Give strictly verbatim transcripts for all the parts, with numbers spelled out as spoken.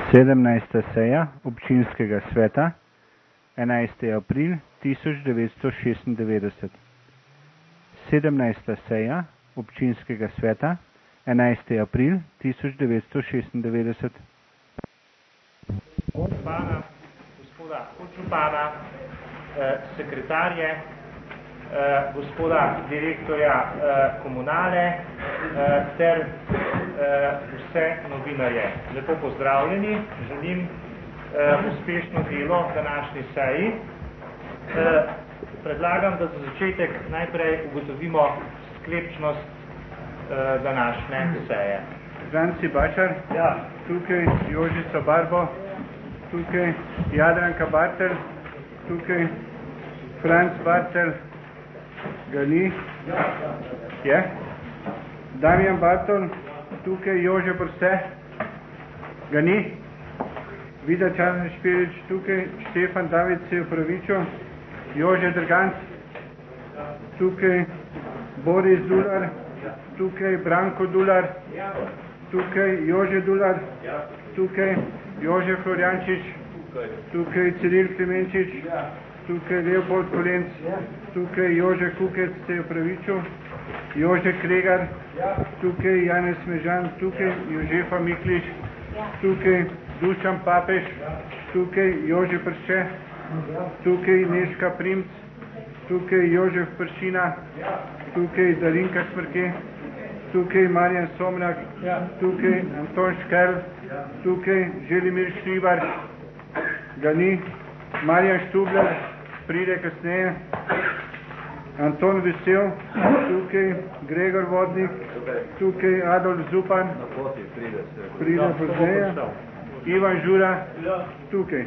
sedemnajsta seja občinskega sveta, enajsti april tisoč devetsto šestindevetdeset. sedemnajsta seja občinskega sveta, enajsti april tisoč devetsto šestindevetdeset. Župana, gospoda podžupana, eh, sekretarje, eh, gospoda direktorja eh, komunale eh, ter eh, vse novinarje. Lepo pozdravljeni, želim eh, uspešno delo današnji seji. Eh, predlagam, da za začetek najprej ugotovimo sklepčnost eh, današnje seje. Franci Bačar, ja. Tukaj Jožica Barbo, tukaj Jadranka Bartel, tukaj Franc Bartel, ga ni, je, Damjan Bartol, tukaj Jože Brse, ga ni, Vida Čarnešpirič, tukaj Štefan David se je upravičil, Jože Drganc, tukaj Boris Dular, tukaj Branko Dular, tukaj Jože Dular, tukaj Jože Florjančič, tukaj Ciril Klemenčič, tukaj Leopold Kolenc, tukaj Jože Kukec se je upravičil, Jože Kregar, tukaj Janez Mežan, tukaj Jožefa Mikliš, tukaj Dušan Papež, tukaj Jože Prše, tukaj Neška Primc, tukaj Jožef Pršina, tukaj Darinka Smrke, tukaj Marjan Somnak, tukaj Anton Škerl, tukaj Želimir Šribar, ga ni, Marjan Štubler, pride kasneje, Anton Vesel, tukaj Gregor Vodnik, tukaj Adolf Zupan, pride pozneje, Ivan Žura, tukaj.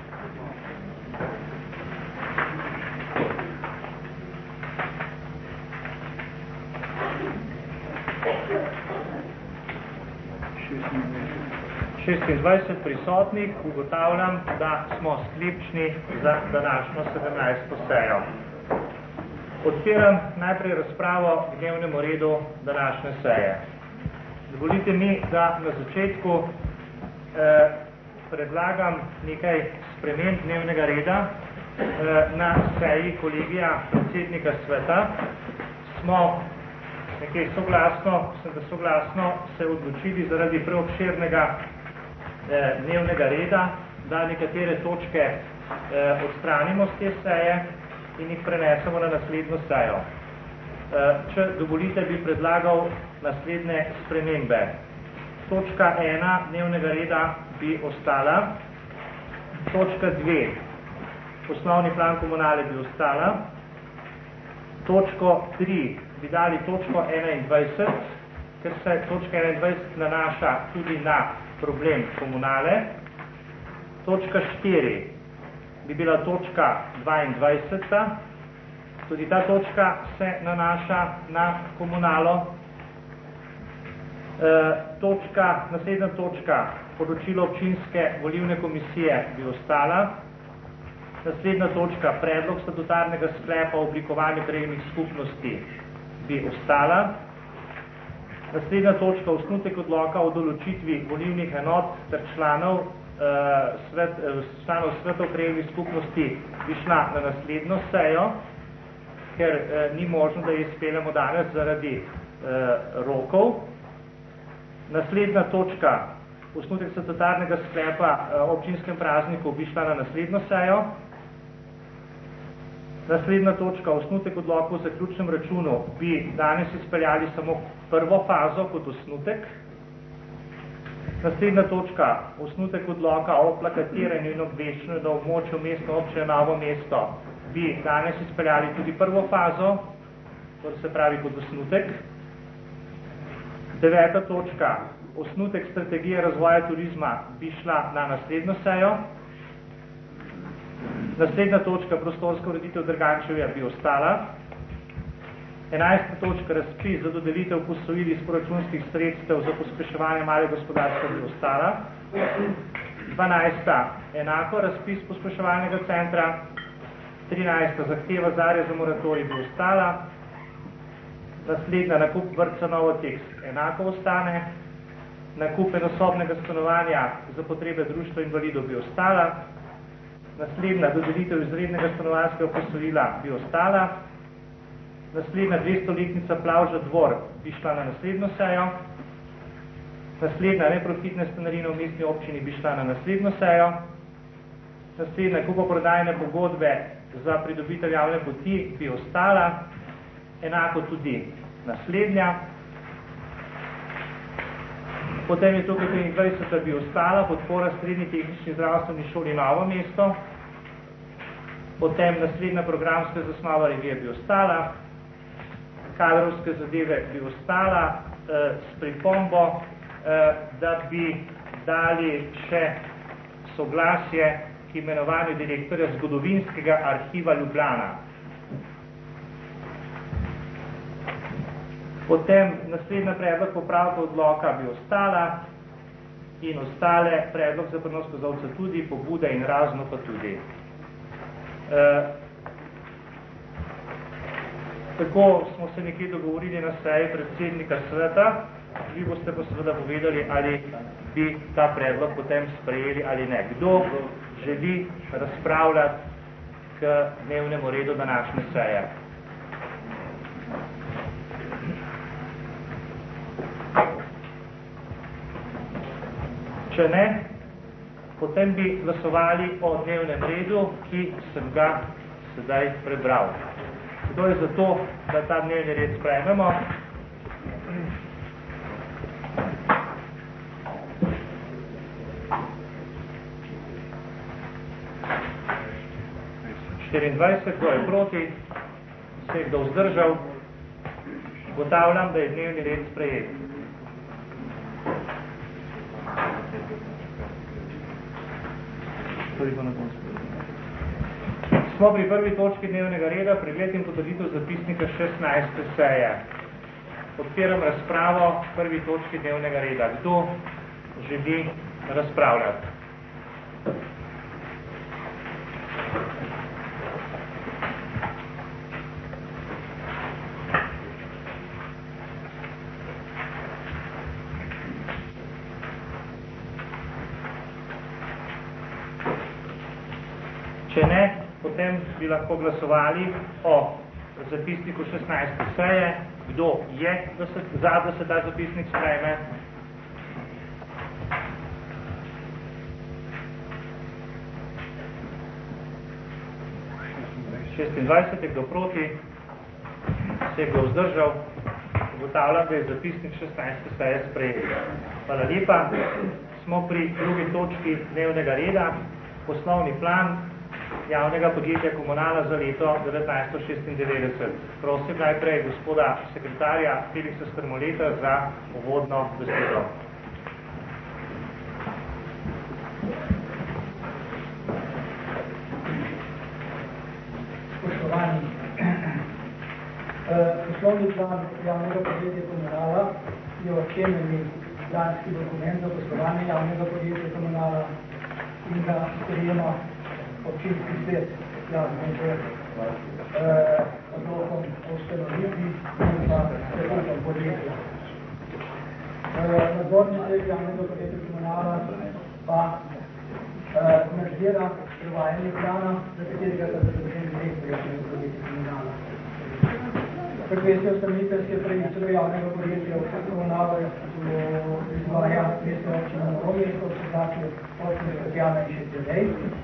šestindvajset prisotnih, ugotavljam, da smo sklepčni za današnjo sedemnajsto sejo. Odpiram najprej razpravo k dnevnemu redu današnje seje. Dovolite mi, da na začetku eh, predlagam nekaj sprememb dnevnega reda. Eh, na seji kolegija predsednika sveta smo nekaj soglasno, sem da soglasno se odločili zaradi preobširnega eh, dnevnega reda, da nekatere točke eh, odstranimo z te seje in jih prenesemo na naslednjo sejo. Eh, če dovolite, bi predlagal naslednje spremembe. Točka ena dnevnega reda bi ostala, točka dve, osnovni plan komunale bi ostala, točko tri bi dali točko enaindvajset, ker se točka enaindvajset nanaša tudi na problem komunale. Točka štiri bi bila točka dvaindvajset, tudi ta točka se nanaša na komunalo. E, točka, naslednja točka, poročilo občinske volilne komisije bi ostala. Naslednja točka, predlog statutarnega sklepa o oblikovanju krajevnih skupnosti bi ostala. Naslednja točka, osnutek odloka o določitvi volilnih enot ter članov, eh, svet, eh, članov svetov krajevnih skupnosti bi šla na naslednjo sejo, ker eh, ni možno, da jo izpeljemo danes zaradi eh, rokov. Naslednja točka, osnutek statutarnega sklepa eh, o občinskem prazniku bi šla na naslednjo sejo. Naslednja točka, osnutek odloka o zaključnem računu, bi danes izpeljali samo prvo fazo kot osnutek. Naslednja točka, osnutek odloka o plakatiranju in obveščanju na območju mestne občine Novo mesto, bi danes izpeljali tudi prvo fazo, to se pravi kot osnutek. Deveta točka, osnutek strategije razvoja turizma, bi šla na naslednjo sejo. Naslednja točka, prostorska ureditev Drgančevja, bi ostala. Enajsta točka, razpis za dodelitev posojil iz proračunskih sredstev za pospeševanje malega gospodarstva, bi ostala. Dvanajsta, enako, razpis pospeševalnega centra. Trinajsta, zahteva zarja za moratorij, bi ostala. Naslednja, nakup vrtca Novotekst, enako ostane. nakup enosobnega stanovanja za potrebe društva invalidov bi ostala, naslednja dodelitev izrednega stanovanjskega posojila bi ostala, naslednja dvestoletnica Plavža dvor bi šla na naslednjo sejo, naslednja neprofitne stanarine v mestni občini bi šla na naslednjo sejo, naslednja kupoprodajne pogodbe za pridobitev javne poti bi ostala, enako tudi naslednja. Potem je tukaj triindvajseta bi ostala, podpora srednji tehnični zdravstveni šoli Novo mesto. Potem naslednja programska zasnova revije bi ostala, kadrovske zadeve bi ostala eh, s pripombo, eh, da bi dali še soglasje k imenovanju direktorja zgodovinskega arhiva Ljubljana. Potem naslednja predlog popravka odloka bi ostala in ostale predlog za prenos kozovca tudi, pobude in razno pa tudi. E, tako smo se nekje dogovorili na seji predsednika sveta, vi boste pa seveda povedali, ali bi ta predlog potem sprejeli ali ne. Kdo želi razpravljati k dnevnemu redu današnje seje? Če ne, potem bi glasovali o dnevnem redu, ki sem ga sedaj prebral. Kdo je za to, da ta dnevni red sprejmemo? štiriindvajset, kdo je proti, se je kdo vzdržal, ugotavljam, da je dnevni red sprejet. Smo pri prvi točki dnevnega reda, pregled in potrditev zapisnika šestnajste seje. Odpiram razpravo prvi točki dnevnega reda. Kdo želi razpravljati? Če ne, potem bi lahko glasovali o zapisniku šestnajste seje. Kdo je da se, za, da se ta zapisnik sprejme? šestindvajset, je kdo proti? Se je kdo vzdržal? Ugotavljam, da je zapisnik šestnajste seje sprejet. Hvala lepa. Smo pri drugi točki dnevnega reda. Poslovni plan javnega podjetja Komunala za leto devetnajststo šestindevetdeset. Prosim najprej gospoda sekretarja Feliksa Strmoleta za uvodno besedo. Spoštovani, poslovni plan javnega podjetja Komunala je temeljni planski dokument za poslovanje javnega podjetja Komunala in ga sprejema občinski svet javnega podjetja odlokom o ustanovitvi in pa statutom podjetja. Nadzorni svet javnega podjetja Komunala pa nadzira prevajanje plana, za katerega pa zadovoljen direktor javnega podjetja Komunala. Frekvencija ustanoviteljske pravice javnega podjetja Komunala izvaja mestna občina Novo mesto, obsodati občine Tatjana in Šetjedej.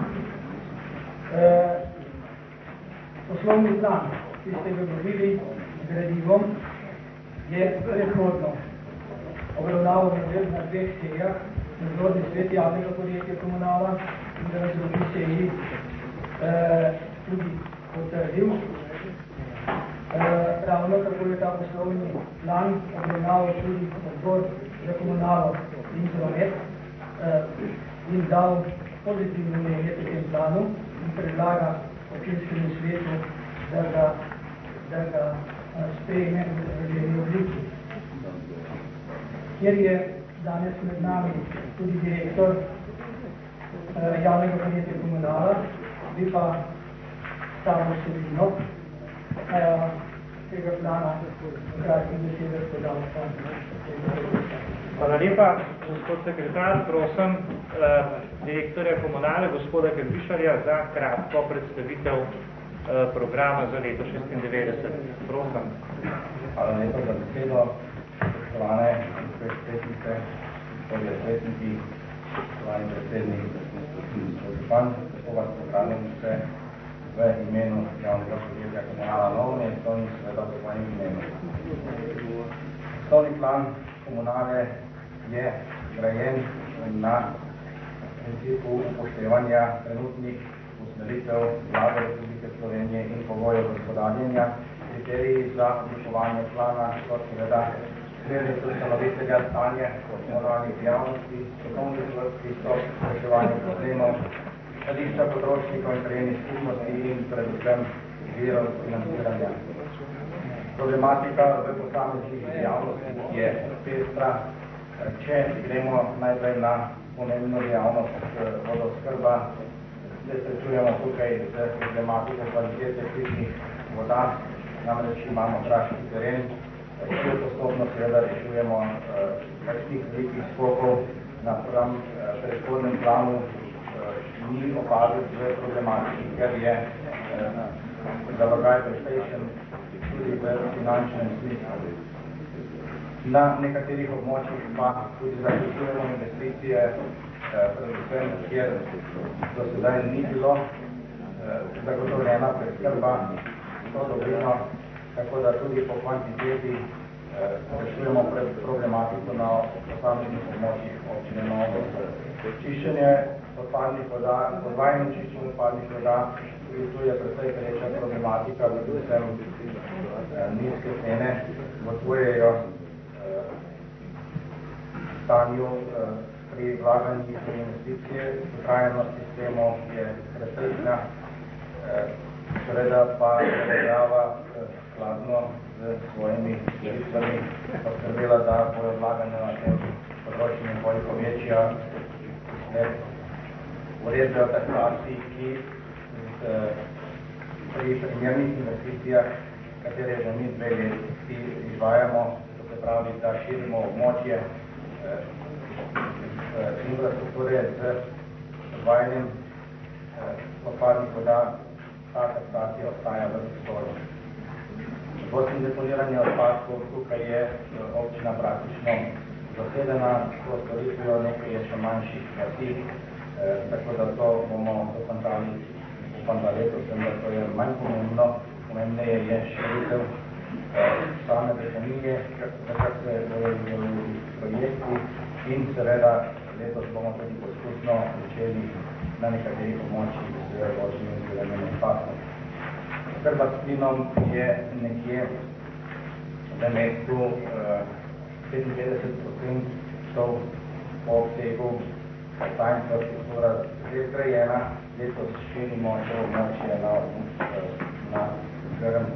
Eh, poslovni plan, ki ste ga dobili z gradivom, je predhodno obravnaval na dveh sejah, nadzorni svet javnega podjetja Komunala in da na drugi seji eh, tudi potrdil. Eh, ravno kako je ta poslovni plan obravnaval tudi odbor za Komunalo in promet eh, in dal pozitivno mnenje v tem planu in predlaga občinskemu svetu, da ga, da ga sprejme v razdeljeni obliki. Kjer je danes med nami tudi direktor eh, javnega podjetja Komunala, bi pa samo vsebino eh, tega plana v kratkih besedah podal. Hvala lepa, gospod sekretar. Prosim eh, direktorja komunale, gospoda Krbišarja, za kratko predstavitev eh, programa za leto šestindevetdeset. Prosim. Hvala lepa za besedo. Spoštovane predsednice, gospodje svetniki, spoštovani predsednik, gospod župan, tako vas pozdravljam vse v imenu javnega podjetja Komunala Novo mesto in seveda v svojem imenu. Poslovni plan komunale je zgrajen na principu upoštevanja trenutnih usmeritev Vlade Republike Slovenije in pogojev gospodarjenja. Kriteriji za oblikovanje plana so seveda smernice ustanovitelja stanja komunalnih dejavnosti, strokovni pristop k reševanju problemov, stališča potrošnikov in krajevnih skupnosti in predvsem virov financiranja. Problematika v posameznih dejavnostih je pestra. Če gremo najprej na pomembno dejavnost vodooskrba, se srečujemo tukaj z problematiko kvalitete pitnih voda, namreč imamo kraški teren, ki postopno seveda rešujemo kakšnih velikih skokov napram predhodnem planu ni opaziti z problematiki, ker je zalogaj prejšnjim tudi v finančnem smislu. Na nekaterih območjih pa tudi zaključujemo investicije, predvsem, kjer do sedaj ni bilo zagotovljena preskrba to dobrino, tako da tudi po kvantiteti rešujemo problematiko na posameznih območjih občine Novo mesto. Čiščenje odpadnih voda, podvajanje čiščenje odpadnih voda, tudi tu je precej pereča problematika, predvsem nizke cene botvujejo stanju pri vlaganjih in investicije. Trajnost sistemov je presečna, seveda pa država skladno z svojimi storitvami poskrbela, da bojo vlaganja na tem področju nekoliko večja. Uredbe o taksaciji, ki pri primernih investicijah, katere že mi dve leti izvajamo, to se pravi, da širimo območje infrastrukture z odvajanjem odpadnih voda, ta taksacija ostaja v prostoru. Potem deponiranje odpadkov, tukaj je občina praktično zasedena, to storitvijo nekaj je še manjših vasi, tako da to bomo dokončali upam za leto, sem da to je manj pomembno, pomembneje je širitev same deponije, za kar se bojo izdelili projekti in seveda letos bomo tudi poskusno začeli na nekaterih območjih z vožnjim izdelanjem odpadkov. Oskrba s plinom je nekje v mestu petinpetdeset procentov po obsegu, ta infrastruktura je zgrajena, letos širimo to območje na, na grem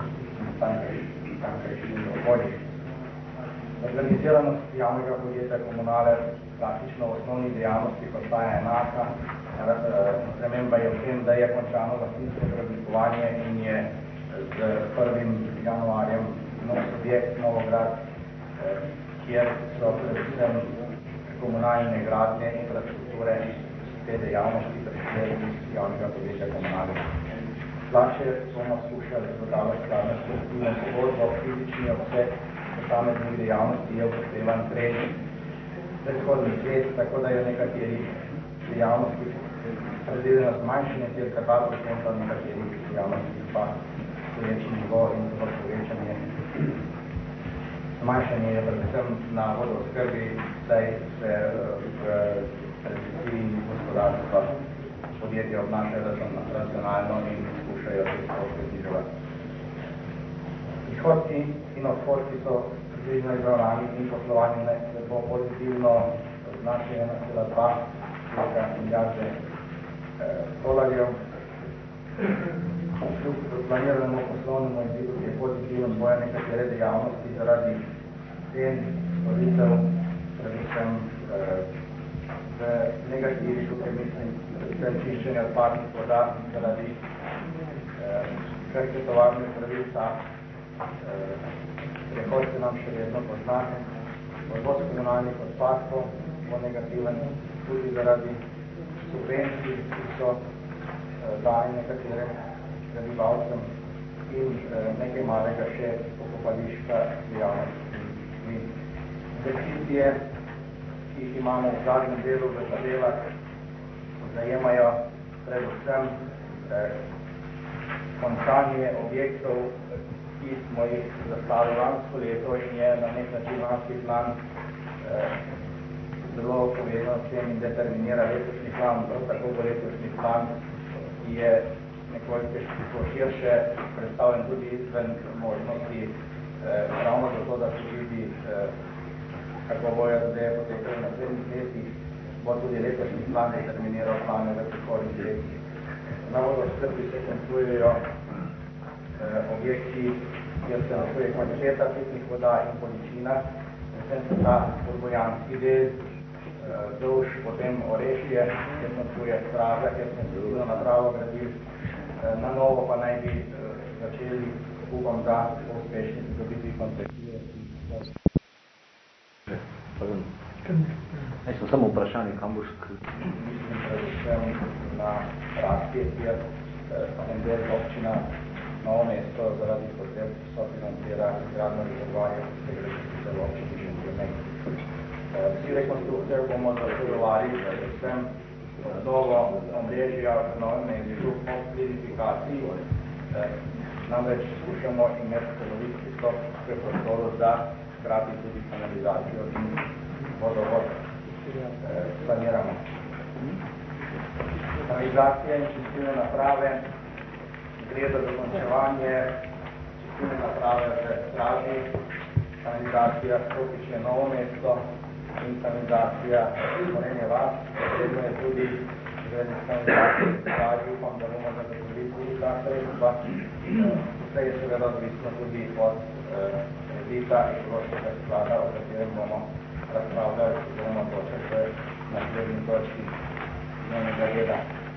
tamkajšnjih okoljih. Organiziranost javnega podjetja komunale praktično v osnovni dejavnosti postaja enaka. Sprememba je v tem, da je končano lastninsko preoblikovanje in je z prvim januarjem nov subjekt Novograd, kjer so predvsem komunalne gradnje infrastrukture te dejavnosti prešle iz javnega podjetja komunale. Plače bomo skušali zagotavljati skladno s kolektivno pogodbo, fizični obseg posameznih dejavnosti je upoštevan prej predhodnih let, tako da je v nekaterih dejavnostih predvideno zmanjšanje cirka dva procenta, nekaterih dejavnostih pa stoječji nivo in zelo povečanje. Zmanjšanje je predvsem na vodooskrbi, saj se v tradiciji gospodarstva podjetja obnašajo racionalno in skušajo se stroške zniževati. Prihodki in odhodki so približno izravnani in poslovanje je bo pozitivno znači ena cela dva milijarde dolarjev. Kljub planiranemu poslovnemu izidu, ki je pozitiven, bojo nekatere dejavnosti zaradi cen, storitev, predvsem v negativi, tukaj mislim, predvsem čiščenja odpadnih voda zaradi krke tovarne pravica. Prehod se nam še vedno poznate. odvoz komunalnih odpadkov bo negativen tudi zaradi subvencij, ki so dani nekaterim prebivalcem in nekaj malega še pokopališka dejavnosti. Investicije, ki jih imamo v zadnjem delu v tabelah, zajemajo predvsem končanje objektov, ki smo jih zastavili lansko leto in je na nek način lanski plan eh, zelo povezan s tem in determinira letošnji plan. Prav tako bo letošnji plan, ki je nekoliko širše predstavljen tudi izven možnosti, eh, ravno zato, da se vidi, eh, kako bojo zadeve potekali na naslednjih letih, bo tudi letošnji plan determiniral plane v prihodnjih letih. Na vodoskrbi se konstrujejo eh, objekti, kjer se naštuje kvaliteta pitnih voda in količina, predvsem se ta podbojanski del, eh, dolž potem Orešje, kjer konstruje Straža, kjer se tudi napravo gradil, eh, na novo pa naj bi eh, začeli, upam, da po uspešni pridobitvi koncesije. Naj so samo vprašanje, kam boš Mislim, predvsem na Raskje, kjer eh, en del občina Novo mesto zaradi potreb sofinancira izgradnjo rezervoarja, ki se gre celo občini Šentjernej. Vsi rekonstrukcije bomo zasedovali predvsem novo omrežja v Novem mestu po plinifikaciji. Namreč skušamo imeti celovit pristop k prostoru za hkrati tudi kanalizacijo in vodovod saniramo. Kanalizacija in čistilne naprave gre za dokončevanje čistilne naprave v Straži, kanalizacija Stopičje Novo mesto in kanalizacija Morenje vas. Potrebno je tudi izvedeti kanalizacijo v Straži, upam, da bomo zagotovili tudi ta sredstva. Vse je seveda odvisno tudi od kredita in ekološkega sklada, o katerem bomo razpravljali, ki bomo točali v naslednji točki dnevnega reda.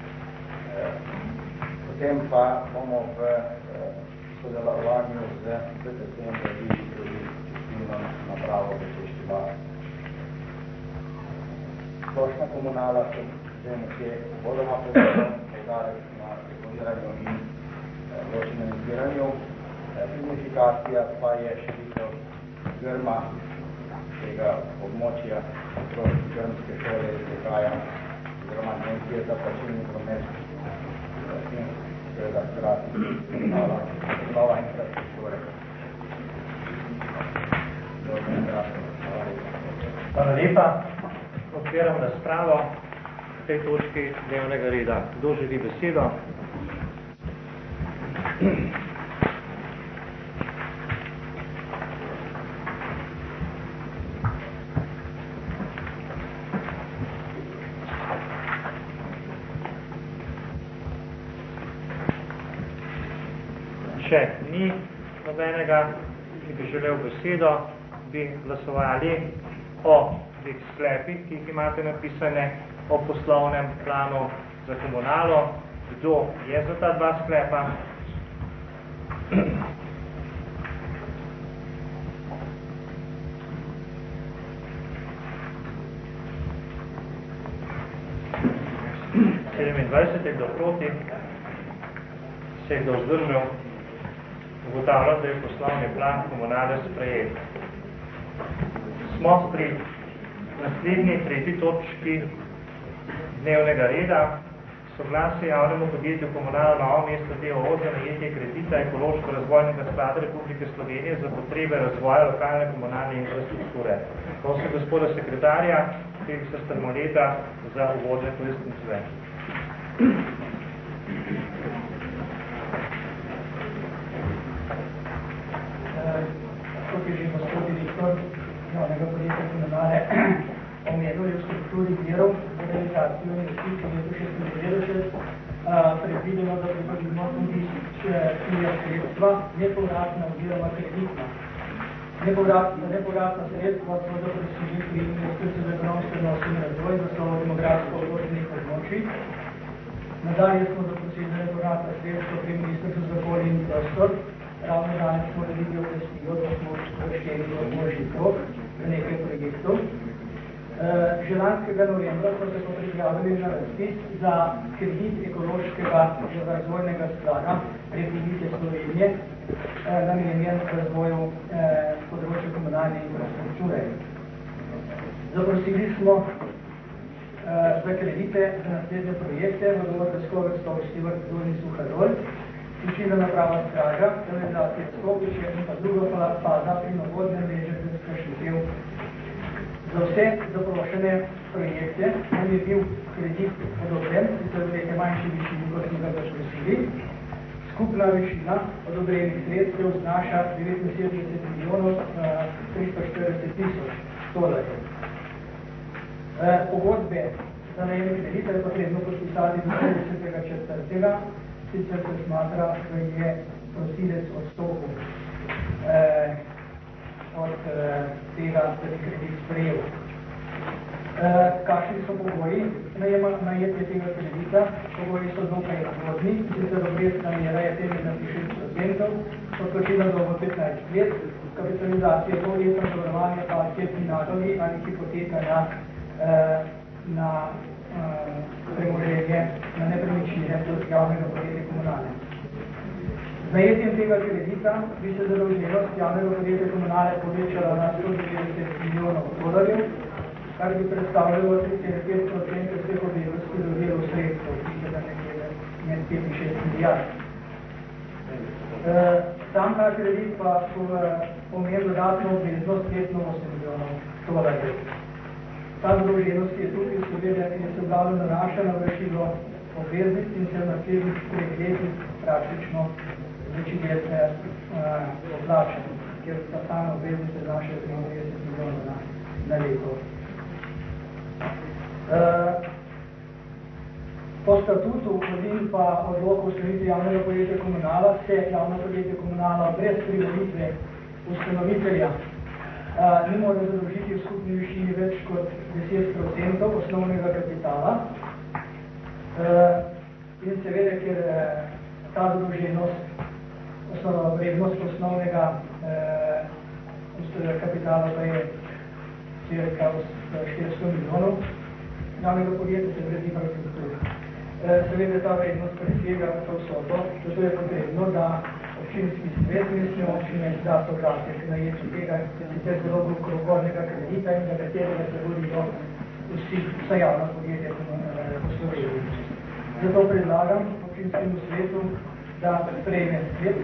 Potem pa bomo v sodelovanju z B T C-em gradili tudi čistilno napravo v Češki Vasi. Splošna komunala se že nekje vodoma povedal, poudarek na reguliranju in ločenem izbiranju. Plinifikacija pa je širitev grma tega območja okrog grmske šole iz Dekaja, oziroma Nemčije za plačilni promet in seveda hkrati nova, nova infrastruktura. Hvala lepa. Odpiram razpravo v tej točki dnevnega reda. Kdo želi besedo? Če ni nobenega, ki bi želel besedo, bi glasovali o teh sklepih, ki jih imate napisane o poslovnem planu za komunalo. Kdo je za ta dva sklepa? sedemindvajset je kdo proti, se je kdo vzdržal. Ugotavljam, da je poslovni plan komunale sprejet. Smo pri naslednji tretji točki dnevnega reda. Soglasje javnemu podjetju Komunala Novo mesto D O O za najetje kredita Ekološko-razvojnega sklada Republike Slovenije za potrebe razvoja lokalne komunalne infrastrukture. Prosim gospoda sekretarja, Felisa Strmoleta, za uvodne pojasnitve. Kot je že gospod direktor javnega podjetja Komunale omenil, je v strukturi virov za realizacijo investicij v letu šestindevetdeset predvideno, da pridobimo tudi sredstva, nepovratna oziroma kreditna. Nepovratna, nepovratna sredstva so da presili pri Ministrstvu za ekonomsko in razvoj za slovo demografsko ogroženih območij. Nadalje smo zaprosili nepovratna sredstva pri Ministrstvu za okolje in prostor. Ravno danes smo naredili obvestijo, da smo ušteli v možni krok. za nekaj projektov. Že lanskega novembra smo se prijavili na razpis za kredit ekološkega razvojnega sklada Republike Slovenije, namenjen razvoju področja komunalne infrastrukture. Zaprosili smo za kredite za naslednje projekte, vodovod Leskovec, Stovški vrt, Dolni Suhadol, učilna naprava Straža, kanalizacija Skopiče in pa druga faza plinovodne mreže Kršitev. Za vse zaprošene projekte nam je bil kredit odobren, sicer v nekaj manjši višini, kot smo ga zaprosili. Skupna višina odobrenih sredstev znaša devetinsedemdeset milijonov tristo štirideset tisoč dolarjev. Pogodbe za najem kredita je potrebno podpisati do tridesetega četrtega, sicer se smatra, da je prosilec odstopil od tega, da bi kredit sprejel. Kakšni so pogoji najetja tega kredita? Pogoji so dokaj razvodni, sicer obrestna mera je temeljna šest procentov, odplačilna doba petnajst let, kapitalizacija dolletno zavarovanje partije pri nalogi ali hipoteka na, na premoženje, na nepremičnine javnega podjetja komunale. Z najetjem tega kredita bi se zadolženost javnega podjetja komunale povečala na sto devetdeset milijonov dolarjev, kar bi predstavljalo tri cela pet procenta vseh obveznosti do delov sredstev, ki je da nekje med pet in šest milijard. Sam ta kredit pa pomeni dodatno obveznost letno osem milijonov dolarjev. Ta zadolženost je tukaj seveda, ki se vglavno nanaša na vračilo obveznic in se v naslednjih treh letih praktično začinje odplačen, ker ta same obveznice znašajo triintrideset milijonov na, na leto. Po statutu in pa odloku ustanovitve javnega podjetja komunala se javno podjetje komunala brez privolitve ustanovitelja ni more zadolžiti v skupni višini več kot deset procentov osnovnega kapitala. In seveda, ker ta zadolženost, vrednost osnovnega kapitala pa je cirka štiristo milijonov javnega podjetja, se vredi infrastrukture. Seveda ta vrednost presega to vsoto, zato je potrebno, da občinski svet mestne občine da soglasje k najetju tega sicer zelo krogornega kredita in za katerega se vodijo vsi, vsa javna podjetja po Sloveniji. Zato predlagam občinskemu svetu, da sprejme sklep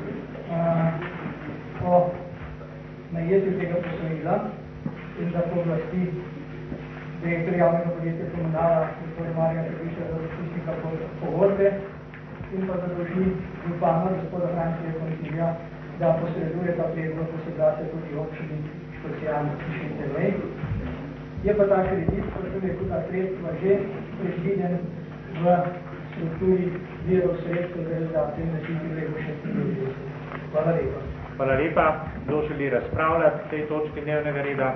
o najetju tega posojila in da pooblasti direktor javnega podjetja komunala gospod Marjan Trbiša za podpisnika pogodbe in pa zadolži župana gospoda Francija Kontilja, da posreduje ta predlog posoglasja tudi občini Škocjan in Lej. Je pa ta kredit, kot sem rekel, ta sredstva že predviden v strukturi virov sredstev za realizacijo investicije v letu šest tisoč devetdeset. Hvala lepa. Hvala lepa. Kdo želi razpravljati v tej točki dnevnega reda?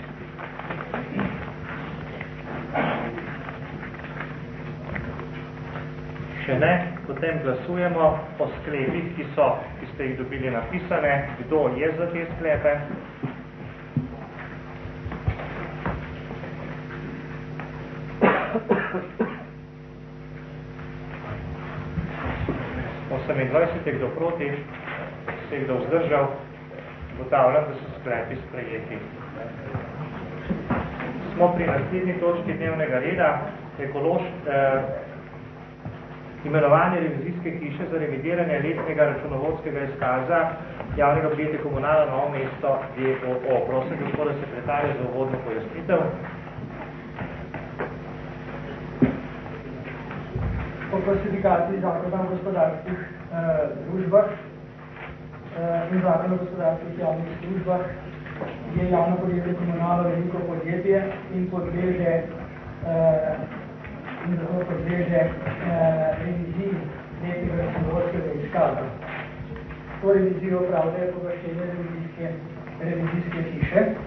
Če ne, potem glasujemo o sklepih, ki so, ki ste jih dobili napisane. Kdo je za te sklepe? osemindvajset je kdo proti, se je kdo vzdržal, ugotavljam, da so sklepi sprejeti. Smo pri naslednji točki dnevnega reda, ekološ, eh, imenovanje revizijske hiše za revidiranje letnega računovodskega izkaza javnega podjetja komunala Novo mesto D O O. Prosim, gospoda sekretarja za uvodno pojasnitev. Po klasifikaciji zakona o gospodarskih eh, družbah eh, in zakona o gospodarskih javnih službah je javno podjetje komunalo veliko podjetje in podleže eh, in zato podleže eh, reviziji letnega računovodskega izkaza. To revizijo opravljajo površene revizijske, revizijske hiše. Eh,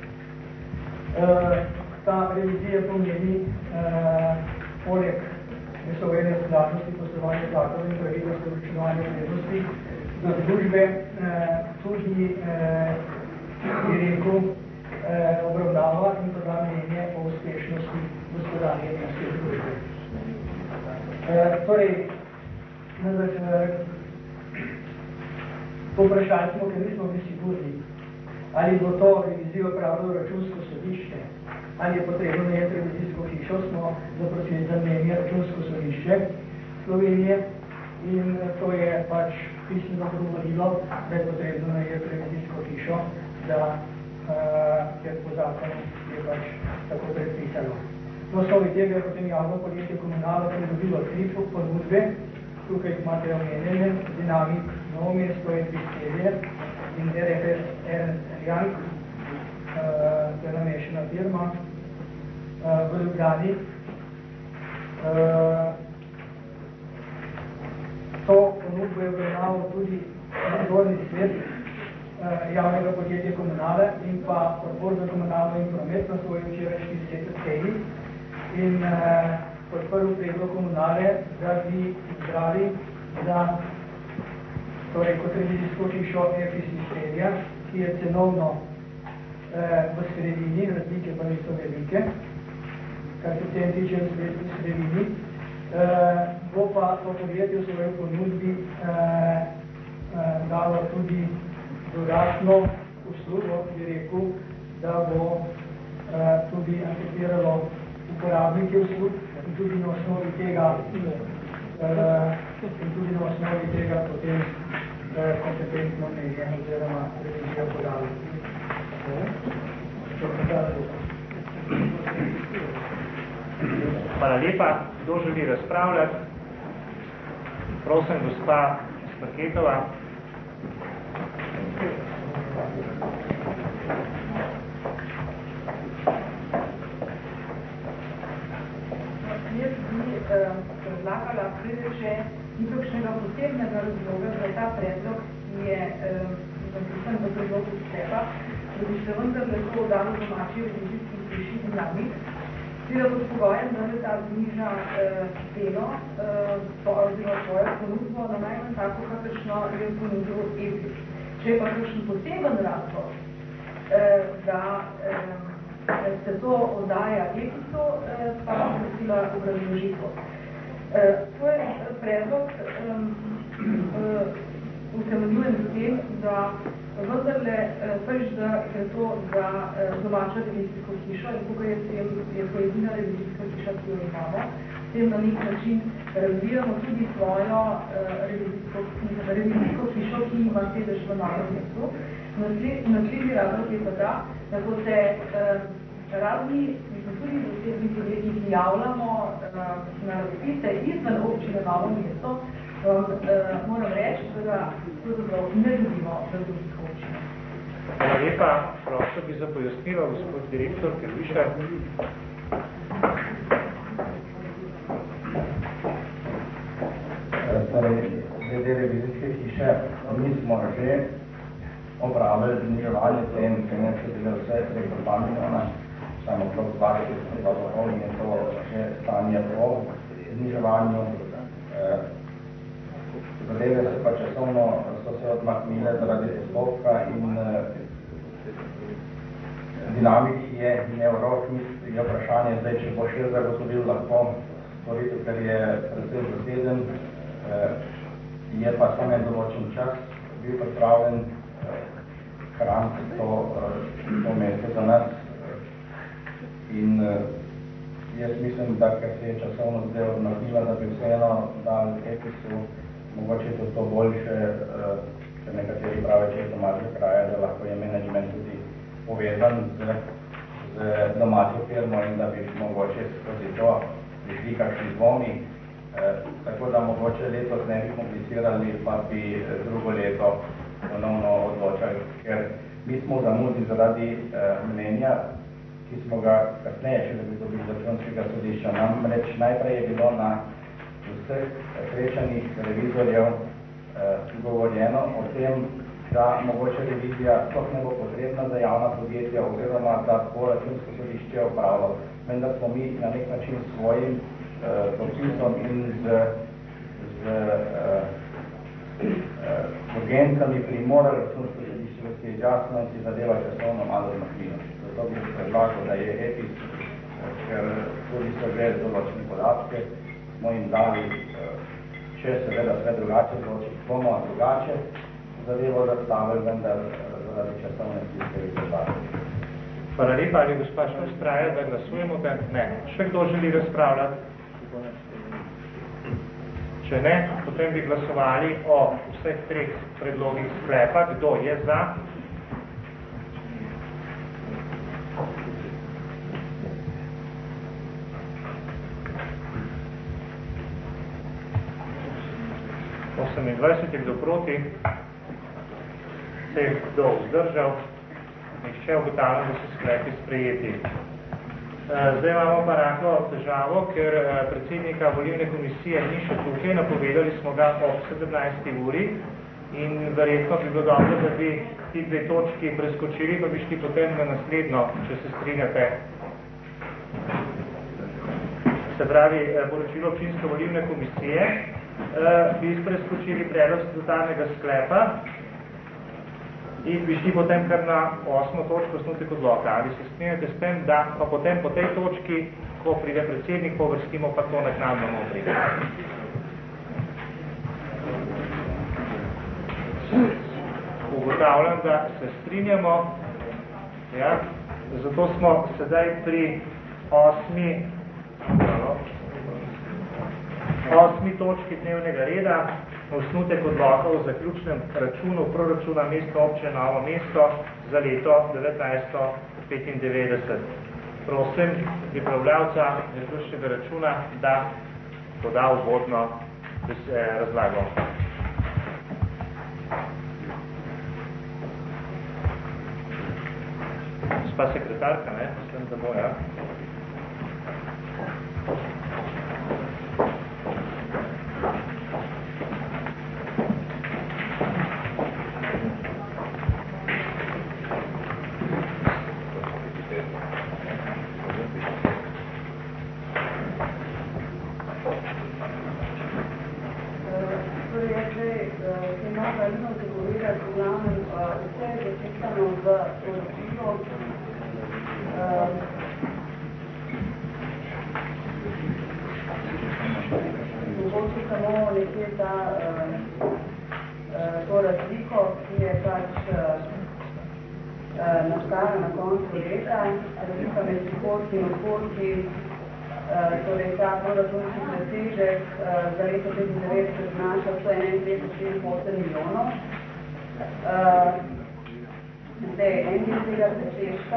ta revizija pomeni eh, poleg nesovredne skladnosti poslovanja zakonov in pravilnosti računovanja vrednosti za družbe, eh, tudi eh, bi rekel, eh, eh, obravnava in poda mnenje o uspešnosti gospodarjenja vse družbe. Eh, torej, poprašali smo, ker nismo bili sigurni, ali bo to revizijo pravilo računsko sodišče, ali je potrebno najeti revizijsko hišo, smo zaprosili za mnenje računsko sodišče Slovenije in to je pač pisno odgovorilo, da je potrebno najeti revizijsko hišo, da uh, ker po zakonu je pač tako predpisano. Na osnovi tega je potem javno podjetje Komunala pridobilo tri ponudbe, tukaj imate omenjene, Dinamik, Novo mesto in Pistelje in R F S Ernst Young, uh, to je namešena firma uh, v Ljubljani. Uh, to ponudbo je obravnaval tudi nadzorni svet uh, javnega podjetja Komunale in pa odbor za komunalno in promet na svoji včerajšnji seji in uh, podprl predlog Komunale, da bi izbrali za torej kot revizijsko hišo F I S Mistrelja, ki je cenovno eh, v sredini, razlike pa niso velike, kar se cen tiče v sredini, eh, bo pa to podjetje v svoji ponudbi eh, eh, dalo tudi dodatno uslugo, bi rekel, da bo eh, tudi anketiralo uporabnike uslug in tudi na osnovi tega uh, in tudi na osnovi tega potem uh, kompetentno mnenje oziroma revizijo podali. Hvala lepa. Kdo želi razpravljati? Prosim, gospa Smrketova. Jaz bi eh, predlagala, prede še nikakšnega posebnega razloga za ta predlog, ki je eh, napisan v predlogu sklepa, da bi se vendarle to dalo domači revizijski hiši Dinamik, seveda pod pogojem, da le ta zniža eh, ceno eh, oziroma svojo ponudbo na najmanj tako, kakršno je ponudil E P I S. Če je pa kakšen poseben razlog, eh, da eh, se to oddaja E P I S-u, pa bom prosila obrazložitev. Svoj predlog utemeljujem s tem, da vendarle prvič, da je to za domačo revizijsko hišo in tukaj je, tem, je to edina revizijska hiša, ki jo imamo. S tem na nek način razvijamo tudi svojo revizijsko, revizijsko hišo, ki ima sedež v Novem mestu. Naslednji razlog je pa ta, da ko se eh, razni, tudi v osebnih podjetjih javljamo eh, na razpise izven občine Novo mesto, um, eh, moram reči, da pravzaprav ne dobimo v drugih občinah. Hvala lepa. Prosto bi za pojasnilo, gospod direktor Kervišar. Torej, glede revizijske hiše, mi smo že opravili zniževanje cen, cene so bile vse preko dva milijona, samo prav dvajset in je to že stanje po zniževanju. Zadeve se pa časovno so se odmaknile zaradi postopka in Dinamik je imel rok, je vprašanje zdaj, če bo še zagotovil lahko storitev, ker je predvsem zaseden, je pa samo en določen čas bil pripravljen hraniti to, to mesto za nas. In jaz mislim, da ker se je časovno zdaj odmaknila, da bi vseeno dal E P I S-u, mogoče je to boljše, ker nekateri pravi, če je domačo kraja, da lahko je management tudi povezan z, z domačo firmo in da bi mogoče skozi to prišli kakšni dvomi. E, tako da mogoče letos ne bi komplicirali, pa bi drugo leto ponovno odločali, ker mi smo zamudili zaradi e, mnenja, ki smo ga kasneje še da bi dobili računskega sodišča. Namreč najprej je bilo na vseh srečanih revizorjev e, govorjeno o tem, da mogoče revizija sploh ne bo potrebna za javna podjetja oziroma da bo računsko sodišče opravilo. Vendar smo mi na nek način svojim podpisom uh, in z, z uh, uh, urgencami primorali računsko sodišče, ki je jasno in si zadeva časovno malo zmaknilo. zato bi predlagal, da je EPIS, ker tudi so že določene podatke, smo jim dali, če seveda sve drugače odloči, bomo drugače zadevo zastavili, vendar zaradi časovne stiske izgledali. Hvala lepa, ali gospa še ustraja, da glasujemo, da ne. Še kdo želi razpravljati? Če ne, potem bi glasovali o vseh treh predlogih sklepa. Kdo je za? osemindvajset je kdo proti? Se je kdo vzdržal? Nihče, ugotavljam, da so sklepi sprejeti. Zdaj imamo pa rahlo težavo, ker predsednika volilne komisije ni še tukaj, napovedali smo ga ob sedemnajsti uri in verjetno bi bilo dobro, da bi ti dve točki preskočili, pa bi šli potem na naslednjo, če se strinjate. Se pravi, poročilo občinske volilne komisije bi preskočili predlog statutarnega sklepa in bi šli potem kar na osmo točko osnutek odloka. Ali se strinjate s tem, da pa potem po tej točki, ko pride predsednik, povrstimo pa to naknadno notri. Ugotavljam, da se strinjamo. Ja, zato smo sedaj pri osmi, osmi točki dnevnega reda, osnutek odloka o zaključnem računu proračuna Mestne občine Novo mesto za leto devetnajststo petindevetdeset. Prosim pripravljavca zaključnega računa, da poda uvodno razlago. Gospa sekretarka, ne? Mislim, da bo, ja. to razliko, ki je pač nastala na koncu leta, razlika med prihodki in odhodki, torej ta proračunski presežek za leto petindevetdeset znaša sto enaintrideset celih osem milijonov. Zdaj, en del tega presežka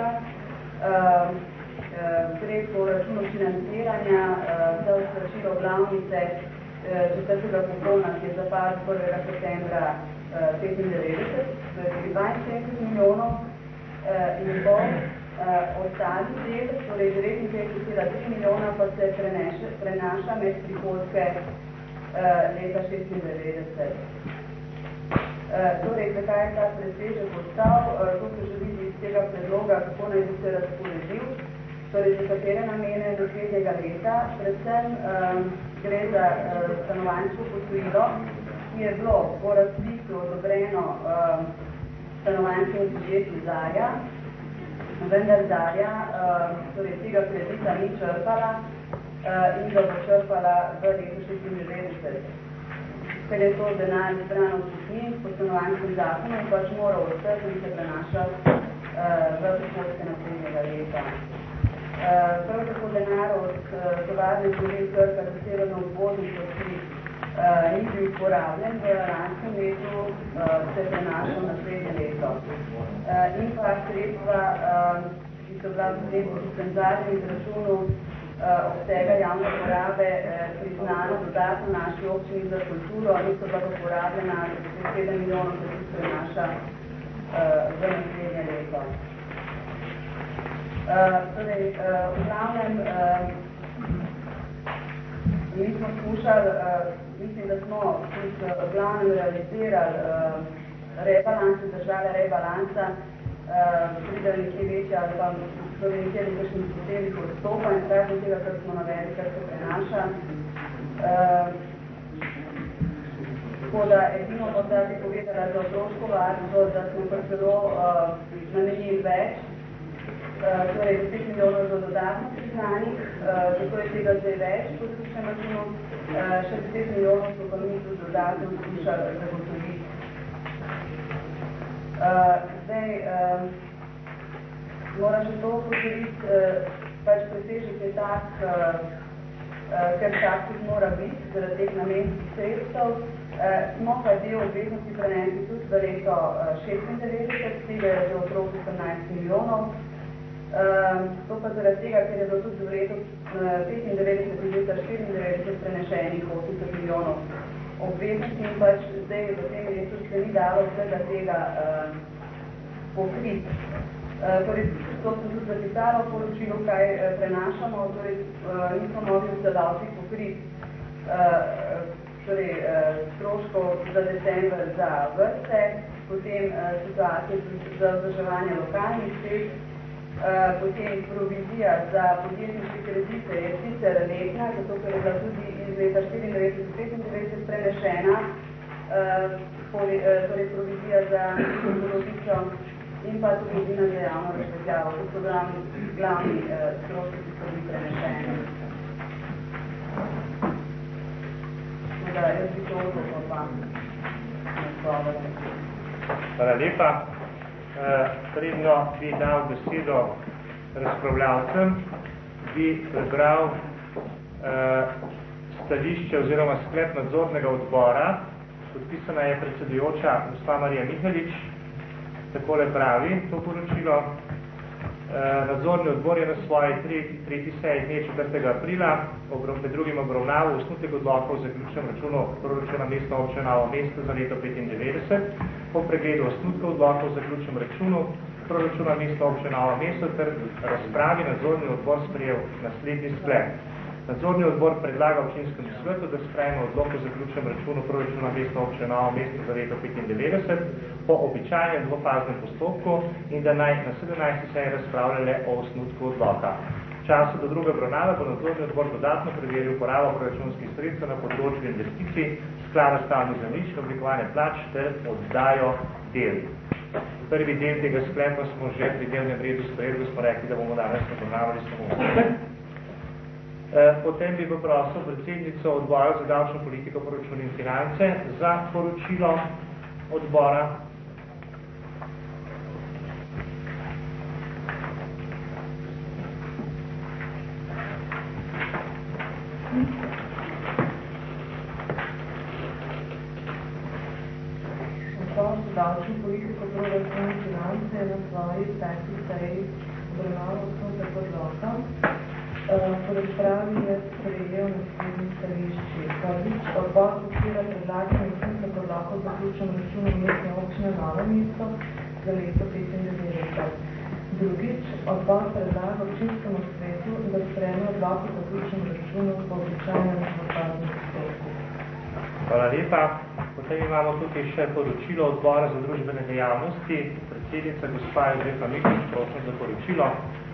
gre po računu financiranja za izplačilo glavnice četrtega kupona, ki je zapad prvega septembra petindevetdeset, to je dvainsedemdeset milijonov in pol. Ostali del, torej devetinpetdeset celih tri milijona, pa se prenaša med prihodke leta šestindevetdeset. Torej, zakaj je ta presežek ostal? To se že vidi iz tega predloga, kako naj bi se razporedil, torej za katere namene naslednjega leta. Predvsem gre za stanovanjsko posojilo, ki je bilo po razpisu odobreno stanovanjskemu podjetju Zarja, vendar Zarja torej tega kredita ni črpala in ga bo črpala v letu šestindevetdeset. Ker je to denar izbran od kupnin po stanovanjskem zakonu, pač mora ostati in se prenašati v prihodke naslednjega leta. Prav tako denar od tovarne Živil Krka za severno obvoznico, ki ni bil uporabljen v lanskem letu, se prenaša v naslednje leto. In pa sredstva, ki so bila potem po dispenzarnem izračunu obsega javne porabe priznano dodatno naši občini za kulturo, niso bila uporabljena za sedem milijonov, da se prenaša v naslednje leto. Torej, v glavnem, mi smo skušali, mislim, da smo v glavnem realizirali rebalans, držali rebalansa, pridali nekje večja, ali pa torej nekje nekakšnih posebnih odstopanj, razen tega, kar smo navedli, kar se prenaša. Tako da edino od zdaj je povedala za otroško varstvo, da smo pa celo namenili več, torej deset milijonov za dodatno priznanih, zato je tega zdaj več po zaključnem računu, še deset milijonov so pa mi tudi dodatno skušali zagotoviti. Zdaj, moram še to upozoriti, pač presežek je tak, ker tak tudi mora biti zaradi teh namenskih sredstev. Smo pa del obveznosti prenesli tudi v leto šestindevetdeset, tega je že okrog osemnajst milijonov. To pa zaradi tega, ker je bilo tudi v letu petindevetdeset in leta štiriindevetdeset prenešenih osemdeset milijonov obveznosti in pač zdaj v tem letu se ni dalo vsega tega pokriti. Torej, to sem tudi zapisala v poročilu, kaj prenašamo, torej nismo mogli v celoti pokriti torej stroškov za december za vrste, potem situacije za vzdrževanje lokalnih cest, potem provizija za podjetniške kredite je sicer letna, zato ker je bila tudi iz leta štiriindevetdeset do petindevetdeset prenešena, torej provizija za polovico in pa tudi edina za javno razsvetljavo. To so glavni stroški, ki so bili prenešeni. Da, jaz bi to odločil vam. Hvala lepa. Predno bi dal besedo razpravljavcem, bi prebral stališče oziroma sklep nadzornega odbora. Podpisana je predsedujoča gospa Marija Mihelič. Takole pravi to poročilo. Nadzorni odbor je na svoji tretji seji dne četrtega aprila med drugim obravnaval osnutek odloka o zaključnem računu proračuna Mestne občine Novo mesto za leto petindevetdeset. Po pregledu osnutka odloka o zaključnem računu proračuna Mestne občine Novo mesto ter razpravi nadzorni odbor sprejel naslednji sklep. Nadzorni odbor predlaga občinskemu svetu, da sprejme odlok o zaključnem računu proračuna Mestne občine Novo mesto za leto petindevetdeset po običajnem dvofaznem postopku in da naj na sedemnajsti seji razpravljale o osnutku odloka. V času do druge obravnave bo nadzorni odbor dodatno preveril uporabo proračunskih sredstev na področju investicij, sklada stavnih zemljišč, oblikovanje plač ter oddajo del. Prvi del tega sklepa smo že pri delnem redu sprejeli, ko smo rekli, da bomo danes obravnavali samo osnutek. Potem bi poprosil predsednico odbora za davčno politiko, proračun in finance za poročilo odbora. Odbor za davčno politiko, proračun in finance je na svoji peti seji obravnaval osnutek odloka. Po razpravi je sprejel naslednji stališči. Prvič, odbor podpira predlagani osnutek odloka o zaključnem računu Mestne občine Novo mesto za leto petindevetdeset. Drugič, odbor predlaga občinskemu svetu, da sprejme odlok o zaključnem računu po običajnem dvofaznem postopku. Hvala lepa. Potem imamo tukaj še poročilo odbora za družbene dejavnosti. Predsednica gospa Jožefa Mihelič, prosim za poročilo.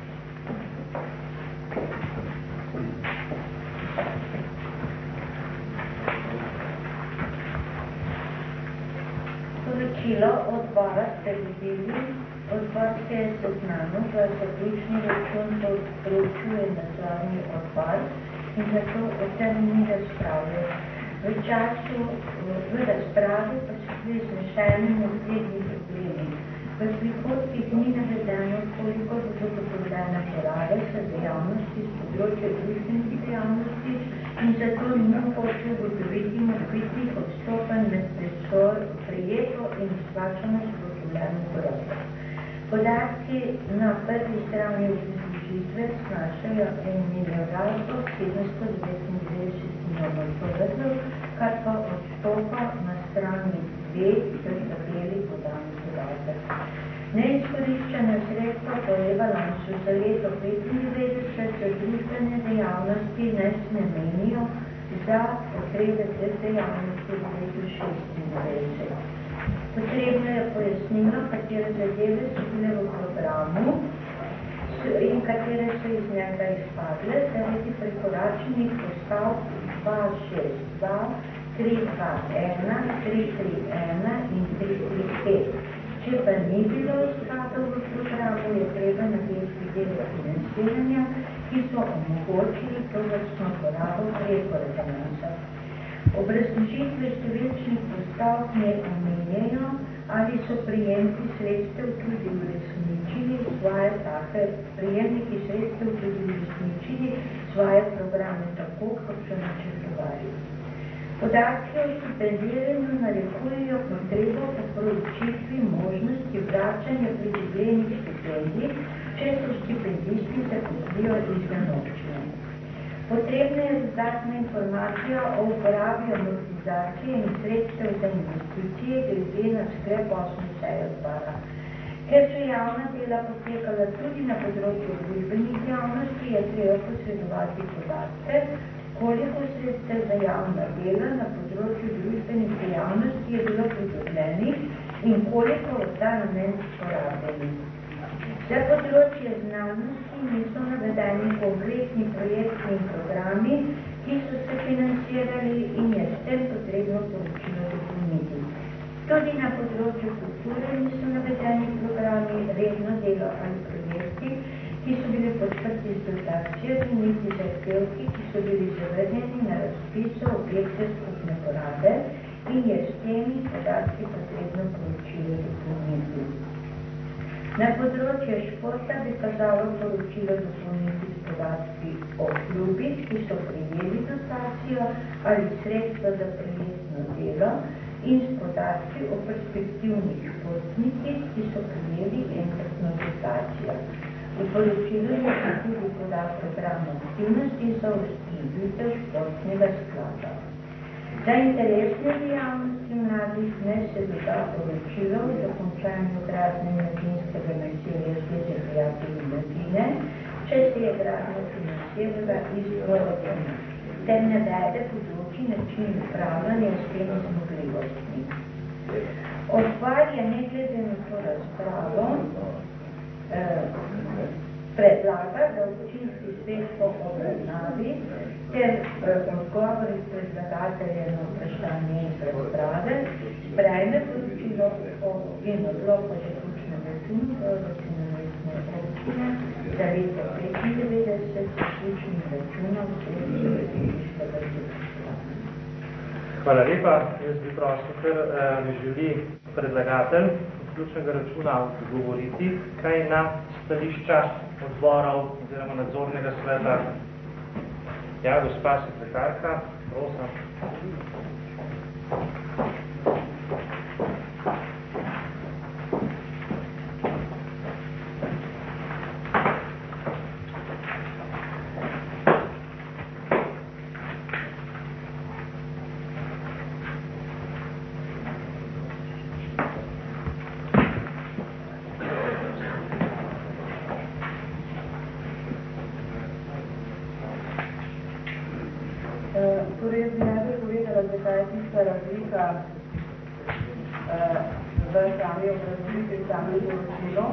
Poročilo odbora ste videli, odbor se je seznanil, da zaključni račun proučuje nadzorni odbor in zato o tem ni razpravljal. V času v razpravi pa so bili zmešani naslednji problemi. V prihodkih ni navedeno, koliko bo zagotovljena poraba za dejavnosti z področja družbenih dejavnosti in zato ni mogoče ugotoviti morebitnih odstopanj med prejeto in izplačano zagotovljeno porabo. Podatki na prvi strani obrazložitve znašajo en milijon sedemsto devetindevetdeset milijonov tolarjev, kar pa odstopa na strani dve v tabeli podani podatek. Neizkoriščena sredstva po rebalansu za leto petindevetdeset za družbene dejavnosti ne smenijo za potrebe te dejavnosti v letu šestindevetdeset. Potrebno je pojasnilo, katere zadeve so bile v programu in katere so iz njega izpadle, zaradi prekoračenih postavk dva šest dva, tri dva ena, tri tri ena in tri tri pet. Če pa ni bilo izpadov v programu, je treba narediti vire financiranja, ki so omogočili tovrstno porabo preko rebalansa. Obrazložitve številčnih postavk ne omenjajo, ali so prijemki sredstev tudi uresničili svoje take, prijemniki sredstev tudi uresničili svoje programe tako, kot so načrtovali. Podatki o stipendiranju narekujejo potrebo po proučitvi možnosti vračanja pridobljenih stipendij, če so stipendisti zaposlijo izven občine. Potrebna je dodatna informacija o uporabi amortizacije in sredstev za investicije glede na sklep osme seje odbora. Ker so javna dela potekala tudi na področju družbenih dejavnosti, je treba posredovati podatke, koliko sredstev za javna dela na področju družbenih dejavnosti je bilo pridobljenih in koliko v ta namen porabljenih. Za področje znanosti niso navedeni konkretni projekti in programi, ki so se financirali in je s tem potrebno poročilo dopolniti. Tudi na področju kulture niso navedeni programi, redno delo ali projekti, ki so bili podprti z dotacijo in niti zahtevki, ki so bili zavrnjeni na razpisu objekte skupne porabe in je s temi podatki potrebno poročilo dopolniti. Na področje športa bi kazalo poročilo dopolniti s podatki o klubih, ki so prijeli dotacijo ali sredstva za projektno delo in s podatki o perspektivnih športnikih, ki so prijeli enkratno dotacijo. V poročilu je tudi podal program aktivnosti za ustrezitev športnega sklada. Za interesne dejavnosti mladih ne se doda poročilo o dokončanju gradnje mladinskega naselja Zveze prijateljev mladine, če se je gradnja financirala iz proračuna, ter navede področji način upravljanja s temi zmogljivostmi. Odbor je ne glede na to razpravo eh, predlaga, da občinski svet po obravnavi ter odgovori predlagatelja na vprašanje in razprave sprejme poročilo in odlok o zaključnem računu proračuna mestne občine za leto petindevetdeset s zaključnim računom srednjega sredstva. Hvala lepa. Jaz bi prosil, ker mi želi predlagatelj zaključnega računa govoriti, kaj na stališča odborov oziroma nadzornega sveta. Ja, gospa sekretarka, prosim. Torej, jaz bi najbolj povedala, zakaj je tista razlika uh, v sami obrazložitvi in samem poročilu.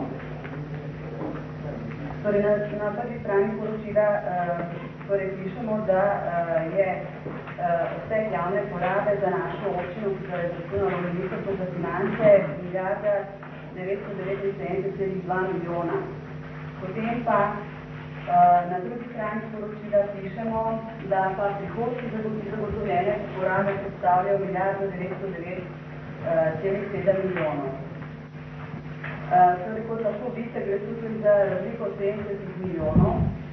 Torej, na, na prvi strani poročila uh, torej pišemo, da uh, je uh, vse javne porabe za našo občino, ki je izračunalo Ministrstvo za finance, milijarda devetsto devetinsedemdeset celih dva milijona. Potem pa na drugi strani poročila pišemo, da pa prihodki zagotovljene porabe predstavljajo milijardo devetsto devet celih sedem milijonov. Torej, kot lahko vidite, gre tudi za razliko sedemdeset milijonov.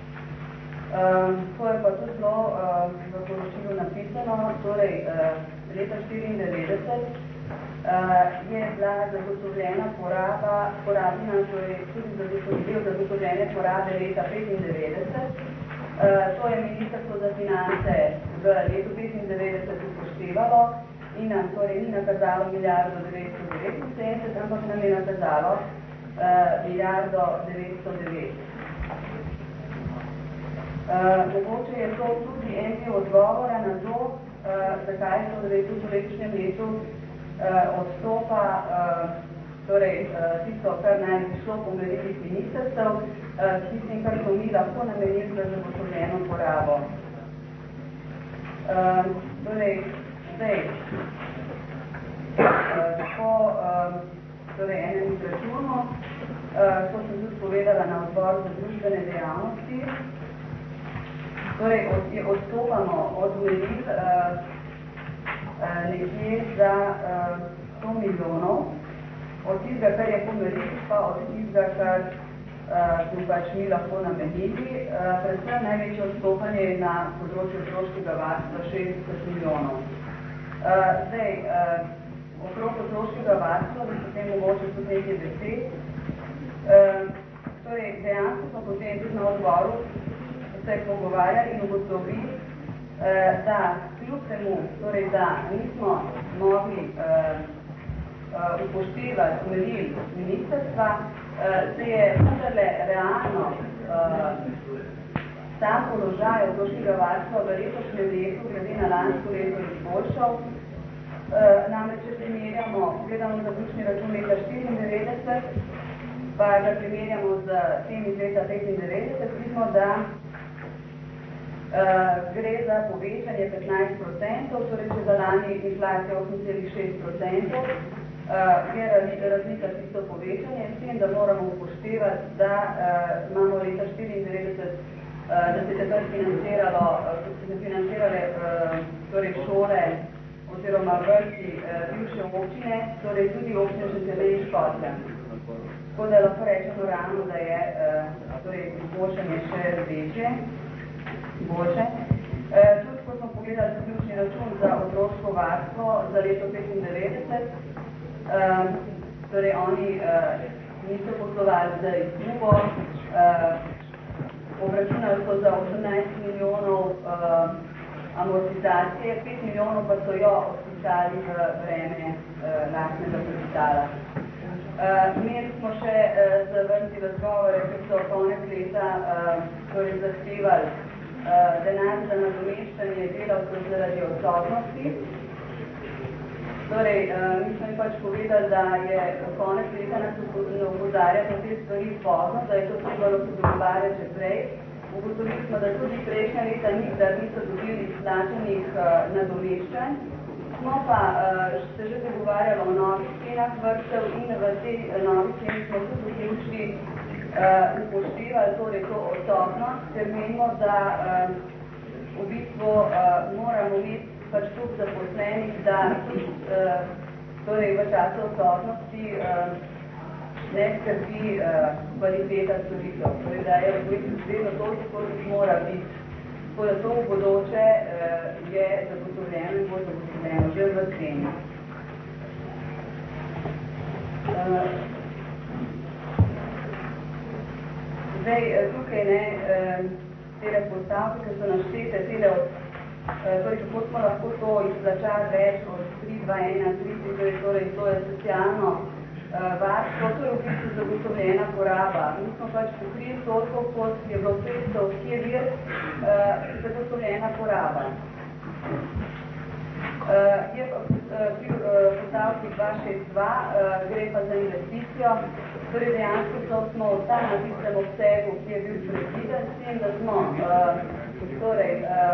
To je pa tudi zelo v poročilu napisano, torej leta štiriindevetdeset je bila zagotovljena poraba, porabina, torej tudi zagotovljiv zagotovljene porabe leta petindevetdeset. To je Ministrstvo za finance v letu petindevetdeset upoštevalo in nam torej ni nakazalo milijardo devetsto devetinsedemdeset, ampak nam je nakazalo milijardo devetsto devet. Mogoče je to tudi en del odgovora na to, zakaj so v letošnjem letu odstopa, torej tisto, kar naj bi šlo po merilih ministrstev, tistim, kar so mi lahko namenili za zagotovljeno porabo. Torej, zdaj, po torej, enem izračunu to sem tudi povedala na odboru za družbene dejavnosti. Torej, odstopamo od meril nekje za sto milijonov, od tistega, kar je po meril, pa od tistega, kar smo pač mi lahko namenili. Predvsem največje odstopanje je na področju otroškega varstva šestdeset milijonov. Zdaj, okrog otroškega varstva, da potem mogoče tudi nekaj besed. Torej, dejansko smo potem tudi na odboru se pogovarjali in ugotovili, da kljub temu, torej, da nismo mogli upoštevati meril ministrstva, se je vendarle realno sam položaj otroškega varstva v letošnjem letu glede na lansko leto izboljšal. Namreč, če primerjamo, gledamo zaključni račun leta štiriindevetdeset, pa ga primerjamo z tem iz leta petindevetdeset, vidimo, da gre za povečanje petnajst procentov, torej če za lani inflacija osem celih šest procentov, je razlika tisto povečanje, s tem, da moramo upoštevati, da imamo leta štiriindevetdeset, da se takrat financiralo, se financirale torej šole oziroma vrsti bivše občine, torej tudi občine Šentjernej in Škotja. Tako da lahko rečemo ravno, da je torej izboljšanje še večje. Boljše. Tudi, ko smo pogledali zaključni račun za otroško varstvo za leto petindevetdeset, torej oni niso poslovali za izgubo, obračunali so za osemnajst milijonov amortizacije, pet milijonov pa so jo odpisali v breme lastnega kapitala. Imeli smo še zavrniti razgovore, ki so konec leta torej zahtevali denar za nadomeščanje delavcev zaradi odsotnosti. Torej, mi smo jim pač povedali, da je konec leta nas opozarjati na te stvari pozno, da je to trebalo se dogovarjati že prej. Ugotovili smo, da tudi prejšnja leta nikdar niso dobili izplačanih nadomeščanj. Smo pa se že dogovarjali o novih cenah vrtcev in v tej novi ceni smo tudi vključili upoštevali torej to odsotnost, ker menimo, da v bistvu moramo imeti pač tudi zaposlenih, da torej v času odsotnosti ne skrbi kvaliteta storitev. Torej, da je v bistvu vedno toliko, koliko mora biti. Tako da to v bodoče je zagotovljeno in bo zagotovljeno že v ceni. Zdaj, tukaj ne, tele postavke, ki so naštete, tele od, torej, kako smo lahko to izplačali več od tri dva ena tri, torej, to je socialno varstvo, to je v bistvu zagotovljena poraba. Mi smo pač pokrili toliko, kot je bilo sredstev, ki je vir zagotovljena poraba. Je pa pri postavki dva šest dva, gre pa za investicijo. Torej, dejansko so smo tam na tistem obsegu, ki je bil predviden, s tem, da smo torej,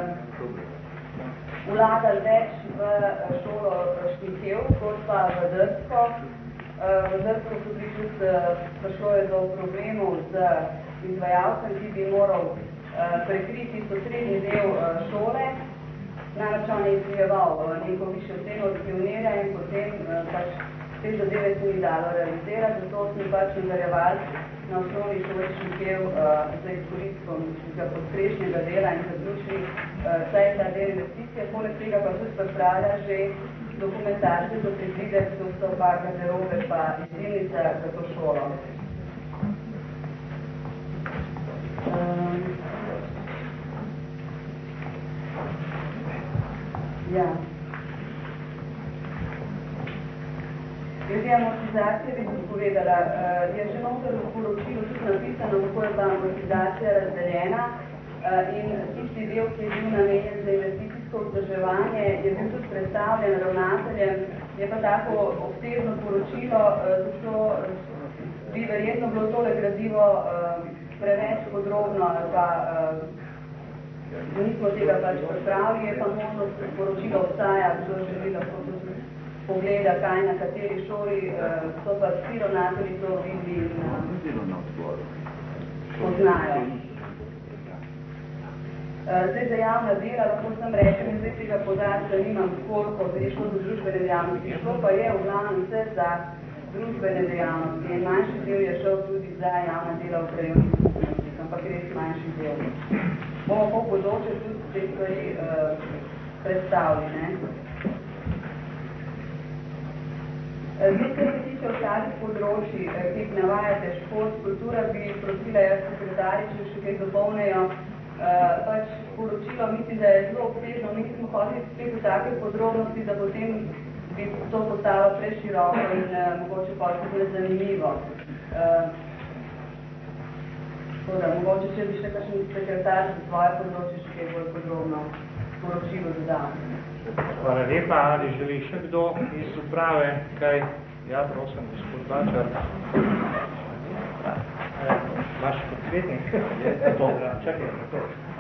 vlagali več v šolo Štinkev, kot pa v Drsko. V Drsko so prišli, prišlo je do problemov z izvajalcem, ki bi moral prekriti sosrednji del šole. Namreč on je izvajeval neko višjo ceno od pionirja in potem pač te zadeve se ni dalo realizirati, zato smo pač nadaljevali na osnovni šoli Štinkev za izkoristkom podstrešnjega dela in zaključili vsaj ta del investicije. Poleg tega pa tudi pripravlja že dokumentacije za predvidek, to so pa garderobe pa izdelnica za to šolo. Ja. Glede amortizacije bi tudi povedala, je že noter v poročilu tudi napisano, kako je ta amortizacija razdeljena in tisti del, ki je bil namenjen za investicijsko vzdrževanje, je bil tudi predstavljen ravnateljem, je pa tako obsežno poročilo, zato bi verjetno bilo tole gradivo preveč podrobno ali pa nismo tega pač pripravili, je pa možnost poročilo obstaja, kdo želi lahko tudi pogleda, kaj na kateri šoli so pa vsi ravnatelji to videli in poznajo. Zdaj za javna dela, lahko sem rečem, in zdaj tega podatka nimam, koliko bi šlo za družbene dejavnosti. Šlo pa je v glavnem vse za družbene dejavnosti. In manjši del je šel tudi za javna dela v krajevnih skupnostih, ampak res manjši del. Bomo pa v bodoče tudi te stvari uh, predstavili. Ne? Zdaj, kar se tiče ostalih področji, ki jih navajate, šport, kultura, bi prosila jaz sekretarji, če še kaj dopolnejo. Uh, pač poročilo, mislim, da je zelo obsežno, mi smo hodili spet v take podrobnosti, da potem bi to postalo preširoko in uh, mogoče pa tudi zanimivo. Uh, toda, mogoče, če bi še kakšen sekretar za svoje področje še kaj bolj podrobno poročilo dodal. Hvala lepa. Ali želi še kdo iz uprave? Kaj? Ja, prosim, gospod Bačar. Vaš podsvetnik? Je to. Čakaj, to.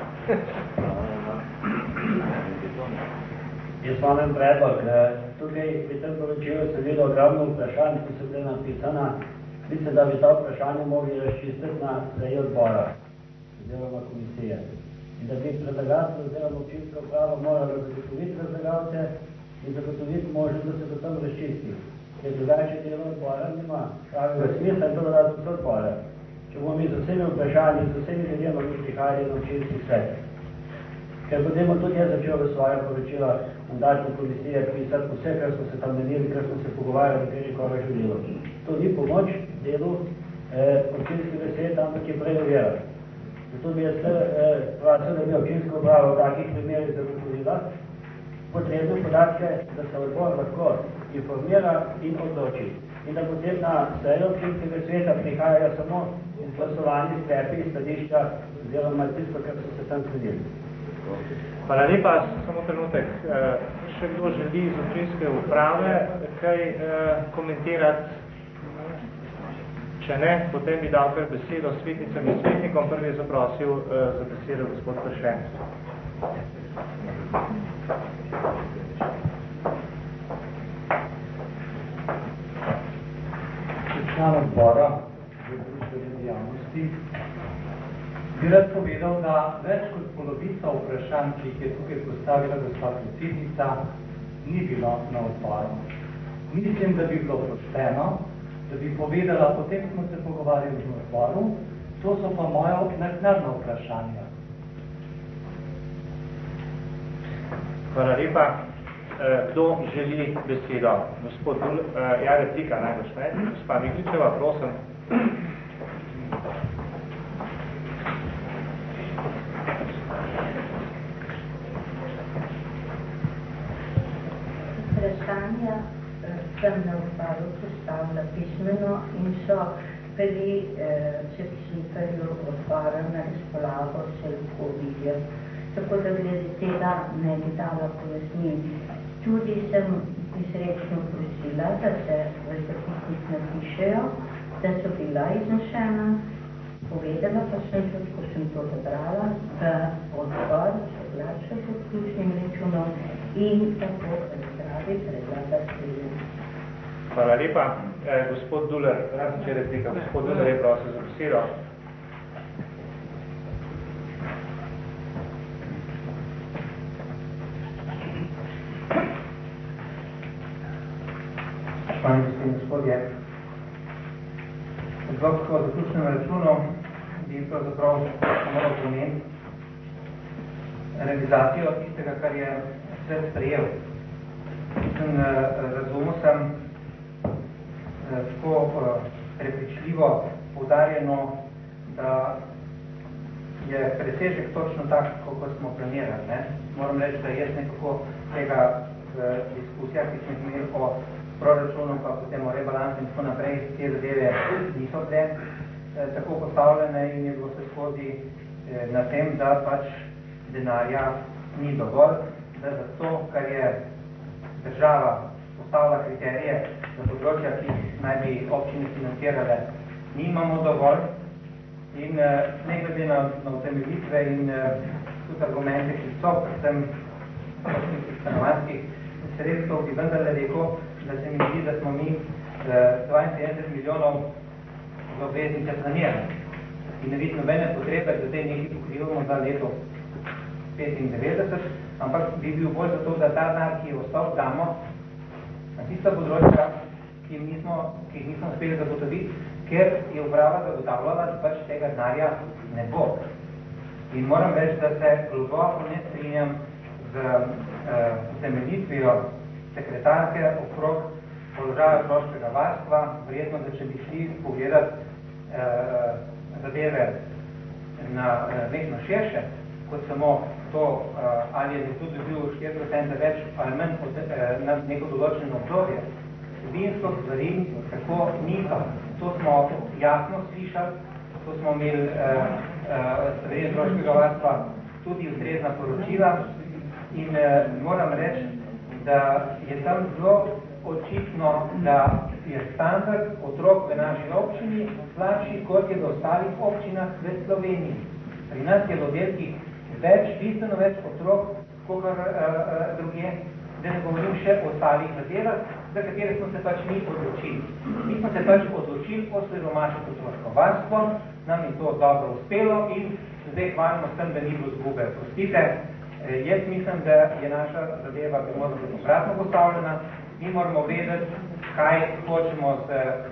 Jaz imam predlog. Tukaj bi tem poročilu seveda ogromno vprašanj, ki so bile napisana. Mislim, da bi ta vprašanje mogli razčistiti na seji odbora oziroma komisije. In da bi predlagatelj oziroma občinska uprava morala zagotoviti predlagatelje in zagotoviti možnost, da se to tam razčisti. Ker drugače delo odbora nima pravega smisla in to da tudi odbora. Če bomo mi z vsemi vprašanji, z vsemi ljudjema mi prihajali na občinski svet. Ker potem tudi jaz začel v svoje poročila mandatne komisije pisati vse, kar smo se tam menili, kar smo se pogovarjali, kar je koga želilo. To ni pomoč delu eh, občinskega sveta, ampak je prej ovira. Zato bi jaz eh, prosil, da bi občinska uprava v takih primerih zagotovila potrebne podatke, da se odbor lahko informira in odloči. In da potem na sejo občinskega sveta prihajajo samo glasovanje sklepi iz stališča oziroma tisto, kar so se tam sledili. Hvala lepa, samo trenutek. Še kdo želi iz občinske uprave kaj komentirati? Če ne, potem bi dal kar besedo svetnicam in svetnikom. Prvi je zaprosil za besedo gospod Pršen. Član odbora za družbene dejavnosti bi rad povedal, da več kot polovica vprašanj, ki jih je tukaj postavila gospa predsednica, ni bilo na odboru. Mislim, da bi bilo pošteno, da bi povedala, potem smo se pogovarjali v odboru, to so pa moja naknadna vprašanja. Hvala lepa. Kdo želi besedo? Gospod Dul, ja, replika najbolj ne. Gospa Migličeva, prosim. Vprašanja sem na odboru postavila pismeno in so bili sekretarju odbora na razpolago se lahko vidijo. Tako da glede tega ne bi dala pojasniti. Tudi sem izrečno prosila, da se v zapisnik napišejo, da so bila iznošena. Povedala pa sem tudi, ko sem to zabrala, da odbor soglaša z vključnim računom in tako razpravi predlagatelju. Hvala lepa. Eh, gospod Duler, razen če replika, gospod Duler je prosil za besedo. Spoštovani gospod in gospodje, odlok o zaključnem računu bi pravzaprav moral pomeniti realizacijo tistega, kar je svet sprejel. Sem razumel sem tako prepričljivo poudarjeno, da je presežek točno tak, kako smo planirali. Ne? Moram reči, da jaz nekako tega v diskusijah, ki smo imeli o proračunu, pa potem o rebalansu in tako naprej, te zadeve niso bile eh, tako postavljene in je bilo se skozi eh, na tem, da pač denarja ni dovolj, da za to, kar je država postavila kriterije za področja, ki naj bi občine financirale, nimamo dovolj in eh, ne glede na, na utemeljitve in eh, tudi argumente, ki so predvsem stanovanjskih sredstev, bi vendarle rekel, da se mi zdi, da smo mi dvainsedemdeset milijonov v obveznice planirali. In ne vidim nobene potrebe, da zdaj nekaj pokrivamo za leto petindevetdeset, ampak bi bil bolj zato, da ta denar, ki je ostal, damo na tista področja, ki jih nismo, ki jih nismo uspeli zagotoviti, ker je uprava zagotavljala, da pač tega denarja ne bo. In moram reči, da se globoko ne strinjam z uh, utemeljitvijo sekretarke okrog položaja otroškega varstva. Verjetno, da če bi šli pogledati uh, zadeve na nekno uh, širše, kot samo to, uh, ali je nekdo dobil štiri procente več ali manj od, uh, na neko določeno obdobje. Vinsko stvari tako niso. To smo jasno slišali, to smo imeli uh, uh, stvari otroškega varstva tudi ustrezna poročila in uh, moram reči, da je tam zelo očitno, da je standard otrok v naši občini slabši, kot je v ostalih občinah v Sloveniji. Pri nas je v oddelkih več, bistveno več otrok, kot uh, uh, druge, da ne govorim še o ostalih zadevah, za katere smo se pač mi odločili. Mi smo se pač odločili osiromašiti otroško varstvo, nam je to dobro uspelo in zdaj hvalimo s tem, da ni bilo zgube. Prostite, eh, jaz mislim, da je naša zadeva bi morala biti obratno postavljena. Mi moramo vedeti, kaj hočemo z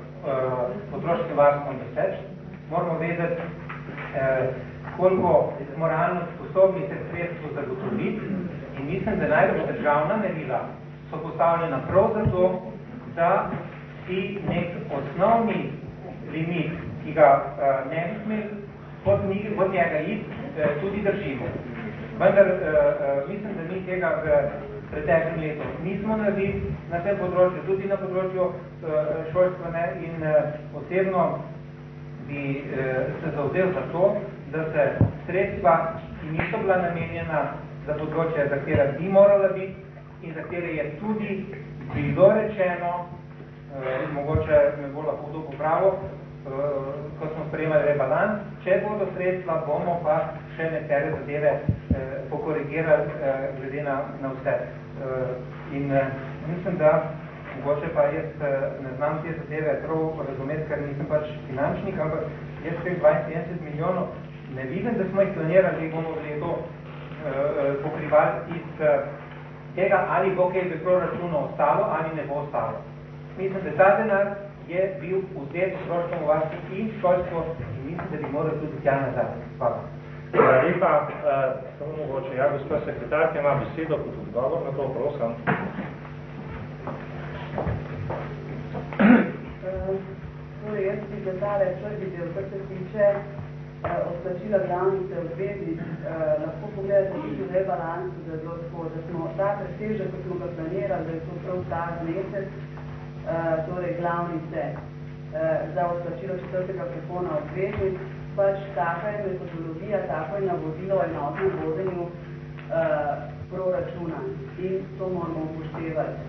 uh, otroškim varstvom doseči. Moramo vedeti, eh, koliko moralno sposobni se sredstvo zagotoviti in mislim, da najbolj državna merila so postavljena prav zato, da si nek osnovni limit, ki ga uh, ne bi smeli pod, pod njega iti, uh, tudi držimo. Vendar uh, uh, mislim, da mi tega v preteklem letu nismo naredili na tem področju, tudi na področju uh, šolstva ne, in uh, osebno bi uh, se zavzel za to, da se sredstva, ki niso bila namenjena za področje, za katera bi morala biti in za katere je tudi bilo rečeno, uh, mogoče me bo lahko to popravil, uh, ko smo sprejemali rebalans, če bodo sredstva, bomo pa še nekatere zadeve uh, pokorigirali uh, glede na, na vse. Uh, in uh, mislim, da mogoče pa jaz uh, ne znam te zadeve prav razumeti, ker nisem pač finančnik, ampak jaz teh dvainsedemdeset milijonov ne vidim, da smo jih planirali, bomo v leto uh, pokrivali iz uh, tega, ali bo kaj v proračunu ostalo, ali ne bo ostalo. Mislim, da ta denar je bil vzet otroškemu varstvu in školstvo in mislim, da bi moral tudi tja nazaj. Hvala. Hvala lepa. Uh, samo mogoče, ja, gospod sekretarka ima besedo kot odgovor na to, prosim. Torej, jaz bi za tale prvi del, kar se tiče odplačila glavnice obveznic, lahko pogledate tudi v rebalansu, da je bilo tako, da smo ta presežek, ko smo ga planirali, da je to prav ta mesec, torej glavnice za odplačilo četrtega prepona obveznic, pač taka je metodologija, tako je navodilo o enotnem vodenju proračuna in to moramo upoštevati.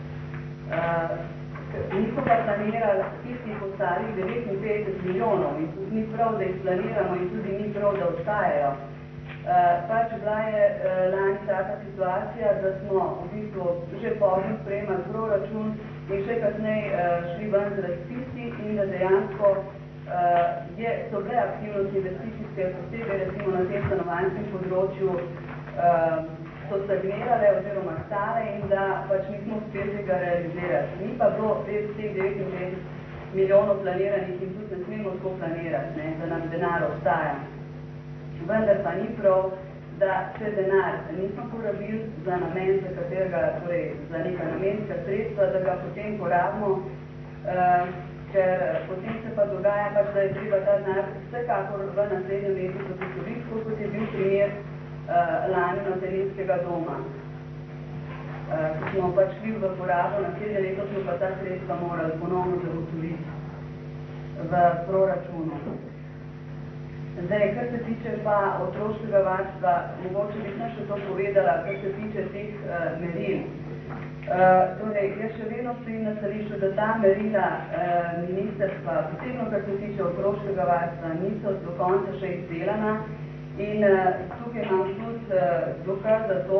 Mi smo pa planirali tistih ostalih devetinpetdeset milijonov in tudi ni prav, da jih planiramo in tudi ni prav, da ostajajo. Pač bila je lani taka situacija, da smo v bistvu že pozno sprejemali proračun in še kasneje šli ven z razpisi in da dejansko je, so bile aktivnosti investicijske, posebej recimo na tem stanovanjskem področju so stagnirale oziroma stale in da pač nismo uspeli tega realizirati. Ni pa bilo res teh devetinpetdeset milijonov planiranih in tudi ne smemo tako planirati, ne, da nam denar ostaja. Vendar pa ni prav, da če denar nismo porabili za namen, za katerega, torej za neka namenska sredstva, da ga potem porabimo, uh, ker potem se pa dogaja, pač, da je treba ta denar vsekakor v naslednjem letu zagotoviti, kot je bil primer Uh, lani na terenskega doma. Uh, ko smo pač šli v porabo, naslednje leto smo pa ta sredstva morali ponovno zagotoviti v proračunu. Zdaj, kar se tiče pa otroškega varstva, mogoče bi sem še to povedala, kar se tiče teh uh, meril. Uh, torej, jaz še vedno stojim na stališču, da ta merila uh, ministerstva, posebno kar se tiče otroškega varstva, niso do konca še izdelana. In uh, tukaj imam tudi uh, dokaz za to,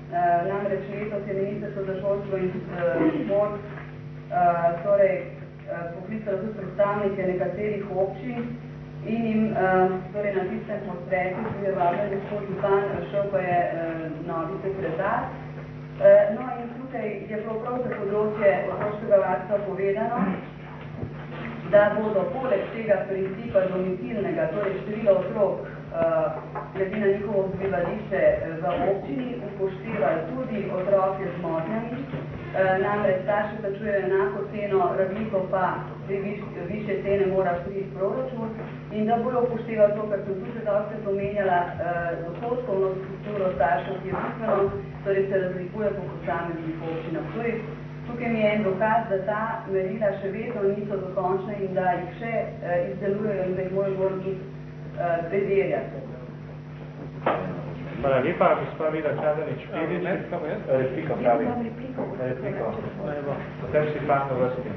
namreč letos je Ministrstvo za šolstvo in šport torej poklicalo tudi predstavnike nekaterih občin in jim torej na tistem posvetu, ki je vabljen gospod župan, šel pa je novi sekretar. No in tukaj je prav za področje otroškega varstva povedano, da bodo poleg tega principa domicilnega, torej števila otrok, glede na njihovo bivališče v občini, upoštevali tudi otroke z motnjami, namreč starši plačujejo enako ceno, razliko pa te višje cene mora priti proračun in da bodo upoštevali to, kar sem tudi dostakrat omenjala, dohodkovno strukturo staršev, ki je bistveno, torej se razlikuje po posameznih občinah. Torej, tukaj mi je en dokaz, da ta merila še vedno niso dokončne in da jih še izdelujejo in da jih morajo tudi preverjati. Hvala lepa, gospa Vida Čadanič-Pedič. Repliko pravi. Repliko. Potem si pa na vrsti.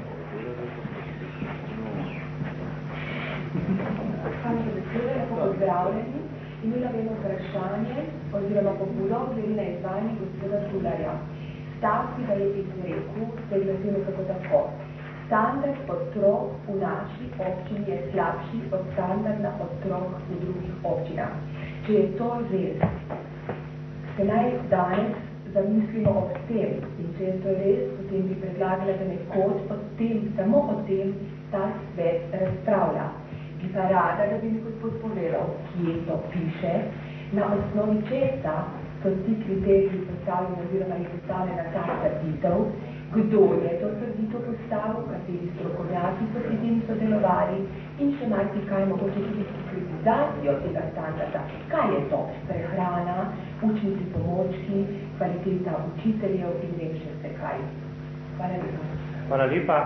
Hvala za besedo, lepo pozdravljeni. Imela bi eno vprašanje oziroma pobudo glede na izvajanje gospoda Šularja. Stav, ki ga je izrekel, se glasi nekako tako. Standard otrok v naši občini je slabši od standarda otrok v drugih občinah. Če je to res, se naj danes zamislimo ob tem. In če je to res, potem bi predlagala, da nekoč o tem, samo o tem, ta svet razpravlja. Bi pa rada, da bi mi gospod povedal, kje to piše, na osnovi česa so ti kriteriji postavljeni oziroma je postavljena ta trditev, kdo je to trditev postavil, kateri strokovnjaki so pri tem sodelovali in še marsikaj mogoče tudi kritizacijo tega standarda. Kaj je to? Prehrana, učnici pomočki, kvaliteta učiteljev in vem še vse kaj. Hvala lepa. Hvala lepa.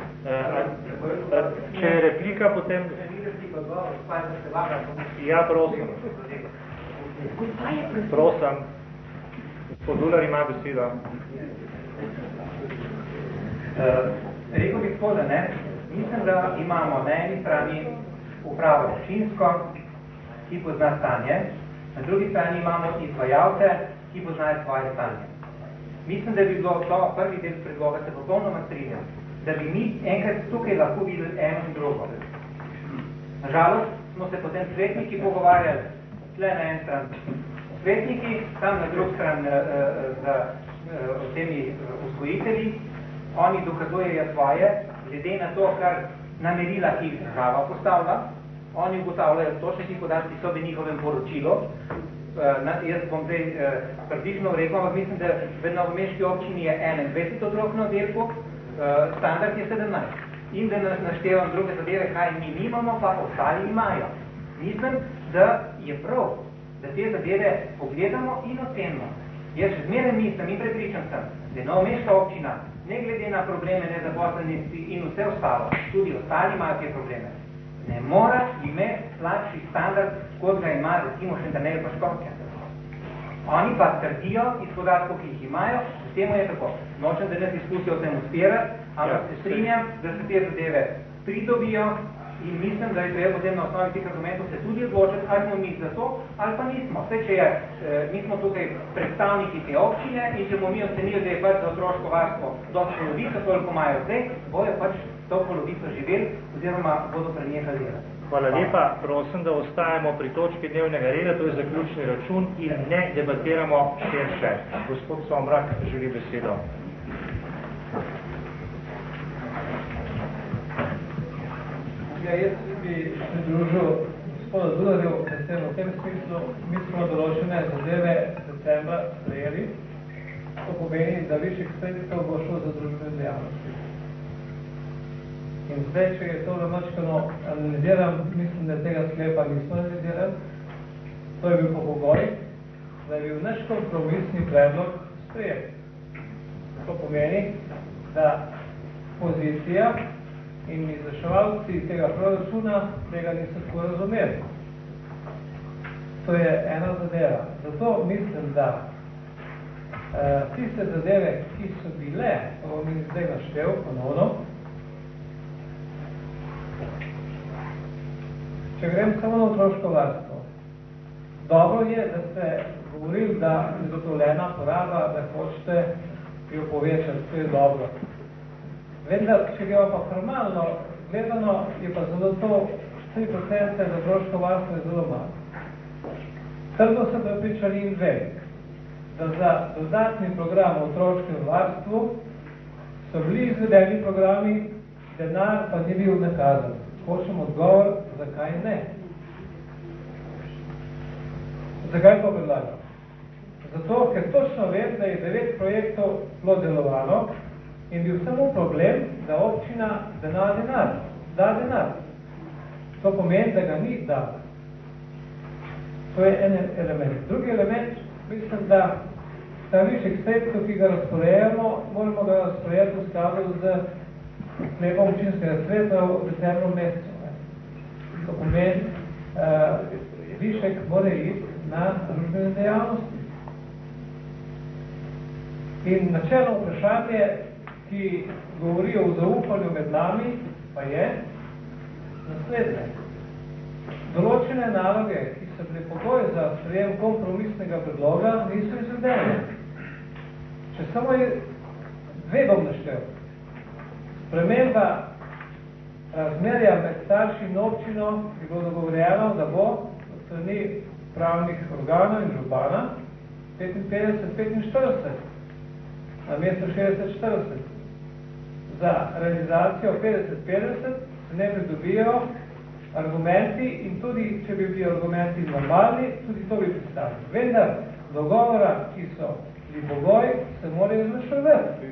Če je replika, potem... Ja, prosim. Prosim. Gospod Dular ima besedo. Rekel bi tako, da ne. Mislim, da imamo na eni strani upravo občinsko, ki pozna stanje, na drugi strani imamo izvajalce, ki poznajo svoje stanje. Mislim, da bi bilo to prvi del predloga, se popolnoma strinjam, da bi mi enkrat tukaj lahko videli eno in drugo. Nažalost smo se potem svetniki pogovarjali tle na en stran svetniki, tam na drug stran z temi vzgojitelji, oni dokazujejo svoje, glede na to, kar namerila, ki jih država postavlja, oni ugotavljajo točno ti podatki so v njihovem poročilu. Jaz bom zdaj približno rekel, ampak mislim, da v novomeški občini je enaindvajset otrok na oddelku, standard je sedemnajst. In da naštevam druge zadeve, kaj mi nimamo, pa ostali imajo. Mislim, da je prav, da te zadeve pogledamo in ocenimo. Jaz še zmeraj mislim in prepričan sem, da je novomeška občina, ne glede na probleme nezaposlenosti in vse ostalo, tudi ostali imajo te probleme, ne mora imeti slabši standard, kot ga ima recimo Šentjernej pa Škofja. Oni pa trdijo iz podatkov, ki jih imajo, da temu je tako. Nočem, da ne diskusijo o tem uspirati, ampak se strinjam, da se te zadeve pridobijo in mislim, da je treba potem na osnovi teh argumentov se tudi odločiti, ali smo mi za to, ali pa nismo. Vse, če je, mi smo tukaj predstavniki te občine in če bomo mi ocenili, da je pač za otroško varstvo dosti polovico, koliko imajo zdaj, bojo pač to polovico živeli oziroma bodo prenehali delati. Hvala lepa. Prosim, da ostajamo pri točki dnevnega reda, to je zaključni račun in ne debatiramo širše. Gospod Somrak želi besedo. Ja, jaz bi pridružil gospoda Dularju, da se v tem smislu mi smo določene zadeve decembra sprejeli. To pomeni, da višjih sredstev bo šlo za družbene dejavnosti. In zdaj, če je to domačkano analiziram, mislim, da tega sklepa nismo analiziram. To je bil po pogoj, da je bil naš kompromisni predlog sprejet. To pomeni, da pozicija in izvrševalci tega proračuna tega niso tako razumeli. To je ena zadeva. Zato mislim, da uh, tiste zadeve, ki so bile, pa bom jih zdaj naštel ponovno, če grem samo na otroško varstvo. Dobro je, da se v govorili, da je zagotovljena poraba, da hočete jo povečati, to je dobro. Vendar, če ga pa formalno gledano, je pa zelo to tri procente za otroško varstvo je zelo malo. Trdno sem prepričan in velik, da za dodatni program o otroškem varstvu so bili izvedeni programi, denar pa ni bil nakazan. Hočem odgovor, zakaj ne. Zakaj to predlagam? Zato, ker točno vem, da je devet projektov bilo delovano in bil samo problem, da občina denar denar, da denar. To pomeni, da ga ni dala. To je en element. Drugi element, mislim, da ta višek sredstev, ki ga razporejamo, moramo ga razporejati v skladu z sklepom občinskega sveta v decembru mesecu. To pomeni, uh, višek mora iti na družbene dejavnosti. In načelno vprašanje, ki govori o zaupanju med nami, pa je naslednje. Določene naloge, ki so bile pogoj za sprejem kompromisnega predloga, niso izvedene. Če samo je dve bom naštel. Sprememba razmerja med starši in občino je bilo dogovorjeno, da bo od strani pravnih organov in župana petinpetdeset petinštirideset na mesto šestdeset štirideset. Za realizacijo petdeset petdeset se ne pridobijo argumenti in tudi, če bi bili argumenti normalni, tudi to bi predstavili. Vendar, dogovora, ki so bili pogoj, se morajo izvrševati.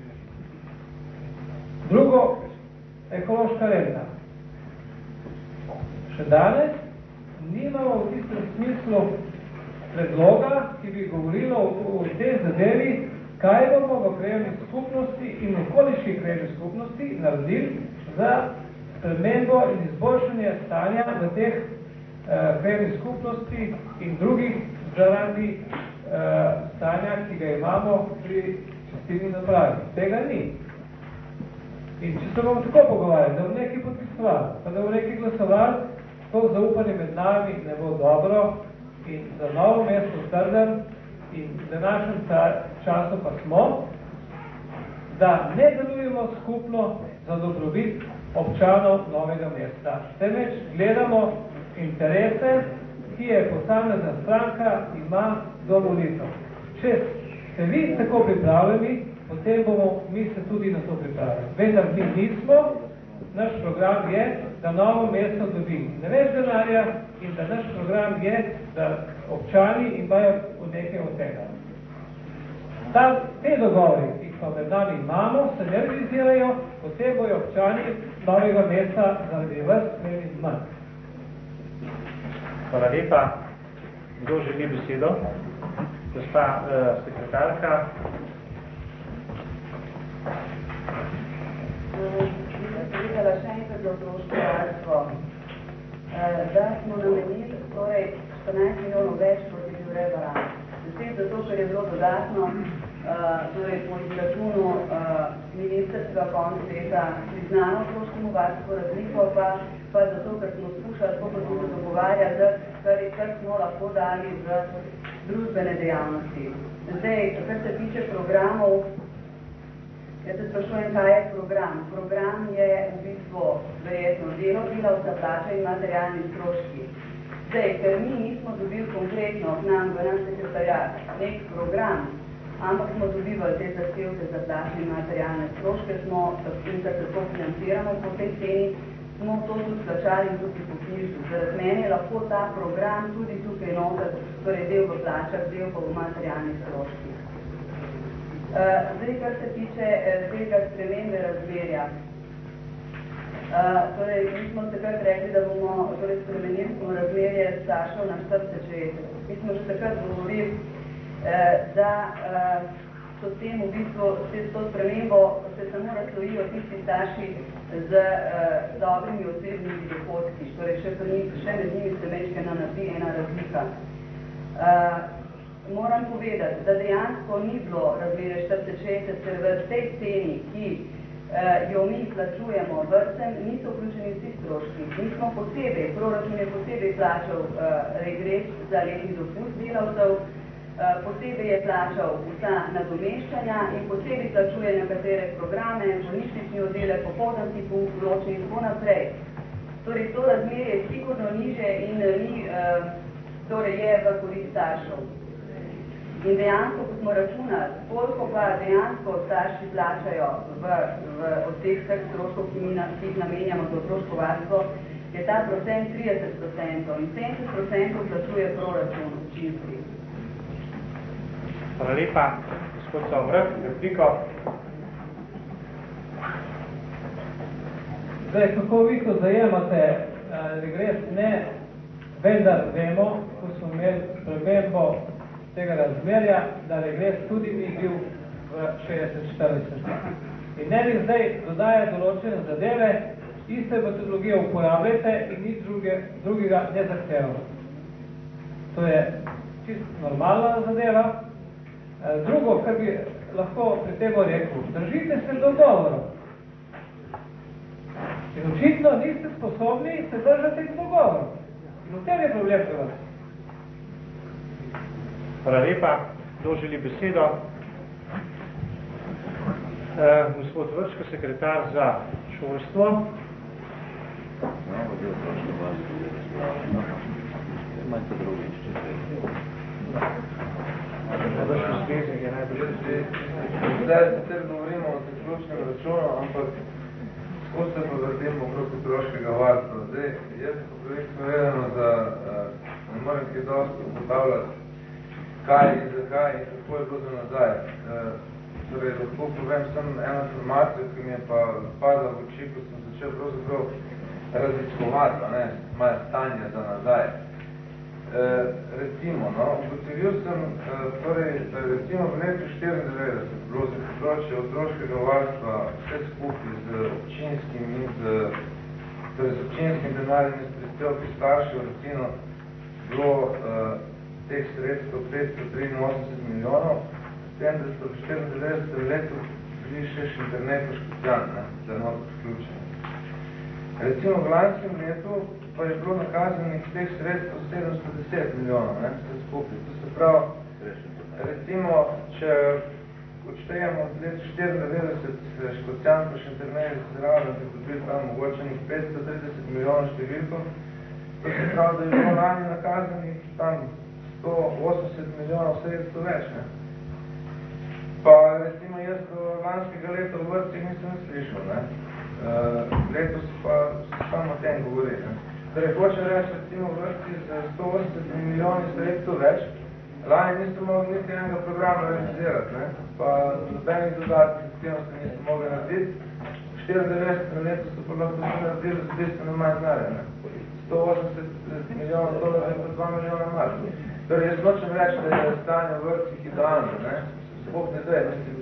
Drugo, ekološka renta. Še danes nimamo v tistem smislu predloga, ki bi govorilo o tej zadevi, kaj bomo v krajevni skupnosti in okoliški krajevni skupnosti naredili za spremembo in izboljšanje stanja v teh uh, krajevnih skupnosti in drugih zaradi uh, stanja, ki ga imamo pri čistilni napravi. Tega ni. In če se bomo tako pogovarjali, da bomo nekaj podpisovali, pa da bomo nekaj glasovali, to zaupanje med nami ne bo dobro in za Novo mesto Trden in v današnjem času pa smo, da ne delujemo skupno za dobrobit občanov Novega mesta. Temveč gledamo interese, ki je posamezna stranka ima do volitev. Če ste vi tako pripravljeni, potem bomo mi se tudi na to pripravili. Vendar mi nismo, naš program je, da Novo mesto dobi ne več denarja in da naš program je, da občani imajo nekaj od tega. Ta, te dogovori, ki pa med nami imamo, se ne realizirajo, potem bojo občani Novega mesta zaradi vrst spremeni manj. Hvala lepa. Kdo želi besedo? Gospa eh, sekretarka. Povedala še enkrat za otroško varstvo, da smo namenili torej štirinajst milijonov več, kot je bil rebalans. Spet zato, ker je bilo dodatno, torej po izračunu ministrstva konec leta priznano otroškemu varstvu razliko, pa, pa zato, ker smo skušali, kako smo se dogovarjali, kar, kar smo lahko dali v družbene dejavnosti. Zdaj, kar se tiče programov, jaz se sprašujem, kaj je program. Program je v bistvu verjetno delo delavca, plača in materialni stroški. Zdaj, ker mi nismo dobili konkretno k nam v naš sekretarjat nek program, ampak smo dobivali te zahtevke za plače in materialne stroške, smo, in da se to financiramo po tej ceni, smo to tudi plačali in tudi po knjižu. Zaradi mene je lahko ta program tudi tukaj noter, torej del v plačah, del pa v materialnih stroških. Uh, zdaj, kar se tiče uh, tega spremembe razmerja. Uh, torej, mi smo takrat rekli, da bomo torej, spremenili smo razmerje staršev na štirideset šestdeset. Mi smo že takrat govorili, uh, da uh, so s tem v bistvu, s to spremembo se samo razlojijo tisti starši z uh, dobrimi osebnimi dohodki, torej še, še med njimi se mečkena naredi ena razlika. Uh, Moram povedati, da dejansko ni bilo razmerje štirideset šestdeset, ker v tej ceni, ki eh, jo mi plačujemo vrtcem, niso vključeni vsi stroški. Mi smo posebej, proračun je posebej plačal eh, regres za letni dopust delavcev, posebej je plačal vsa nadomeščanja in posebej plačuje nekatere programe, bolnišnični oddelek, popoldanski pouk, nočni in tako naprej. Torej, to razmerje je sigurno niže in ni, torej je v korist staršev. In dejansko, ko smo računali, koliko pa dejansko starši plačajo v, v, od teh vseh stroškov, ki, mi na, ki jih namenjamo za otroško varstvo, je ta procent trideset procentov in sedemdeset procentov plačuje proračun občinski. Hvala lepa, gospod Somrk, repliko. Zdaj, kako vi to zajemate regres, ne, vendar vemo, ko smo imeli spremembo tega razmerja, da regres tudi ni bil v šestdeset štirideset. In ne bi zdaj dodaja določene zadeve, iste metodologije uporabljate in nič druge, drugega ne zahtevamo. To je čisto normalna zadeva. Drugo, kar bi lahko pri tem rekel, držite se dogovorov. In očitno niste sposobni se držati dogovorov. In v tem je problem pri vas. Hvala lepa. Kdo želi besedo? E, gospod Vrčko, sekretar za šolstvo. No, bo del troško vas tudi razpravljeno. Imajte drugi, če Zdaj sicer govorimo o zaključnem računu, ampak kako se pa vrtimo okrog otroškega varstva. Zdaj, jaz pa projekt povedano, da uh, ne morem kaj dosti ugotavljati, kaj in zakaj in kako je bilo za nazaj. Uh, torej, lahko povem sem eno informacijo, ki mi je pa padla v oči, ko sem začel pravzaprav raziskovati, ne, moje stanje za nazaj. E, recimo, no, ugotovil sem, e, torej, da je recimo v letu štiriindevetdeset bilo za področje otroškega varstva vse skupaj z občinskim in z, torej z občinskim denarjem in s prispevki staršev, recimo, bilo e, teh sredstev petsto triinosemdeset milijonov, s tem, da so v štiriindevetdesetem letu bili še internet poškotjan, ne, da not vključeni. Recimo v lanskem letu pa je bilo nakazanih teh sredstev sedemsto deset milijonov, ne, vse skupaj. To se pravi, recimo, če odštejemo od leta štiriindevetdeset škotjan pa še internet zraven, bi dobili tam mogoče petsto trideset milijonov številko, to se pravi, da je bilo lani nakazanih tam sto osemdeset milijonov sredstev več, ne. Pa recimo jaz do lanskega leta v vrtcih nisem slišal, ne. Uh, letos pa samo o tem govori. Ne? Torej, hoče reči, recimo vrsti z sto osemdeset milijoni sredstev več, lani niste mogli niti enega programa realizirati, ne? Pa nobenih dodatnih aktivnosti niste mogli narediti. V štiriindevetdesetem letu so pa lahko to naredili z bistveno manj denarja. sto osemdeset milijonov dolarjev pa dva milijona manj. Torej, jaz hočem reči, da je stanje v vrstih idealno, ne? Sploh ne zdaj, mislim,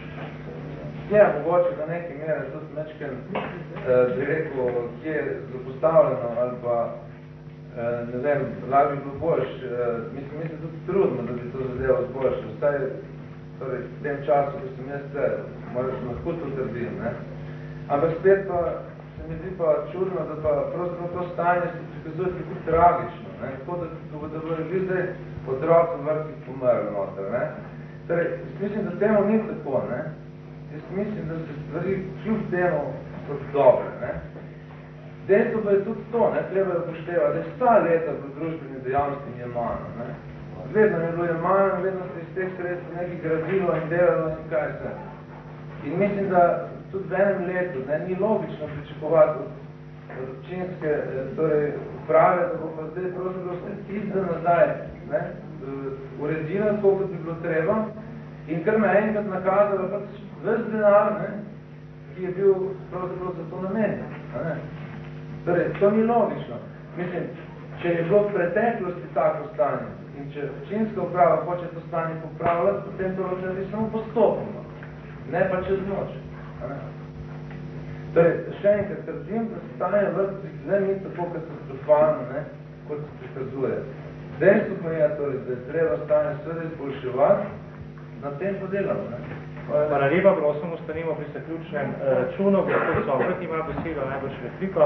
je mogoče do neke mere tudi mečken, eh, bi rekel, ki je zapostavljeno ali pa, eh, ne vem, lahko bi bilo boljš, eh, mislim, mislim tudi trudno, da bi to zadevo zboljšal. Vstaj, torej, v tem času, ko sem jaz se, moraš lahko to trdim, ne. Ampak spet pa se mi zdi pa čudno, da pa pravzaprav to stanje se prikazuje tako tragično, ne. Tako da, da, da bo ljudi zdaj otroci v vrstih pomrli noter, ne. Torej, mislim, da temu ni tako, ne. Jaz mislim, da se stvari kljub temu so dobre, ne. Dejstvo pa je tudi to, ne, treba da pošteva, da je vsa leta v družbeni dejavnosti jemano, ne. Vedno je bilo jemano, vedno se iz teh sredstv nekaj gradilo in delalo in kaj se. In mislim, da tudi v enem letu, ne, ni logično pričakovati od občinske, torej, uprave, da bo pa zdaj pravzaprav vse tizda nazaj, ne, uredila, koliko bi bilo treba, in kar me enkrat nakazalo, pač ves denar, ne, ki je bil pravzaprav za to namenjen. Torej, to ni logično. Mislim, če je bilo v preteklosti tako stanje in če občinska uprava hoče to stanje popravljati, potem to lahko naredi samo postopno, ne pa čez noč. Torej, še enkrat trdim, da stanje vrtcih ne ni tako katastrofalno, ne, kot se prikazuje. Dejstvo pa je, torej, da je treba stanje seveda izboljševati, na tem podelamo, ne. Hvala lepa, prosim, ostanimo pri zaključnem računu. Gospod Somrk ima besedo, najbolj repliko.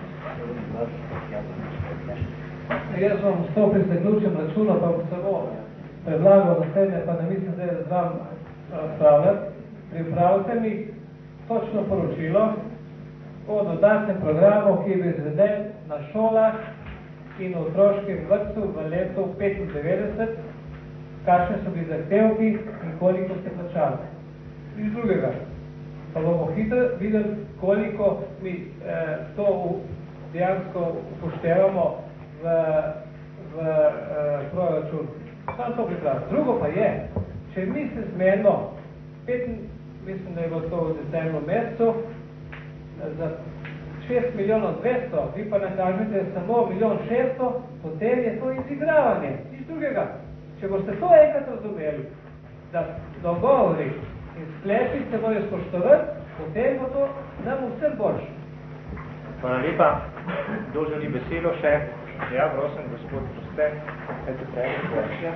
Jaz vam vstopim zaključnem računu, pa samo predlagal naslednje, pa ne mislim zdaj z vam razpravljati, pripravite mi točno poročilo o dodatnem programu, ki je bil izveden na šolah in v otroškem vrtcu v letu petindevetdeset, kakšne so bili zahtevki in koliko ste plačali. Iz drugega. Pa bomo hitro videli, koliko mi eh, to dejansko upoštevamo v, v eh, proračunu. Samo to pripravljamo. Drugo pa je, če mi se zmenimo, mislim, da je bilo to v decembru mesecu, za šest milijonov dvesto, vi pa nakažete samo milijon šeststo, potem je to izigravanje, nič drugega. Če boste to enkrat razumeli, da dogovori in sklepi se bojo spoštovati, potem bo to nam vse boljše. Hvala lepa. Kdo želi besedo še? Ja, prosim, gospod Proste. Kaj te pravi? Ja.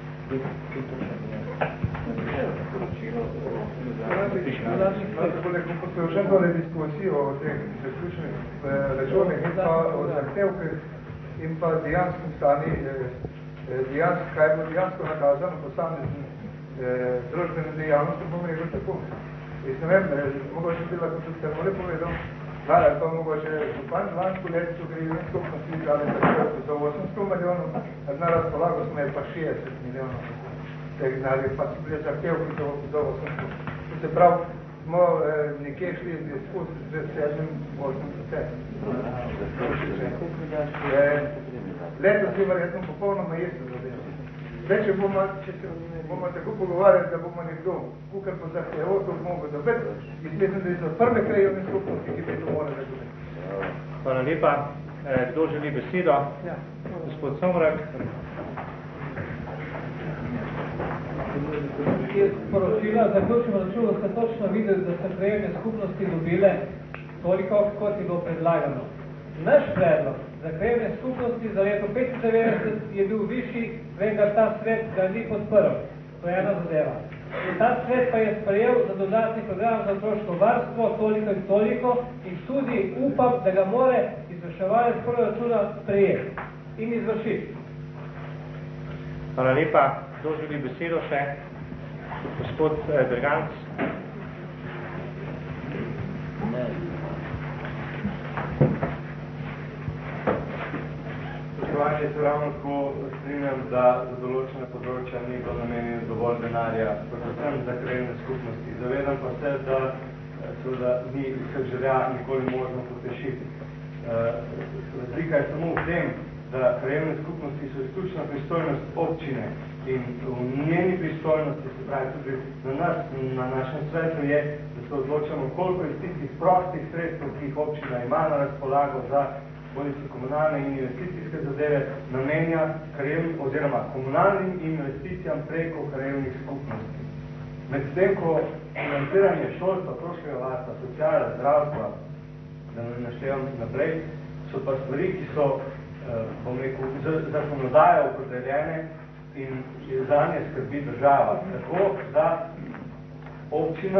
Ko ste še tole diskusijo o teh zaključnih računih in pa o zahtevkih in pa dejanskem stani, dejansko, kaj bo dejansko nakazano posamezni družbene dejavnosti, bom rekel tako. Jaz ne vem, mogoče bi lahko tudi termole povedal, ali pa mogoče župan lansko let so krivim skupnosti dali zahtevke za osemsto milijonov, na razpolago smo je pa šestdeset milijonov. Teh denarjev pa so bile zahtevki za osemsto. To se pravi, smo eh, nekje šli skozi z sedmim, osmim procesom. Letos je verjetno popolnoma isto zadevo. Zdaj, če bomo, če se bomo tako pogovarjali, da bomo nekdo, kukaj po zahtevo, to bomo dobiti, mislim, da je za prve krajovne skupnosti, ki bi to morali dobiti. Hvala lepa. Kdo želi besedo? Ja. Gospod Somrak. Iz poročila zaključimo računu ste točno videli, da so krajevne skupnosti dobile toliko, kot je bilo predlagano. Naš predlog za krajevne skupnosti za leto petindevetdeset je bil višji, vendar ta svet ga ni podprl. To je ena zadeva. In ta svet pa je sprejel za dodatni program za otroško varstvo toliko in toliko in tudi upam, da ga more izvrševalec proračuna sprejeti in izvršiti. Hvala lepa. Kdo želi besedo še? Gospod eh, Berganc. Spoštovanje, se ravno tako strinjam, da za določene področja ni bilo namenjeno dovolj denarja, predvsem za krajevne skupnosti. Zavedam pa se, da seveda ni vseh želja nikoli možno potešiti. Razlika je samo v tem, da krajevne skupnosti so izključna pristojnost občine in v njeni pristojnosti, se pravi tudi na nas, na našem svetu je, da se odločamo, koliko iz tistih prostih sredstev, ki jih občina ima na razpolago za bodisi komunalne in investicijske zadeve, namenja krajevnim oziroma komunalnim investicijam preko krajevnih skupnosti. Medtem, ko financiranje šolstva, otroškega varstva, socialnega, zdravstva, da ne naštevam naprej, so pa stvari, ki so bom rekel, zakonodajo opredeljene in za nje skrbi država. Tako, da občina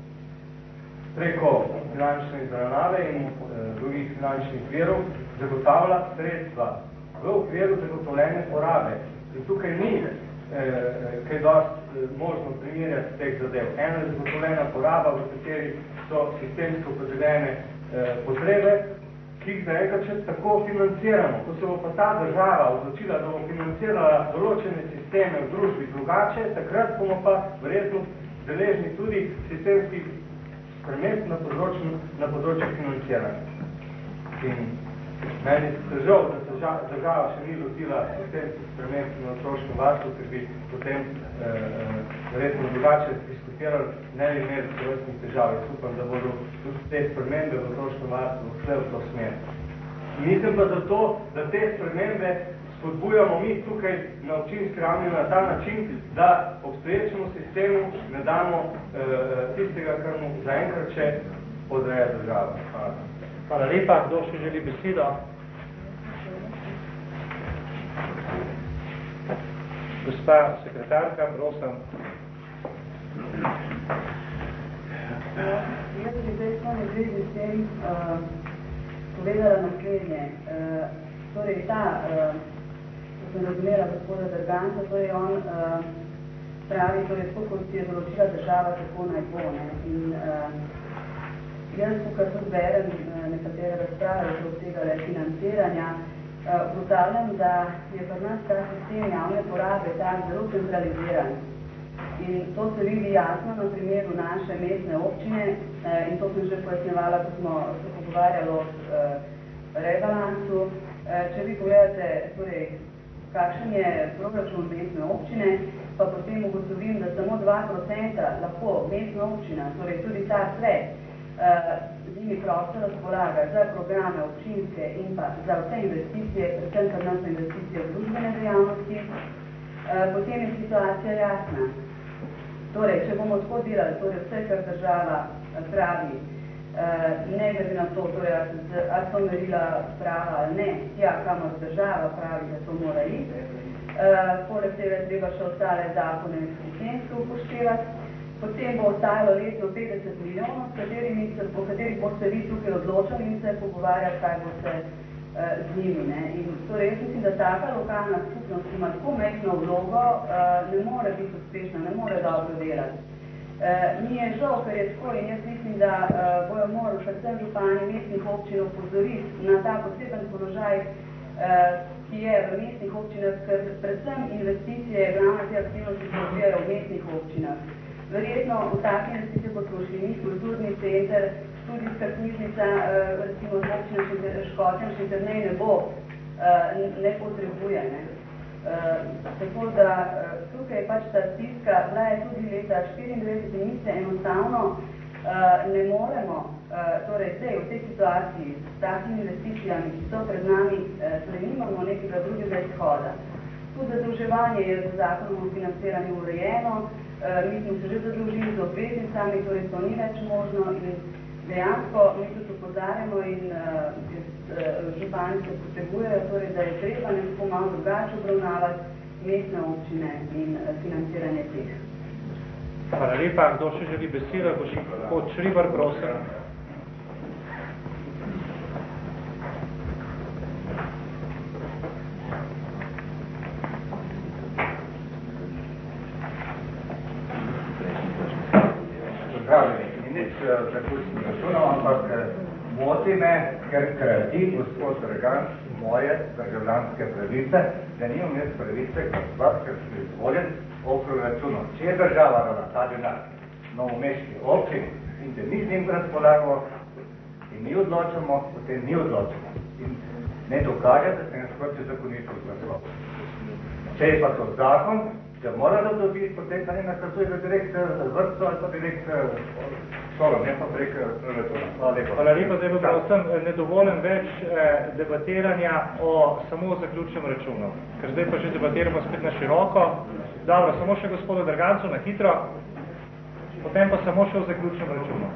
preko finančne izravnave in e, drugih finančnih virov zagotavlja sredstva v okviru zagotovljene porabe. In tukaj ni e, kaj dost e, možno primerjati teh zadev. Ena je zagotovljena poraba, v kateri so sistemsko opredeljene e, potrebe, ki jih zaenkrat še tako financiramo. Ko se bo pa ta država odločila, da bo financirala določene sisteme v družbi drugače, takrat bomo pa verjetno deležni tudi sistemskih sprememb na področju, na področju financiranja. In meni se žal, da se država še ni lotila sistemskih sprememb na otroškem varstvu, ker bi potem eh, verjetno drugače diskutirali, ne bi imeli celostnih težav. Jaz upam, da bodo tudi te spremembe v otroškem varstvu vse v to smer. Mislim pa zato, da te spremembe spodbujamo mi tukaj na občinski ravni na ta način, da obstoječemu sistemu ne damo eh, tistega, kar mu zaenkrat še podreja država. Hvala. Hvala lepa. Kdo še želi besedo? Gospa sekretarka, prosim. Jaz bi zdaj samo zvezi s tem uh, povedala naslednje. Uh, torej, ta uh, sem razumela gospoda Drganca, to je on uh, pravi, to je tako, kot si je določila država, tako naj bo. Ne? In uh, jaz, ko tudi berem uh, nekatere razprave okrog tega le financiranja, uh, ugotavljam, da je pri nas ta sistem javne porabe tak zelo centraliziran. In to se vidi jasno na primeru naše mestne občine, uh, in to sem že pojasnjevala, ko smo se pogovarjali o uh, rebalansu. Uh, če vi pogledate, torej, kakšen je proračun mestne občine, pa potem ugotovim, da samo dva procenta lahko mestna občina, torej tudi ta svet, z njimi prostor razpolaga za programe občinske in pa za vse investicije, predvsem kar nas investicije v družbene dejavnosti, potem je situacija jasna. Torej, če bomo tako delali, torej vse, kar država pravi, ne glede na to, torej, ali so merila prava ali ne, tja, kamor država pravi, da to mora iti. Poleg tega je treba še ostale zakone sistemsko upoštevati. Potem bo ostalo letno petdeset milijonov, s katerimi, po katerih boste vi tukaj odločali in se pogovarjati, kaj boste uh, z njimi. Ne? In torej, jaz mislim, da taka lokalna skupnost ima tako majhno vlogo, uh, ne more biti uspešna, ne more dobro delati. Uh, mi je žal, ker je tako in jaz mislim, da uh, bojo morali predvsem župani mestnih občin opozoriti na ta poseben položaj, uh, ki je v mestnih občinah, ker predvsem investicije, glavne te aktivnosti se odvijajo v mestnih občinah. Verjetno v takih investicije, kot smo šli mi, kulturni center, študijska knjižnica, uh, recimo z občina Škotja, Šentjernej ne bo, uh, ne potrebuje. Ne? Uh, tako da uh, tukaj je pač ta stiska, bila je tudi leta štiriindvajset in mi se enostavno uh, ne moremo, uh, torej zdaj v tej situaciji s takimi investicijami, ki so pred nami, uh, torej nimamo nekega drugega izhoda. Tudi zadolževanje je z zakonom o financiranju urejeno, uh, mi smo se že zadolžili z obveznicami, torej to ni več možno in dejansko mi tudi opozarjamo in uh, župani se potrebujejo, torej, da je treba nekako malo drugače obravnavati mestne občine in financiranje teh. Hvala lepa. Kdo še želi besedo? Gospod Šribar, prosim. Zdravljeni, ni nič zaključnih računov, ampak moti me, ker krati gospod Drgan moje državljanske pravice, da ni vmes pravice glasovati, ker sem izvoljen o proračunu. Če je država rada ta denar novomeški občini in da mi z njim razpolagamo in mi odločamo, potem mi odločamo. In ne dokaže, da se ne skorče zakonito glasoval. Če je pa to zakon, da mora da dobiti, potem pa ne nakazuje, da direkt vrsto ali pa direkt šolo, ne pa prek proračuna. Hvala lepa. Hvala lepa, zdaj bo sem nedovoljen več eh, debatiranja o samo zaključnem računu, ker zdaj pa že debatiramo spet na široko. Dobro, samo še gospodu Drgancu na hitro, potem pa samo še o zaključnem računu.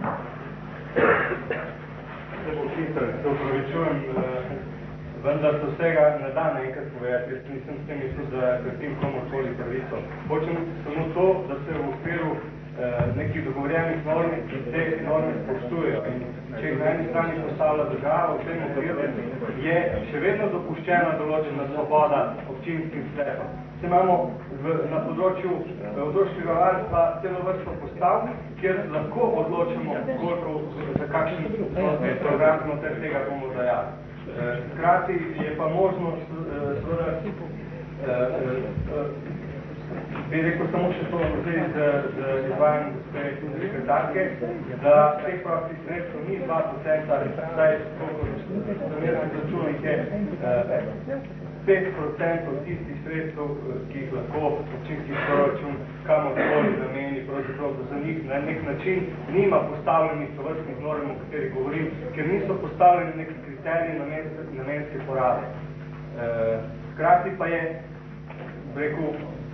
Se bo hitro, se upravičujem, eh, vendar se vsega ne da nekaj povedati. Jaz nisem s tem mislil, da kratim komorkoli pravico. Hočem samo to, da se v okviru nekih dogovorjenih norm, ki te norme spoštujejo. In če jih na eni strani postavlja država, v tem okviru je še vedno dopuščena določena svoboda občinskih svetov. Se imamo v, na področju otroškega varstva celo vrsto postav, kjer lahko odločimo, koliko za kakšen program znotraj tega bomo dajali. Hkrati je pa možnost seveda bi rekel samo še to zdaj z, z izvajanjem gospe sekretarke, da teh prostih sredstv ni dva procenta, saj namernih računih je pet procentov tistih sredstev, ki jih lahko občinski proračun kamorkoli nameni, pravzaprav za njih na nek način nima postavljenih tovrstnih norm, o katerih govorim, ker niso postavljeni neki kriteriji namenske, namenske porabe. Hkrati pa je, rekel,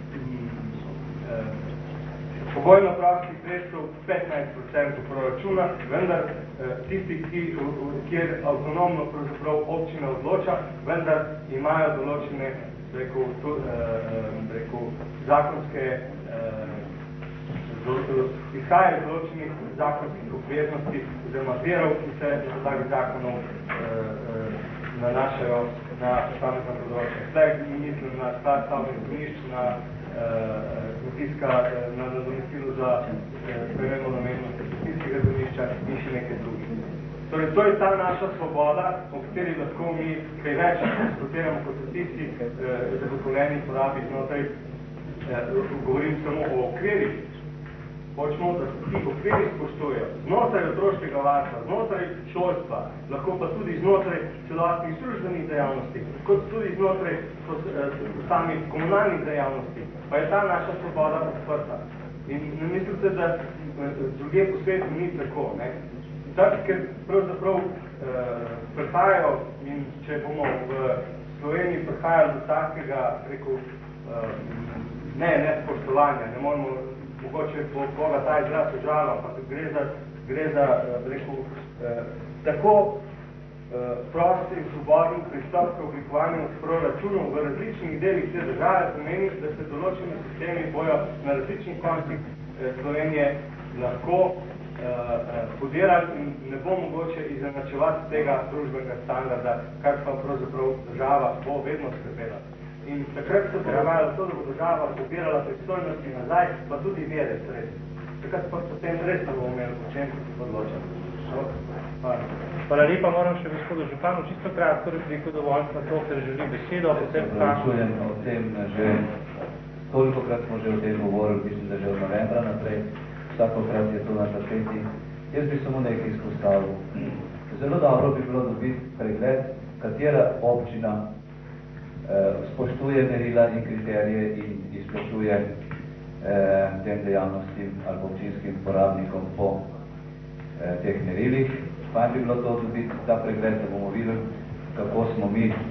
pogojno prostih sredstev petnajst procentov proračuna, vendar tisti, ki, kjer avtonomno pravzaprav občina odloča, vendar imajo določene, rekel, tu, rekel, zakonske, izhajajo določenih zakonskih obveznosti oziroma verov, ki se na podlagi zakonov nanašajo na posamezna področja. Zdaj mislim na star stavbnih zemljišč, na kmetijska, na nadomestilo za spremembo namennosti kmetijskega zemljišča in še nekaj drugih. Torej, to je ta naša svoboda, o kateri lahko mi kaj več diskutiramo kot tisti zagotovljeni porabi znotraj, govorim samo o okvirih. Hočemo, da se ti okviri spoštujejo znotraj otroškega varstva, znotraj šolstva, lahko pa tudi znotraj celotnih službenih dejavnosti, kot tudi znotraj samih komunalnih dejavnosti, pa je ta naša svoboda odprta. In ne mislite, da druge po svetu ni tako, ne? Tako, ker pravzaprav eh, prihajajo in če bomo v Sloveniji prihajali do takega, rekel, eh, ne, ne spoštovanja, ne moramo mogoče po koga ta izraz užalo, ampak gre za, gre za rekel, eh, tako eh, prost in svobodni pristop k oblikovanju proračunov v različnih delih te države, pomeni, da se določeni sistemi bojo na različnih koncih eh, Slovenije lahko eh, podirali in ne bo mogoče izenačevati tega družbenega standarda, kar pa pravzaprav država bo vedno skrbela. In takrat se bo dogajalo to, da bo država pobirala pristojnosti nazaj, pa tudi vere sredstva. Takrat pa potem res ne bomo imeli po čem odločati. Hvala lepa, moram še gospodu županu čisto kratko repliko dovolj na to, ker želi besedo. Potem pravičujem o tem že, tolikokrat smo že o tem govorili, mislim, da že od novembra naprej, vsakokrat je to na tapeti. Jaz bi samo nekaj izpostavil. Zelo dobro bi bilo dobiti pregled, katera občina spoštuje merila in kriterije in izplačuje eh, tem dejavnostim ali občinskim porabnikom po eh, teh merilih. Fajn bi bilo to dobiti ta pregled, da bomo videli, kako smo mi, eh,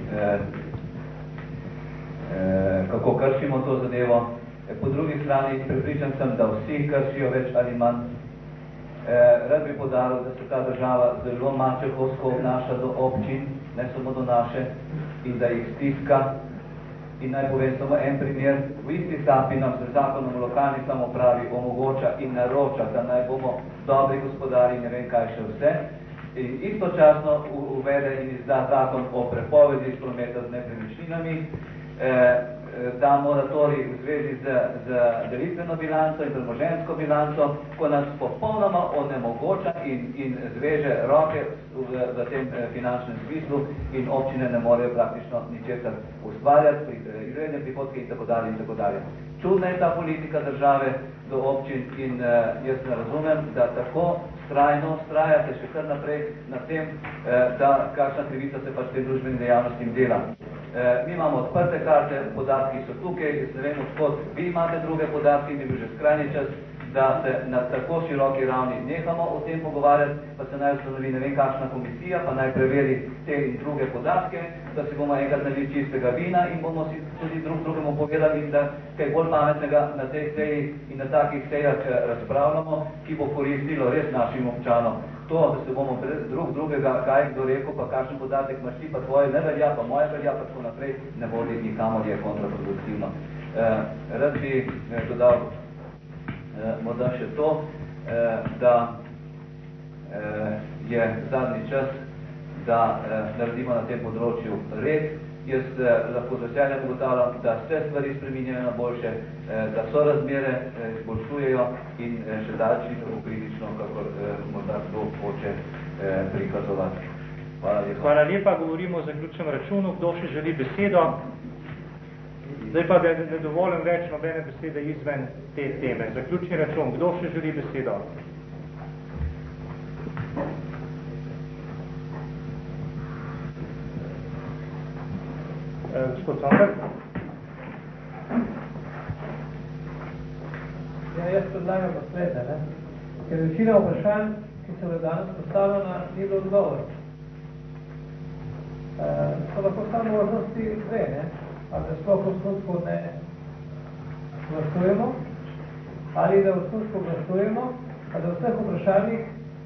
eh, kako kršimo to zadevo. Eh, po drugi strani prepričan sem, da vsi kršijo več ali manj. Eh, rad bi podaril, da se ta država zelo mačehovsko obnaša do občin, ne samo do naše, in da jih stiska. In naj povem samo en primer, v isti sapi nam se zakonom o lokalni samopravi omogoča in naroča, da naj bomo dobri gospodari, ne vem kaj še vse, in istočasno uvede in izda zakon o prepovedi prometa z nepremičninami, eh, da moratorij v zvezi z, z delitveno bilanco in premoženjsko bilanco, ko nas popolnoma onemogoča in, in zveže roke v, v tem finančnem smislu in občine ne morejo praktično ničesar ustvarjati, pri izredne prihodke in tako dalje in tako dalje. Čudna je ta politika države do občin in uh, jaz ne razumem, da tako strajno strajate še kar naprej na tem, uh, da kakšna krivica se pač tem družbenim dejavnostim dela. Uh, mi imamo odprte karte, podatki so tukaj, jaz ne vem odkot, vi imate druge podatki, bi bil že skrajni čas, da se na tako široki ravni nehamo o tem pogovarjati, pa se naj ustanovi ne vem kakšna komisija, pa naj preveri te in druge podatke, da si bomo enkrat nalili čistega vina in bomo si tudi drug drugemu povedali, da kaj bolj pametnega na tej seji in na takih sejah razpravljamo, ki bo koristilo res našim občanom. To, da se bomo drug drugega, kaj kdo rekel, pa kakšen podatek imaš ti, pa tvoje ne velja, pa moje velja, pa tako naprej, ne vodi nikamor, je kontraproduktivno. Eh, rad bi eh, dodal eh, morda še to, eh, da eh, je zadnji čas, da eh, naredimo na tem področju red. Jaz eh, lahko z veseljem ugotavljam, da se stvari spreminjajo na boljše, eh, da so razmere eh, izboljšujejo in eh, še daleč ni tako kritično, kakor eh, morda kdo hoče eh, prikazovati. Hvala lepa. Hvala lepa, govorimo o zaključnem računu. Kdo še želi besedo? Zdaj pa, da ne dovolim več nobene besede izven te teme. Zaključni račun. Kdo še želi besedo? Gospod Songar. Ja, jaz predlagam naslednje, ne? Ker večina vprašanj, ki so le danes postavljena, ni bilo odgovor. E, so lahko samo možnosti dve, ne? Ali da sploh v osnutku ne glasujemo, ali da v osnutku glasujemo, pa da v vseh vprašanjih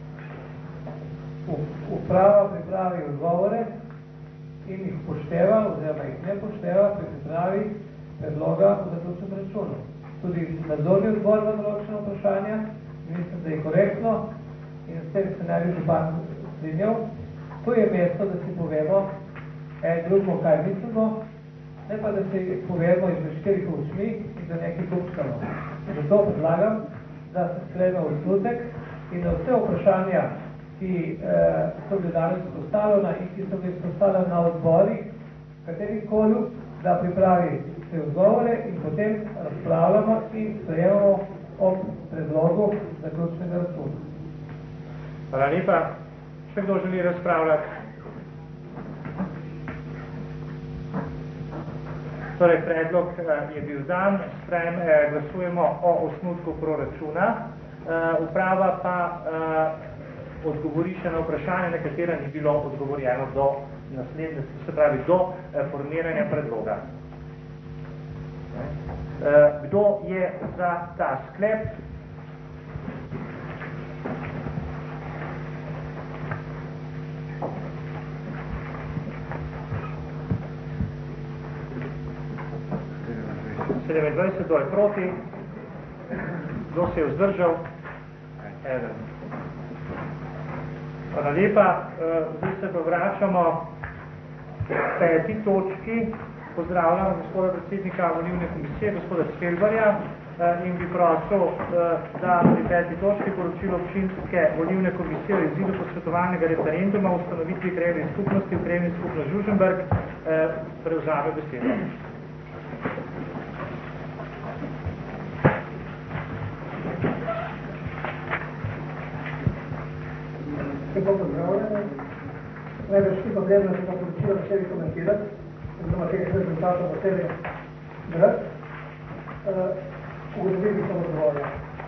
uprava pripravi odgovore in jih pošteva, oziroma jih ne pošteva pri pripravi predloga v zaključnem računu. Tudi nadzorni odbor v določeno vprašanja, mislim, da je korektno in s tem se ne bi župan strinjal. To je mesto, da si povemo, en drugo, kaj mislimo, ne pa da se povemo izmed štirih očmi in da nekaj kupskamo. Zato predlagam, da se sprejme osnutek in da vse vprašanja, ki eh, so bili danes postavljena in ki so bili postavljena na odborih, katerih koli, da pripravi te odgovore in potem razpravljamo in sprejemamo ob predlogu zaključnega računa. Hvala lepa. Še kdo želi razpravljati? Torej, predlog je bil dan, sprejem, glasujemo o osnutku proračuna. Uprava pa odgovori še na vprašanje, na katera ni bilo odgovorjeno do naslednje, se pravi do formiranja predloga. Kdo je za ta sklep? sedemindvajset, kdo je proti? Kdo se je vzdržal? Eden. Hvala lepa. Zdaj se pa vračamo k peti točki. Pozdravljam gospoda predsednika volilne komisije, gospoda Skelbarja, in bi prosil, da pri peti točki poročilo občinske volilne komisije o izidu posvetovalnega referenduma o ustanovitvi krajevne skupnosti v krajevni skupnost Žužemberk prevzame besedo. Lepo pozdravljeno. Največ ni potrebno tega poročila na sebi komentirati, oziroma teh rezultatov na sebi brati. Ugotovili smo odgovorja.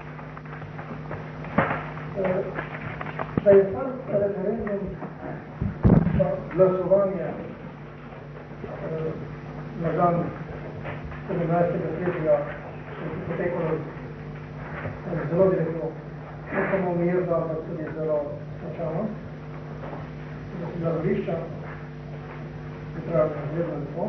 Da je sam referendum glasovanje na dan sedemnajstega tretjega potekalo zelo direktno, ne samo mirno, ampak tudi zelo načalno. Da se gledališča pripravljeno zelo lepo.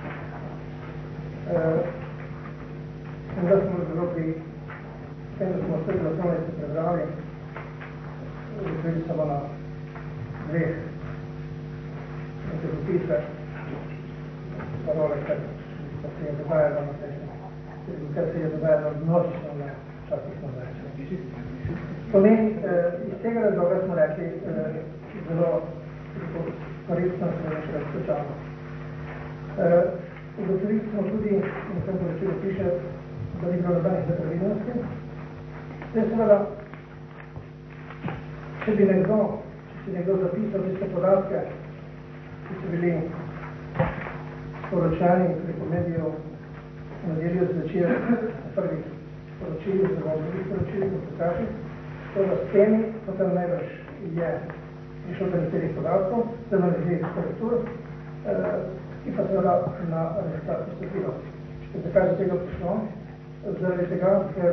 In da smo zelo pri tem, da smo vse glasovnice prebrali, ugotovili samo na dveh interpretitve parole, kar se je dogajalo na tem, kar se je dogajalo množično na časih nazaj. Pomeni, iz tega razloga smo rekli zelo koristno se še razpočalo. Ugotovili smo tudi, in sem poročilo piše, da ni bilo nobenih nepravilnosti. Zdaj seveda, če bi nekdo, če si nekdo zapisal tiste podatke, ki so bili sporočeni preko medijev v nedeljo zvečer na prvih poročilih, zelo drugih poročilih, kot se kaže, to da s temi, potem najbrž je prišlo do nekaterih podatkov, zelo nekaterih korektur, ki pa seveda na rezultat postopilo. Zakaj do tega prišlo? Zaradi tega, ker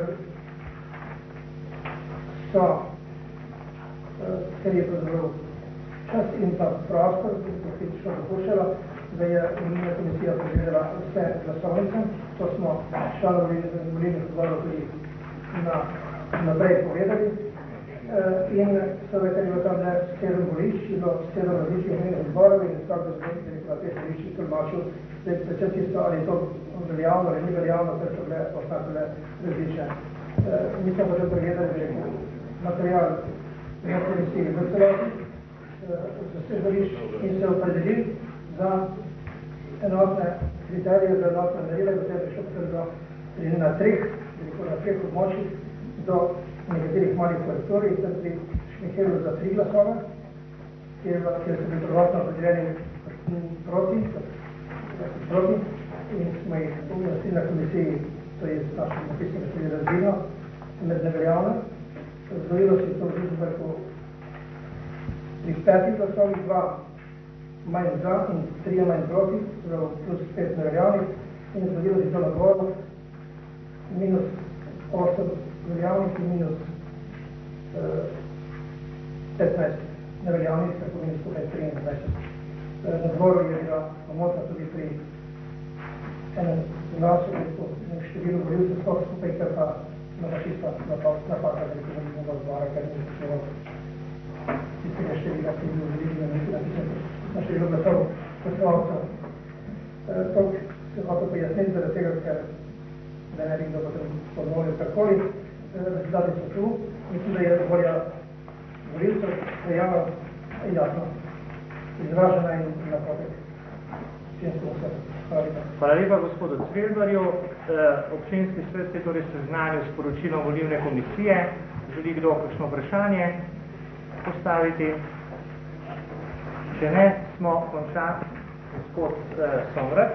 so, ker je pravzaprav čas in pa prostor, ki je kritično dopuščala, da je volilna komisija pregledala vse glasovnice. To smo članovi volilnih odborov tudi na, naprej povedali. In seveda, ker je bilo tam sedem volišč, je bilo sedem različnih volilnih odborov in skak da smo na teh voliščih tolmačil, da je predvsem tisto, ali je to veljavno ali ni veljavno, ker so bile ostale različne. Mi smo potem pregledali material na komisiji v celoti, za vse volišč in se opredelili za enotne kriterije, za enotne merile, v tem prišlo potem do na treh, na treh območjih, do nekaterih malih korektorij, sem pri Šmihelju za tri glasove, kjer so bili prvotno opredeljeni proti, proti, in smo jih uvrstili na komisiji, to je s našim napisom, da je razvino med neveljavne. Zgodilo se je to v Žužemberku pri petih glasovih, dva manj za in trije manj proti, plus pet neveljavnih, in zgodilo se je to na dvoru, minus osem veljavnih in minus petnajst neveljavnih, tako minus skupaj triindvajset. Na dvoru je bila pomotna tudi pri enem glasu, v številu volivcev sploh skupaj, ker pa napačista napaka velikega odbora, ker ni upošteval tistega števila, ki je bil veliko na število glasov, kot poročevalca. To se hoče pojasniti, zaradi tega, ker da ne bi kdo potem podmolil karkoli. Rezultati so tu. Mislim, da je volja volilcev prejava jasno izražena in napotek. Hvala lepa gospodu Cvelbarju. Občinski svet se torej seznanil s poročilom volilne komisije. Želi kdo kakšno vprašanje postaviti? Če ne, smo končali. Gospod Somrak.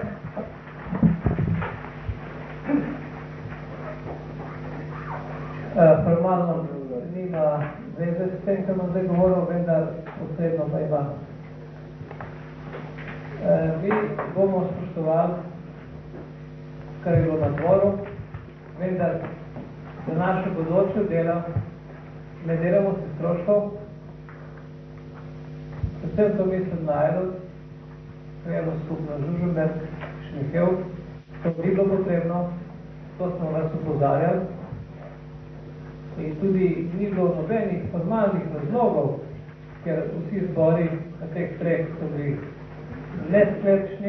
Formalno nima veze s tem, kar bom zdaj govoril, vendar posebno pa ima. Mi bomo spoštovali, kar je bilo na dvoru, vendar za naše bodoče delo ne delamo se stroškov. Predvsem to mislim na Ajdot, krajevno skupno Žužemberk, Šmihev. To ni bilo potrebno, to smo vas upozarjali. In tudi ni bilo nobenih formalnih razlogov, ker vsi zbori na teh treh so bili nesklepčni.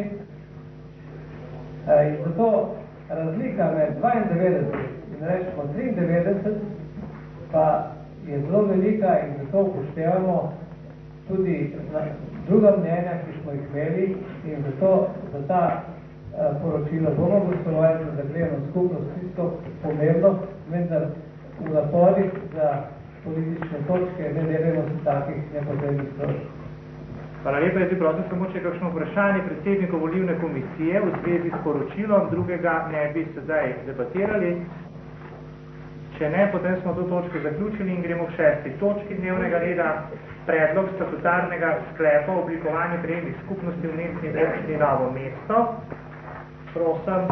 In zato razlika med dvaindevetdeset in rečemo triindevetdeset pa je zelo velika in zato upoštevamo tudi druga mnenja, ki smo jih imeli in zato za ta poročila bomo glasovali, da gledamo skupnost tisto pomembno, vendar v naporih za politične točke ne delimo se takih nepotrebnih stroškov. Hvala lepa, jaz bi prosil samo še kakšno vprašanje predsednikov volilne komisije v zvezi s poročilom, drugega ne bi sedaj debatirali. Če ne, potem smo to točko zaključili in gremo v šesti točki dnevnega reda. Predlog statutarnega sklepa o oblikovanju krajevnih skupnosti v mestni občini Novo mesto. Prosim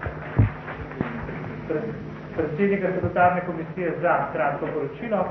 predsednika statutarne komisije za kratko poročilo.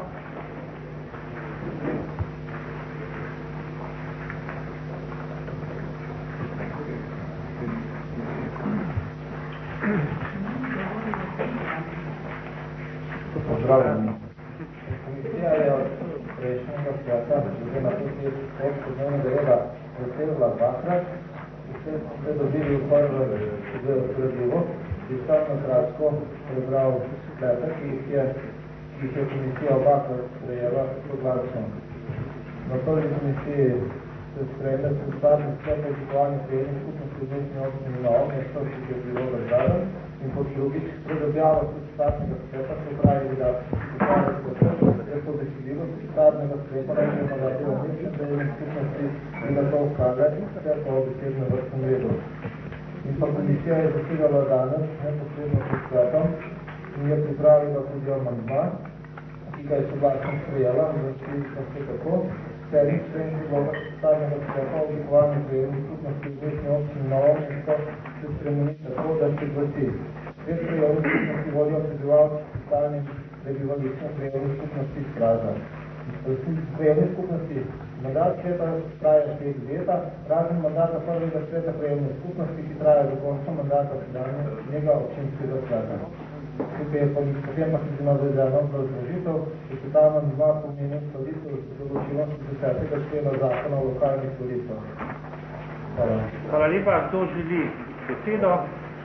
Pozdravljeni. Komisija je od prejšnjega sveta, glede na tudi točko dnevnega reda, zasedla dvakrat. Vse ste dobili v prvo gradivo. Bi samo kratko prebral sklepe, ki jih je, ki jih je komisija obakrat sprejela soglasno. Na prvi komisiji se sprejela statutarni sklep o oblikovanju krajevnih skupnosti v mestni občini Novo mesto, ki je bilo državen. In pod drugič, pred objavo statutarnega sklepa se pravi, da je to besedilo statutarnega sklepa, da je podati v mestni krajevnih skupnosti in da to kaže, vse po besednem vrstnem redu. In pa komisija je zasedala danes neposredno s sklepom in je pripravila tudi amandma, ki ga je soglasno sprejela in zasedili smo se tako. Sedmi člen predloga statutarnega sklepa o oblikovanju krajevnih skupnosti v mestni občini Novo mesto se spremeni tako, da se glasi. Dve krajevne skupnosti vodijo prebivalci s stalnim prebivališčem krajevne skupnosti Straža. Krajevne skupnosti mandat sveta traja pet leta, razen mandata prvega sveta krajevne skupnosti, ki traja do konca mandata sedanjega občinskega sveta. Tukaj je potem pa tudi navedeno obrazložitev, da se ta amandma pomeni uskladitev s določilom desetega člena zakona o lokalnih volitvah. Hvala. Hvala lepa. Kdo želi besedo?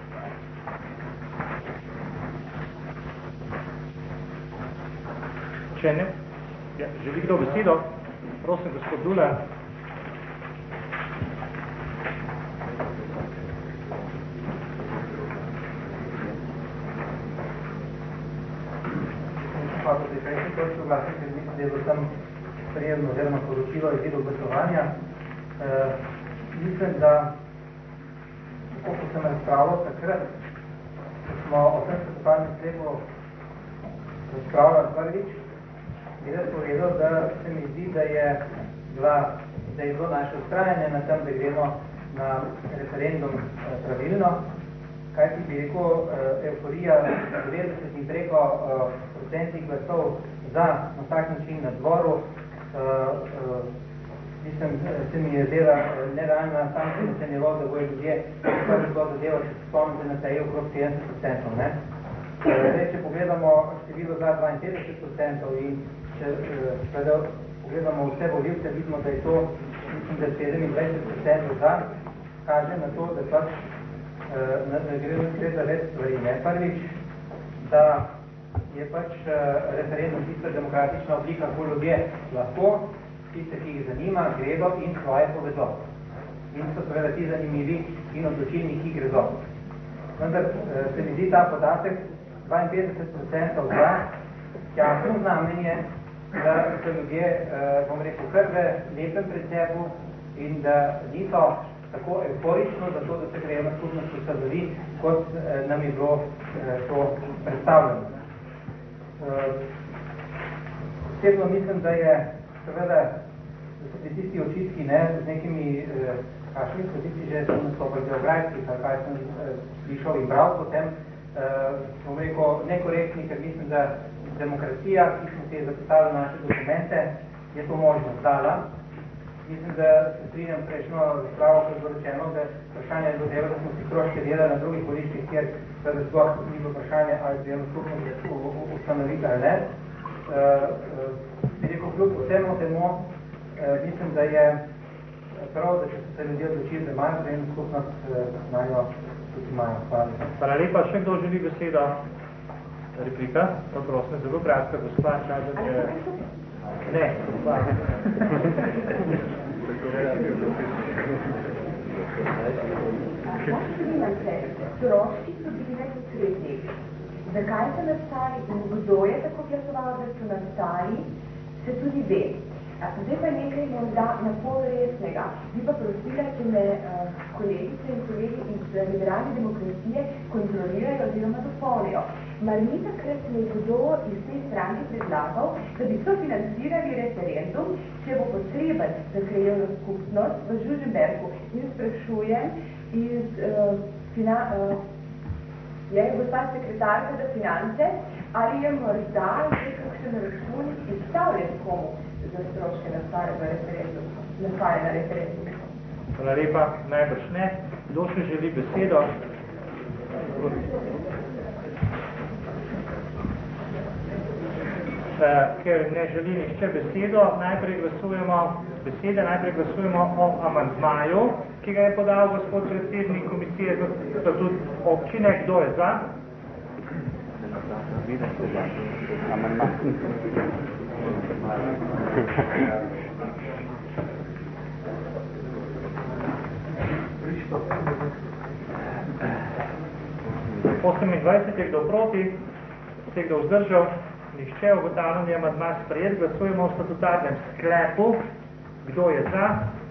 Če ne? Ja, želi kdo besedo? Prosim, gospod Dula. Hvala, da je prejšnji točko glasno, ker mislim, da je bilo tam sprejemno oziroma poročilo izidov glasovanja. E, mislim, da tako kot sem razpravljal takrat, ko smo o tem statutarnem sklepu razpravljali prvič, bi jaz povedal, da se mi zdi, da je, bila, da je bilo naše ustrajanje na tem, da gremo na referendum pravilno, kaj ti bi rekel, euforija devetdeset in preko procentih glasov za na tak način na dvoru, mislim, se mi je zdela nerealna, sam sem se nivo, da bojo ljudje, kar bi bilo zadeva, če se spomnite na tej okrog sedemdeset procentov, ne? Zdaj, če pogledamo število za dvainpetdeset procentov in če pogledamo vse volivce, vidimo, da je to, mislim, da sedemindvajset procentov za, kaže na to, da pač ne gre za več stvari. Ne? Prvič, da je pač referendum tista demokratična oblika, ko ljudje lahko, tiste, ki jih zanima, gredo in svoje povedo. In so seveda ti zanimivi in odločilni, ki gredo. Vendar se mi zdi ta podatek dvainpetdeset procentov za jasno znamenje, da so ljudje, bom rekel, kar v lepem precepu in da niso tako euforično za to, da se krajevna skupnost ustanovi, kot nam je bilo to predstavljeno. Osebno mislim, da je seveda, da so tisti očitki ne, z nekimi kakšni poziciji že sem nastopil geografskih, ali kaj sem slišal in bral potem, bom rekel, nekorektni, ker mislim, da demokracija, ki smo se zapisali naše dokumente, je to možnost dala. Mislim, da se strinjam prejšnjo razpravo, ko je bilo rečeno, da vprašanje je bilo, da smo si kroške delali na drugih voliščih, kjer da sploh ni bilo vprašanje, ali bi eno skupnost ustanoviti ali ne. Bi rekel, kljub vsemu temu, mislim, da je prav, da če so se ljudje odločili, da imajo eno skupnost, znajo tudi imajo. Hvala. Hvala lepa. Še kdo želi besedo? Replika? To prosim, zelo kratka, gospod Čažek je... Ne, hvala. Stroški so bili nepotrebni. Zakaj so nastali in kdo je tako glasoval, da so nastali, se tudi ve. Zdaj pa nekaj morda na pol resnega. Bi pa prosila, če me uh, kolegice in kolegi iz liberalne demokracije kontrolirajo oziroma dopolnijo. Mar ni takrat nekdo iz te stranke predlagal, da bi sofinancirali referendum, če bo potreben za krajevno skupnost v Žužemberku? In sprašujem iz uh, fina, uh, je gospod sekretarka za finance, ali je morda že kakšen račun izstavljen komu za stroške nastale v referendumu, nastale na referendumu. Hvala lepa, najbrž ne. Kdo še želi besedo? Ker ne želi nihče besedo, najprej glasujemo besede, najprej glasujemo o amandmaju, ki ga je podal gospod predsednik komisije za statut občine. Kdo je za? osemindvajset je kdo proti, se kdo vzdržal, nihče. Ugotavljam, da je amandma sprejet. Glasujemo o statutarnem sklepu. Kdo je za?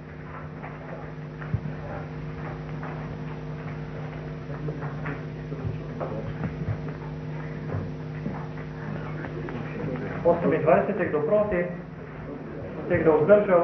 osemindvajset je kdo proti, se kdo vzdržal.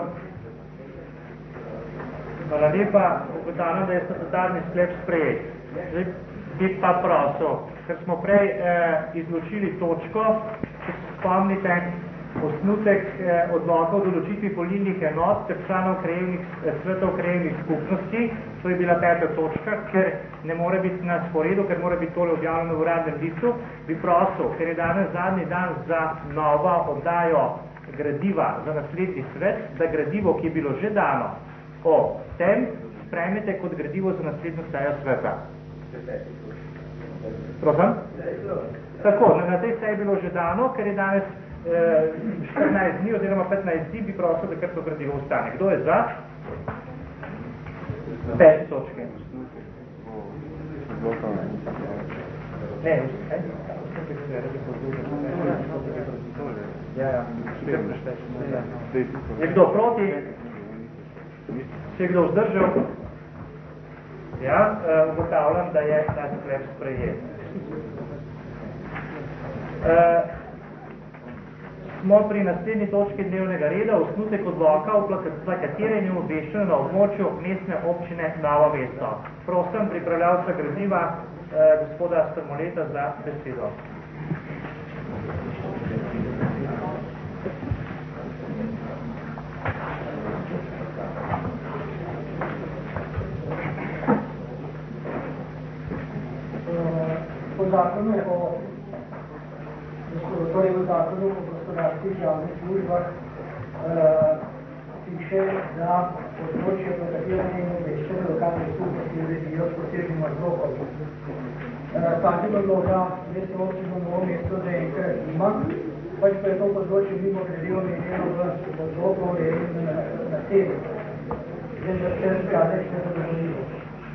Hvala lepa. Ugotavljam, da je statutarni sklep sprejet. Zdaj bi pa prosil, ker smo prej eh, izločili točko, če se spomnite, osnutek eh, odloka o določitvi volilnih enot ter članov krajevnih, eh, svetov krajevnih skupnosti, to je bila peta točka, ker ne more biti na sporedu, ker mora biti tole objavljeno v uradnem listu, bi prosil, ker je danes zadnji dan za novo oddajo gradiva za naslednji svet, da gradivo, ki je bilo že dano o tem, sprejmete kot gradivo za naslednjo sejo sveta. Prosim? Tako, na, na tej seji je bilo že dano, ker je danes eh, štirinajst dni oziroma petnajst dni, bi prosil, da kar to gradivo ostane. Kdo je za? Pet točke. Ne, vse. Ja, ja. Je kdo proti? Se je kdo vzdržal? Ja, ugotavljam, da je ta sklep sprejet. E, smo pri naslednji točki dnevnega reda, osnutek odloka, za katerem je obveščeno na območju mestne občine Novo mesto. Prosim pripravljavca gradiva eh, gospoda Strmoleta za besedo. Po zakonu o, torej v zakonu o gospodarskih javnih službah eh, piše piše, da področje, v katerem je obveščene lokalne skupnosti uredijo s posebnim odlokom. Takega odloka mestno občino Novo mesto zaenkrat nima, pač pa je to področje mimo grede omenjeno v odloku o urejanju naselja. Zdaj, da se zgradeš ne zadovoljivo.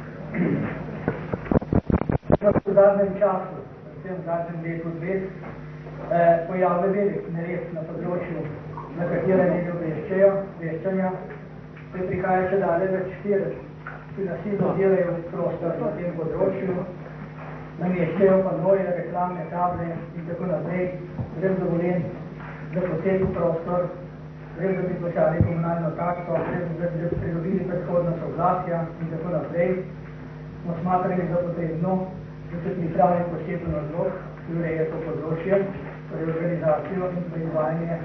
V zadnjem času, v tem zadnjem letu dveh, pojavlja velik nered na področju, na katerem je obveščajo, obveščanja, se prihaja še dalje več štiri, ki nasilno delajo prostor na tem področju, nameščajo pa nove reklamne table in tako naprej, brez dovoljen za poseg v prostor, brez da bi plačali komunalno takso, brez da bi pridobili predhodno soglasja in tako naprej, smo smatrali za potrebno, da se pripravi poseben odlok, ki ureja to področje, torej organizacijo in izvajanje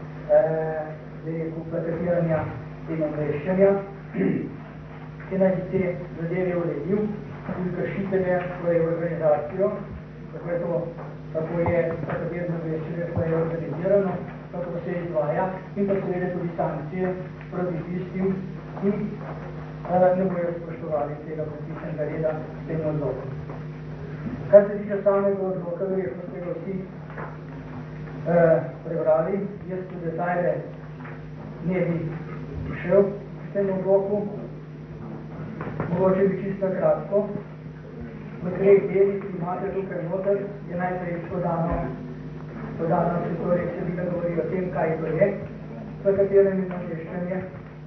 plakatiranja in obveščanja, ki naj bi te zadeve uredil, tudi kršitelje svoje organizacijo, kako je to, kako je plakatirno obveščanje svoje organizirano, kako se izvaja in pa seveda tudi sankcije proti tistim, ki ne bojo spoštovali tega predpisanega reda s tem odlokom. Kar se tiče samega odloka, verjetno ste ga vsi prebrali, jaz v detajle ne bi prišel v tem odloku, mogoče bi čisto kratko. V treh delih, ki imate tukaj noter, je najprej podano, podano se torej se bi da govori o tem, kaj to je, v katerem je obveščanje,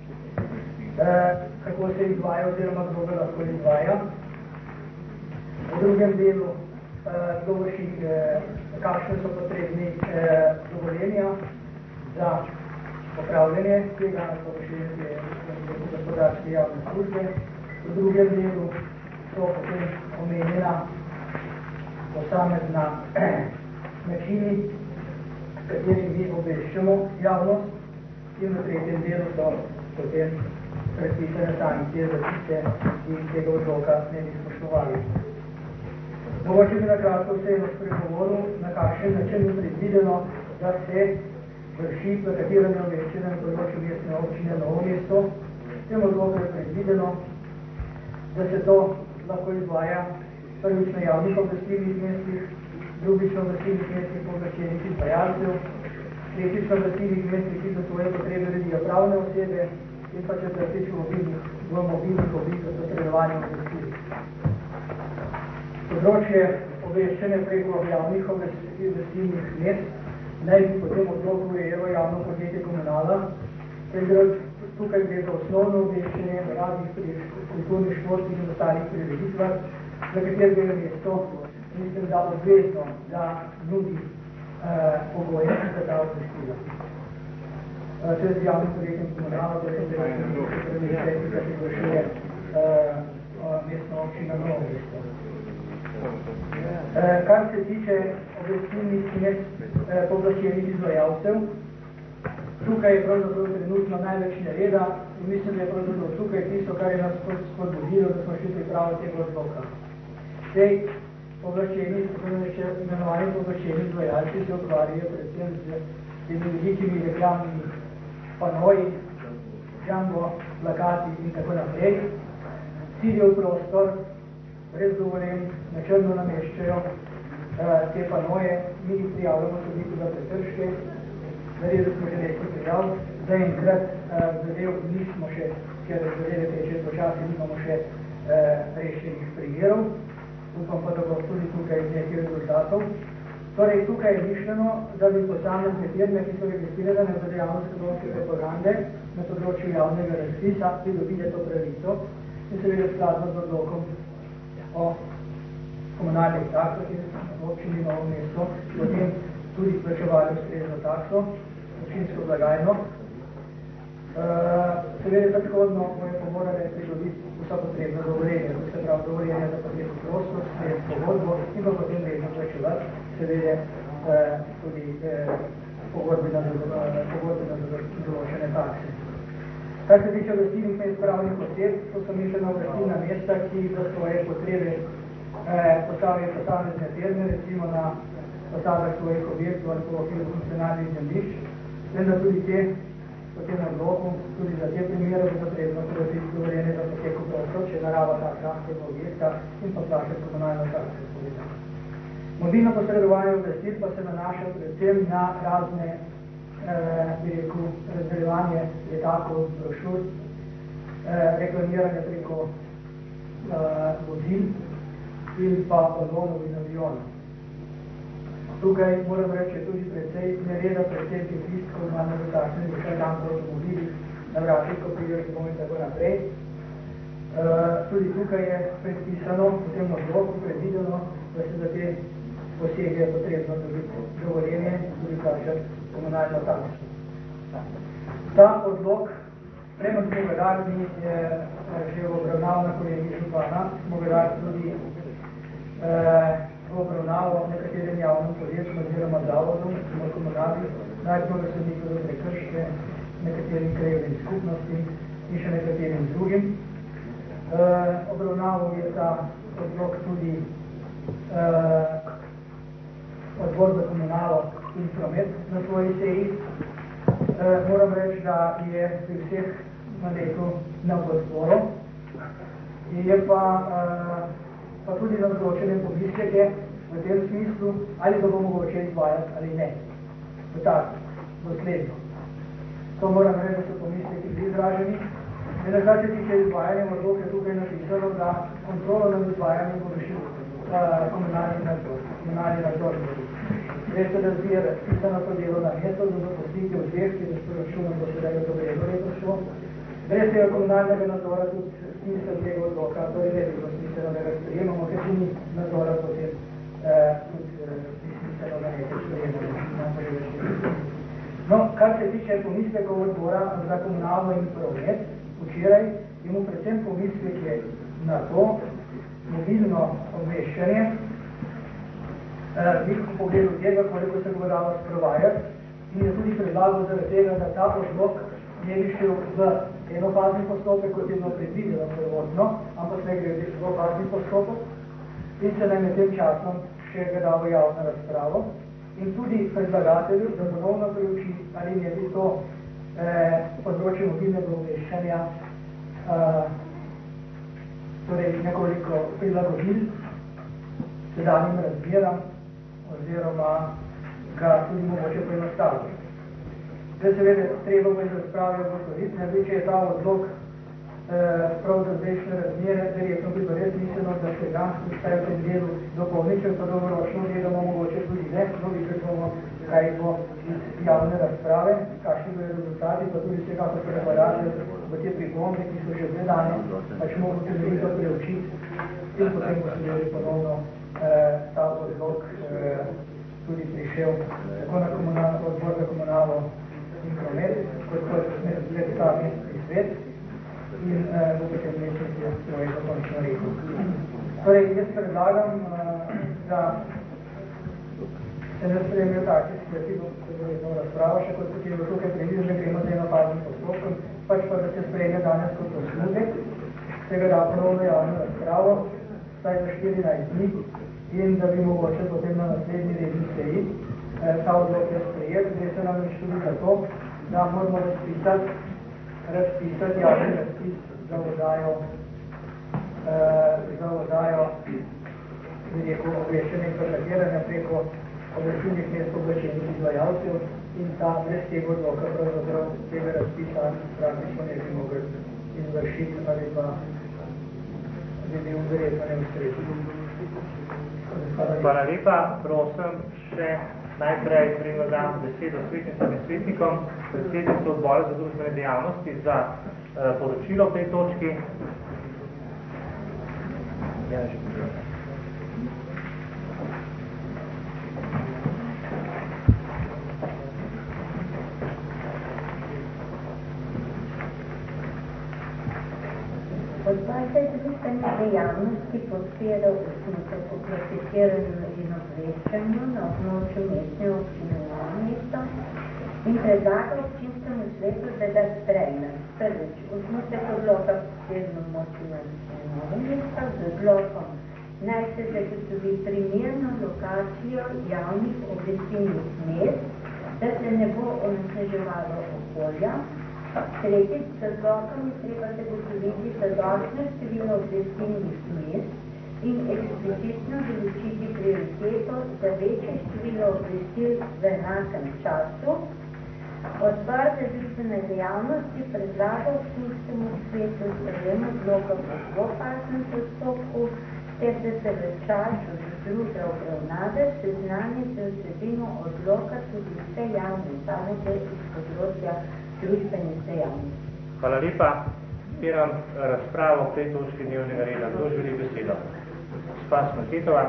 kako se izvaja oziroma kdo ga lahko izvaja. V drugem delu dovrši, kakšne so potrebni dovoljenja za opravljanje tega površine gospodarske javne službe. V drugem delu so potem omenjena posamezna načini, s katerimi mi obveščamo javnost, in v tretjem delu so potem predpisane sankcije za tiste, ki tega odloka ne bi spoštovali. Mogoče bi na kratko vseeno spregovoril, na kakšen način je predvideno, da se vrši plakatiranje obveščanja na področju mestne občine Novo mesto. S tem odlokom je predvideno, da se to lahko izvaja prvič na javnih obvestilnih mestih, drugič na obvestilnih mestih pooblaščenih izvajalcev, tretjič na obvestilnih mestih, ki za svoje potrebe redijo pravne osebe in pa četrtič v mobilnih oblikah posredovanja obvestil. Področje obveščanja preko javnih obvestilnih mest naj bi potem odlok urejalo javno podjetje Komunala, ker tukaj gre za osnovno obveščanje v raznih kulturnih, športnih in ostalih prireditvah, za katerega je mesto, mislim, da obvezno, da nudi pogoje za ta obvestila. To je z javnim podjetjem Komunala, da je predveščetika, ki vršuje mestna občina Novo mesto. Kar se tiče obvestilnih mest pooblaščenih izvajalcev, tukaj je pravzaprav trenutno največ nereda in mislim, da je pravzaprav tukaj tisto, kar je nas spodbudilo, da smo šli pripravo tega odloka. Zdaj, pooblaščeni, imenovani pooblaščeni izvajalci se ukvarjajo predvsem z temi velikimi reklamnimi panoji, jumbo, plakati in tako naprej. Silijo v prostor, brez dovoljenj, na črno nameščajo te panoje, mi jih prijavljamo tudi za prekrške, naredili smo že nekaj prijav, zaenkrat zadev nismo še, ker zadeve teče počasi, nimamo še rešenih primerov, upam pa, da bo tudi tukaj nekaj rezultatov. Torej, tukaj je mišljeno, da bi posamezne firme, ki so registrirane za dejavnost ekonomske propagande na področju javnega razpisa, pridobile to pravico in seveda skladno z odlokom o komunalnih taksah in občini Novo mesto, potem tudi plačevali ustrezno takso, občinsko blagajno. Seveda predhodno bojo pa morali pridobiti vsa potrebna dovoljenja, to se pravi dovoljenja za potrebno prostor, sprejem pogodbo in pa potem redno plačevati, seveda tudi pogodbe na določene takse. Kar se tiče obvestilnih mest pravnih oseb, to so mišljena obvestilna mesta, ki za svoje potrebe postavijo posamezne firme, recimo na fasadah svojih objektov ali po okviru funkcionalnih zemljišč, vendar tudi te po tem odloku, tudi za te primere bo potrebno pridobiti dovoljenje za potek v prostor, če narava ta zahteva objekta in pa plačati komunalno takso povedano. Mobilno posredovanje obvestil pa se nanaša predvsem na razne eh, bi rekel, razdeljevanje letakov, brošur, eh, reklamiranje preko eh, vozil in pa balonov in avionov. Tukaj moram reči, tudi precej nereda, predvsem tih list, ko imamo dotaknili vse dan po avtomobili, na vratih, ko pridejo domov in tako naprej. Uh, tudi tukaj je predpisano, v tem odloku predvideno, da se za te posege je potrebno dobiti dovoljenje, tudi plačati komunalno takso. Ta odlok, prema smo ga dali, je že obravnaval na kolegi župana, smo ga dali tudi uh, v obravnavo nekaterim javnim podjetjem oziroma zavodom, smo komunali, najprej da so njihove prekrške, nekaterim krajevnim skupnostim in še nekaterim drugim. E, obravnaval je ta odlok tudi e, odbor za komunalo in promet na svoji seji. E, moram reči, da je pri vseh na letu na podporo. Je pa e, pa tudi na določene pomisleke v tem smislu, ali ga bo mogoče izvajati ali ne. V tak, dosledno. To moram reči, da so pomisleki bili izraženi. In na kar se tiče izvajanja, odlok je tukaj napisano, da kontrolo nad izvajanjem bo vršil komunalni nadzor. Komunalni nadzor. Veste, da zdi je razpisano to delo na mesto, da zaposlite v dveh, ki je s proračunom do sedaj odobredo letos šlo. Brez tega komunalnega nadzora tudi smisel tega odloka, to je vedno smiselno, da ga sprejemamo, ker ni nadzora potem eh, tudi eh, smiselno, da nekaj sprejemamo. No, kar se tiče pomislekov odbora za komunalno in promet, včeraj imamo predvsem pomisleke na to mobilno obveščanje, eh, v pogledu tega, koliko se bo dalo sprovajati, in je tudi predlagal zaradi tega, da ta odlok ne bi šel v enofazni postopek, kot je bilo predvideno prvotno, ampak se gre v dvofazni postopek in se nam je tem časom še ga dal v javno razpravo in tudi predlagatelju, da ponovno preuči, ali je bi to eh, področje mobilnega obveščanja eh, torej nekoliko prilagodil sedanjim razmeram oziroma ga tudi mogoče poenostaviti. Zdaj seveda treba bo iz razprave ugotoviti, ne če je ta odlok eh, prav za zdajšnje razmere, verjetno bi pa res misleno, da se ga vstaj v tem delu dopolničev, pa dolgoročno gledamo mogoče tudi ne, no videli bomo, kaj bo iz javne razprave, kakšni bojo rezultati, pa tudi vsekako se preparati v te pripombe, ki so že gledane, pač mogo temeljito preučiti in potem bo se ponovno eh, ta odlok eh, tudi prišel tako na komunalno, odbor za komunalo in promet, kot kot predstavni svet in uh, bo potem nekaj svojega končno rekel. Torej, jaz predlagam, uh, da se ne sprejemijo takih sklepi, bo se verjetno razpravo, še kot potem bo tukaj predvidel, da gremo z enofaznim postopkom, pač pa da se sprejme danes kot osnutek, se ga da ponovno javno razpravo, vsaj za štirinajst dni, in da bi mogoče potem na naslednji redni seji ta odlok je sprejet, gre se nam tudi za to, da moramo razpisati, razpisati javni razpis za oddajo, eh, za oddajo obveščenja in propadiranja preko obveščenih mest obveščenih izvajalcev in ta brez tega odloka pravzaprav tega razpisa praktično ne bi mogli izvršiti ali pa bi bil verjetno neustrezno. Hvala lepa, prosim še najprej predam besedo svetnicam in svetnikom, predsednico odbora za družbene dejavnosti za uh, poročilo v tej točki. Ja, že povedal. Odbor za družbene dejavnosti podpira osnutek o klasificiranju in obveščanju na območju mestne občine Novo mesto in predlaga občinskemu svetu, da ga sprejme. Prvič, osnutek odloka posebno območju Novo mesto z odlokom naj se zagotovi primerno lokacijo javnih obvestilnih mest, da se ne bo onesnaževalo okolja, Tretjič, z odlokom je treba zagotoviti zadostno število obvestilnih mest in eksplicitno določiti prioriteto za večje število obvestil v enakem času. Odbor za družbene dejavnosti predlaga občinskemu svetu sprejem odloka po dvopasnem postopku, ter da se v času druge obravnave seznani z vsebino odloka tudi vse javne zaloge iz področja družbenih dejavnosti. Hvala lepa. Odpiram razpravo v tej točki dnevnega reda. Kdo želi besedo? Gospa Smetitova.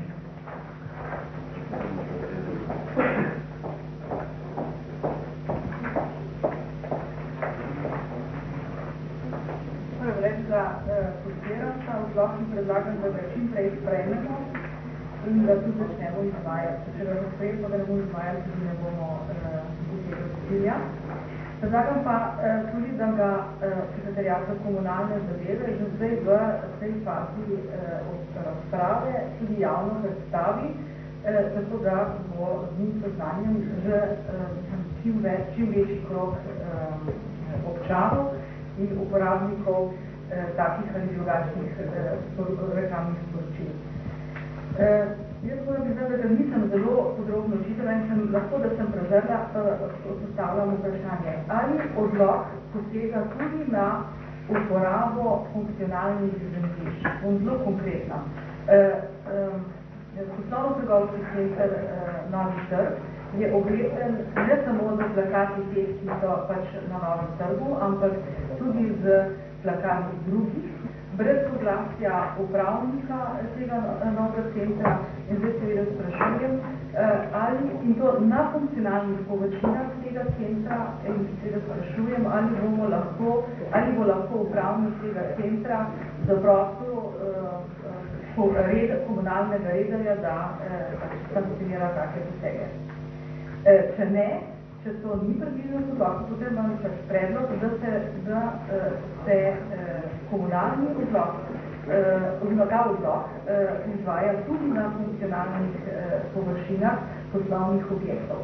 Moram reči, da podpiram ta odlok in predlagam, da ga čim prej sprejmemo in da tudi začnemo izvajati. Če ga sprejemo, da ne bomo izvajali, tudi ne bomo dosegli cilja. Predlagam pa eh, tudi, da ga eh, sekretariat za komunalne zadeve že zdaj v tej fazi eh, razprave tudi javno predstavi, eh, tako da bo z njim seznanjen že eh, čim, več, čim večji krog eh, občanov in uporabnikov eh, takih ali drugačnih eh, reklamnih sporočil. Eh, Jaz moram priznati, da nisem zelo podrobno čitala in sem lahko, da sem prežela, postavljam vprašanje. Ali odlok posega tudi na uporabo funkcionalnih zemljišč? Bom zelo konkretna. Poslovno-trgovski center Novi trg je obleten ne samo z plakati teh, ki so pač na Novem trgu, ampak tudi z plakati drugih, brez soglasja upravnika tega novega centra. In zdaj seveda sprašujem, ali in to na funkcionalnih površinah tega centra in seveda sprašujem, ali bomo lahko, ali bo lahko upravnik tega centra zaprosil red, komunalnega redarja, da sankcionira take posege. Če ne, če to ni predvideno v odloku, potem imam pač predlog, da se, da se komunalni odlok, oziroma ta odlok izvaja tudi na funkcionalnih površinah poslovnih objektov.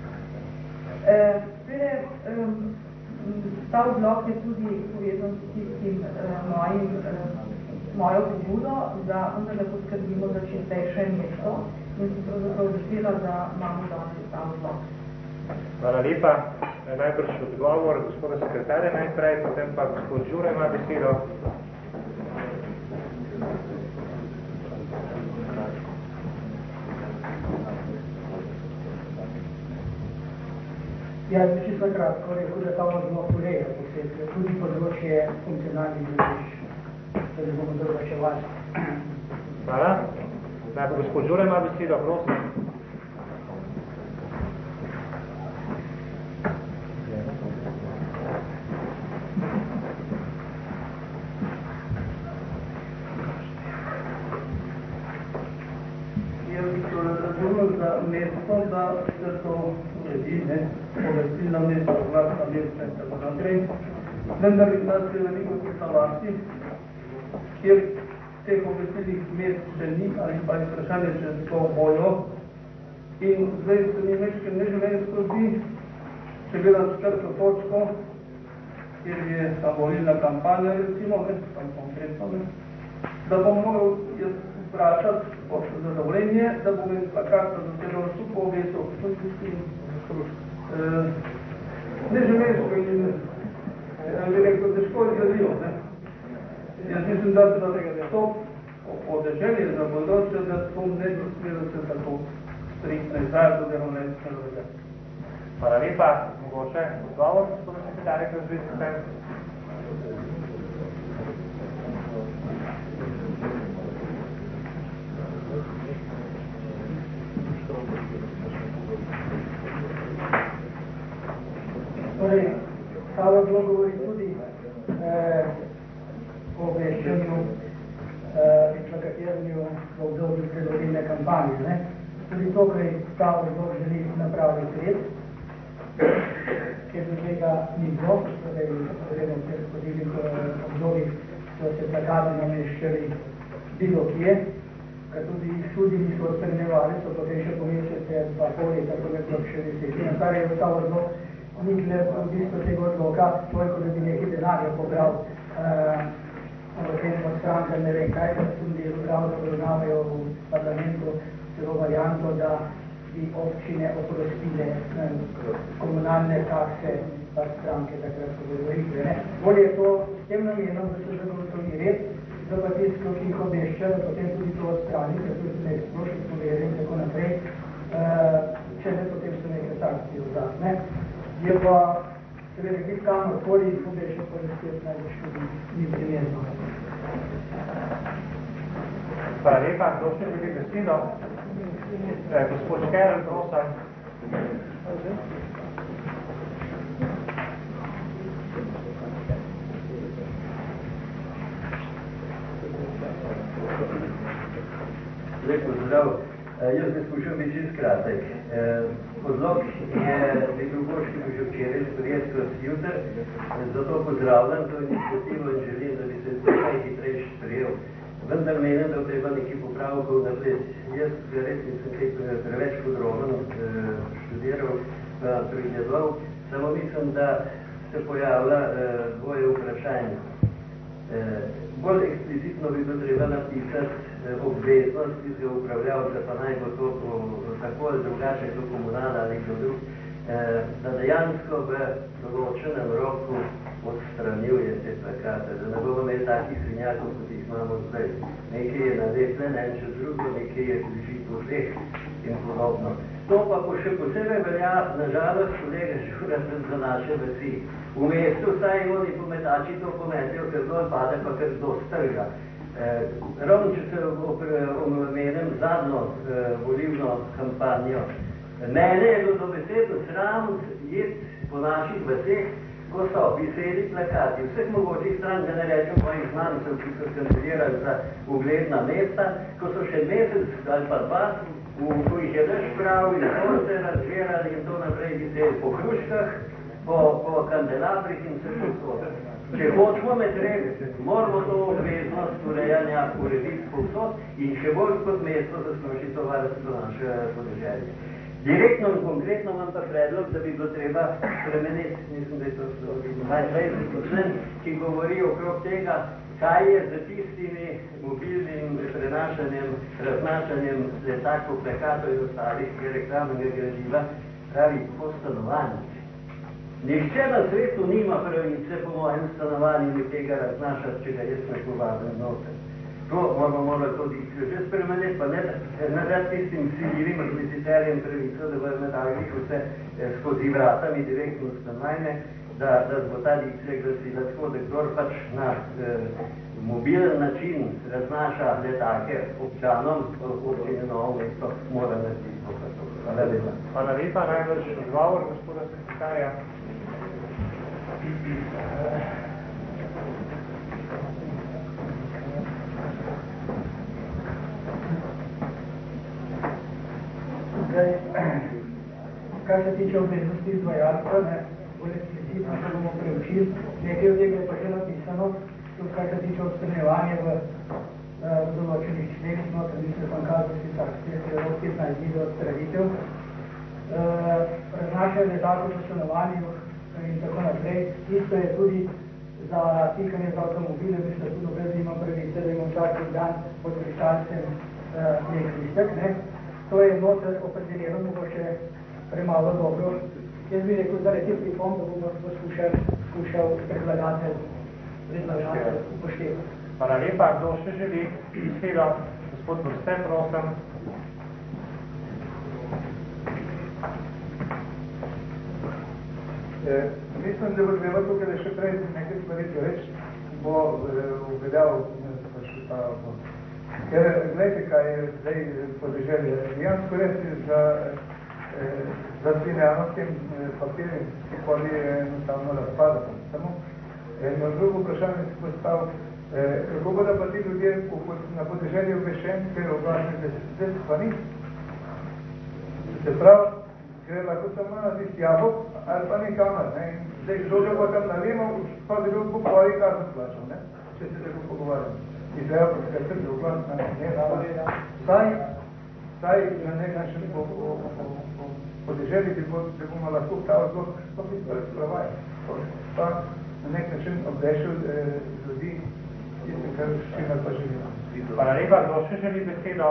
Seveda, ta odlok je tudi povezan s tistim mojim, mojo pobudo, da vendarle poskrbimo za čistejše mesto in sem pravzaprav vesela, da imamo danes ta odlok. Hvala lepa. Najbrž odgovor gospoda sekretarja najprej, potem pa gospod Žure ima besedo. Jaz bi čisto kratko rekel, da ta odlok ureja posebej tudi področje funkcionalnih zemljišč, da ne bomo drugačevali. Hvala. Najprej gospod Žure ima besedo, prosim. Za mesto, da se to uredi, ne, povestilna mesta, vlastna mesta in tako naprej. Vendar nas je veliko tisavasti, kjer teh povestilnih mest še ni, ali pa izprašanje, če to bojo. In zdaj se mi nekaj neživljenjsko zdi, če gledam četrto točko, kjer je ta volilna kampanja, recimo, ne, tam konkretno, ne, da bom moral jaz vprašati po zadovoljenje, da bom iz plakata za celo supo obesil neživljenjsko in bi rekel, težko izgledljivo. Jaz mislim, da se to podeželje za bodoče, da to ne bi smelo se tako striktno izvajati, oziroma ne bi smelo vedeti. Hvala lepa. Mogoče odgovor, gospod sekretarja, kaj zvezi s tem? Torej, ta odlok govori tudi eh, o obveščanju eh, in plakatiranju v obdobju predvolilne kampanje. Ne? Tudi to, kaj ta odlok želi napraviti red, ker do tega ni bilo, torej, verjetno se hodili v obdobjih, ko se plakati nameščali bilo kje, ker tudi študiji niso odstranjevali, so potem še pomešali se dva pol leta, ko je bilo še deset. In kar je ta odlok ni tle v bistvu tega odloka, toliko, da bi nekaj denarja pobral uh, v tem od stranka, ne vem kaj, da sem del bral, da obravnavajo v parlamentu celo varianto, da bi občine oprostile um, komunalne takse pa stranke, takrat so govorili. Ne? Bolje je to s tem namenom, da se zagotovi red, da pa tisto, ki jih obešča, da potem tudi to odstrani, da tudi ne splošno povede in tako naprej, uh, če ne potem so neke sankcije vzadne. Je pa seveda biti kamorkoli in pobešati pa da spet največ tudi ni primerno. Hvala lepa, kdo še želi besedo? Eh, gospod Škerl, prosim. Lep pozdrav. Jaz bi skušal biti čist kratek. Odlok je bil Goški že včeraj sprejet kot jutr, zato pozdravljam to inicijativo in želim, da bi se to najhitrejši sprejel. Vendar menim, da treba nekaj popravkov narediti. Jaz res nisem kaj preveč podrobno študiral, pregledal, samo mislim, da se pojavlja dvoje vprašanja. Bolj eksplicitno bi bilo treba napisati obveznost, ki se upravljavca, pa naj bo to tako ali drugače, to komunala ali kdo drug, da dejansko v določenem roku odstranjuje te plakate, da ne bomo imeli takih svinjakov, kot jih imamo zdaj. Nekaj je naleplen, en čez drugo, nekaj je prižit v vseh in podobno. To pa po še posebej velja, nažalost, kolega Žura, za naše vasi. V mestu saj oni pometači to pometijo, ker dol pade, pa ker do strga. Eh, ravno če se omenem zadnjo eh, volilno kampanjo, mene je bilo dobesedno sram jeti po naših vaseh, ko so viseli plakati vseh mogočih stran, da ne rečem mojih znancev, ki so kandidirali za ugledna mesta, ko so še mesec ali pa dva, v kojih je dež prav in sonce razžirali in to naprej viseli po hruškah, po, po kandelabrih in vse povsod. Če hočemo med red, moramo to obveznost urejanja urediti povsod in še bolj kot mesto zasluži to varstvo naše podeželje. Direktno in konkretno imam pa predlog, da bi bilo treba spremeniti, mislim, da je to dvajseti člen, ki govori okrog tega, kaj je z tistimi mobilnim prenašanjem, raznašanjem letakov, plakatov in ostalih reklamnega gradiva, pravi po stanovanjih. Nihče na svetu nima pravice po mojem stanovanju tega raznašati, če ga jaz ne povabim noter. To moramo morati tudi že spremeniti, pa ne narediti tistim siljivim rekviziterjem pravico, da bojo medalih vse skozi vratami direktno stanovanje, da, da bo ta dikcija glasila tako, da kdor pač na eh, mobilen način raznaša letake občanom občine Novo mesto, mora narediti to. Hvala lepa. Hvala lepa, največ odgovor gospoda sekretarja. Zdaj, kar se tiče obveznosti izvajalstva, ne, bolj eksplicitno se bomo preučili, nekaj od tega je pa že napisano, tudi kar se tiče odstranjevanja v, v določenih členih, no, ker mislim, da sem kazovski sankcije, ki je rok petnajst dni do odstranitev. Raznašanje letakov po stanovanju in tako naprej. Isto je tudi za tikanje z avtomobile, mislim, da tudi noben ima pravice, da ima vsak dan pod kristalcem uh, nek listek, ne. To je noter opredeljeno, mogoče premalo dobro. Jaz bi rekel, da je te pripombe, da bomo poskušal, skušal predlagatelj, predlagatelj upoštevati. Hvala lepa, kdo še želi besedo? Gospod Brste, prosim. Eh, mislim, da bo treba tukaj še prej nekaj stvari reči, bo uveljal še ta odnos. Ker, gledajte, kaj je zdaj podeželje. Dejansko res je za, eh, za cinejanostim eh, papirjem, ki poli enostavno razpada. Samo eno drugo vprašanje si postavil, eh, kako bodo pa ti ljudje na podeželju obveščeni, ker oglašeni, da se zdaj pa ni. Se pravi, gre lahko samo na tisti jabolk ali pa nikamer, ne. Zdaj, kdo že bo tam nalimal, pa bi bil po poli kazen plačal, ne, če se tako pogovarjam. I treba poskrbiti oglas na ne, saj, saj na nek način po, po, po, po, podeželji, bi bomo lahko ta odlog sploh nismo razpravljali. Pa na nek način obdešil ljudi, tistim, kar s čimer pa želimo. Hvala lepa, kdo še želi besedo?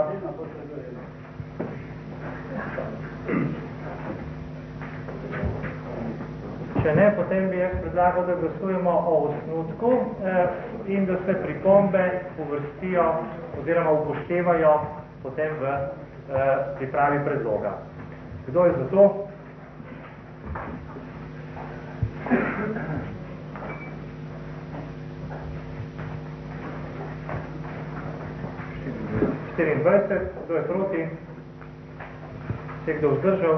Če ne, potem bi jaz predlagal, da glasujemo o osnutku eh, in da se pripombe uvrstijo oziroma upoštevajo potem v eh, pripravi predloga. Kdo je za to? štiriindvajset, kdo je proti? Vse, kdo vzdržal?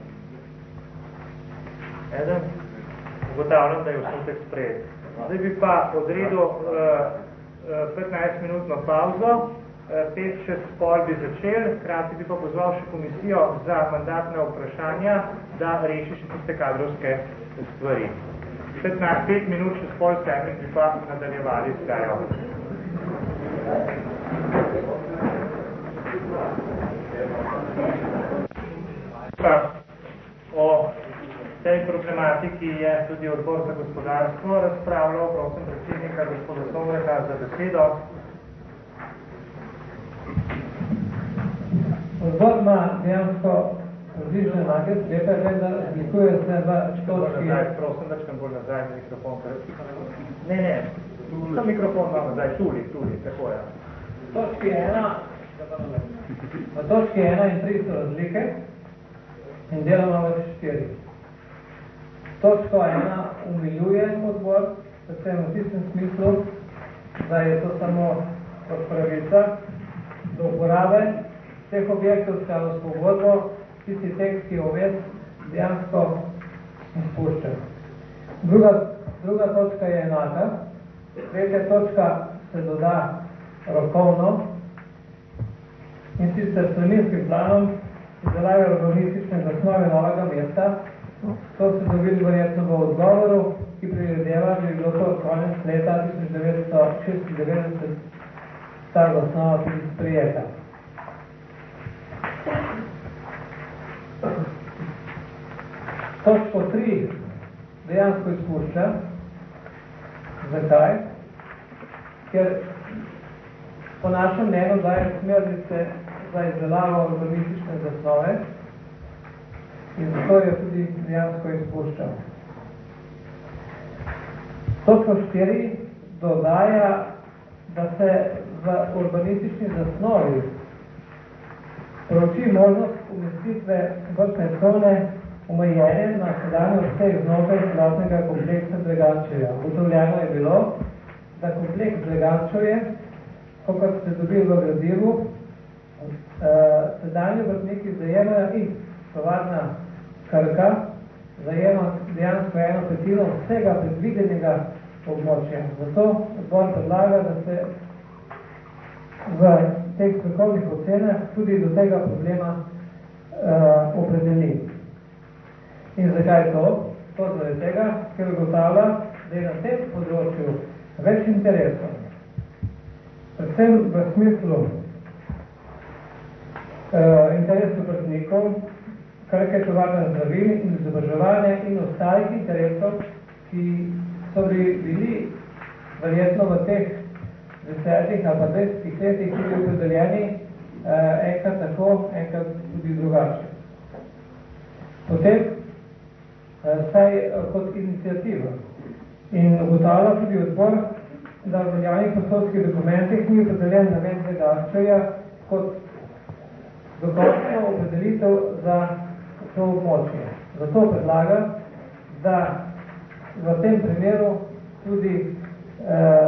Eden? Ugotavljam, da je osnutek sprejet. Zdaj bi pa odredil uh, uh, petnajstminutno pauzo, uh, pet šest pol bi začel, hkrati bi pa pozval še komisijo za mandatne vprašanja, da reši še tiste kadrovske stvari. petnajst, pet minut šest pol sedmih bi pa nadaljevali s kajo. O tej problematiki je tudi odbor za gospodarstvo razpravljal. Prosim predsednika gospoda Sovreka za besedo. Odbor ima dejansko različne enake sklepe, da razlikuje se v točki... Prosim, da čekam bolj nazaj mikrofon. Ne, ne, sam mikrofon imam nazaj, tuli, tuli, tako je. Točki ena, v točki ena in tri so razlike in delamo več štiri. Točko ena umiljuje odbor, predvsem v tistem smislu, da je to samo pravica do uporabe teh objektov skladu s pogodbo, tisti tekst, ki je uved, dejansko izpušča. Druga, druga točka je enaka, tretja točka se doda rokovno in sicer s planinskim planom izdelave urbanistične zasnove novega mesta. To se dobili verjetno v odgovoru, ki predvideva, da bi bilo to konec leta tisoč devetsto šestindevetdeset ta zasnova tudi sprijeta. Točko tri dejansko izpušča. Zakaj? Ker po našem mnenju daje smernice za izdelavo urbanistične zasnove in zato je tudi dejansko izpuščal. Točko štiri dodaja, da se v urbanistični zasnovi prouči možnost umestitve vrtne cone omejene na sedanji obseg znotraj celotnega kompleksa Dregančevja. Ugotovljeno je bilo, da kompleks Dregančevje, kot ste dobili v gradivu, sedanji vrtniki zajemajo in tovarna Krka zajema dejansko eno petino vsega predvidenega območja. Zato odbor predlaga, da se v teh strokovnih ocenah tudi do tega problema uh, opredeli. In zakaj to? To zaradi tega, ker ugotavlja, da je na tem področju več interesov. Predvsem v smislu uh, interesov vrtnikov, Krke tovarne zdravil in izobraževanja in ostalih interesov, ki so bili verjetno v teh desetih ali pa dvajsetih letih tudi opredeljeni eh, enkrat tako, enkrat tudi drugače. Potem eh, saj eh, kot iniciativa in ugotavlja tudi odbor, da v veljavnih prostorskih dokumentih ni opredeljen namen Dregančevja kot dokončno opredelitev za to območje. Zato predlaga, da v tem primeru tudi eh,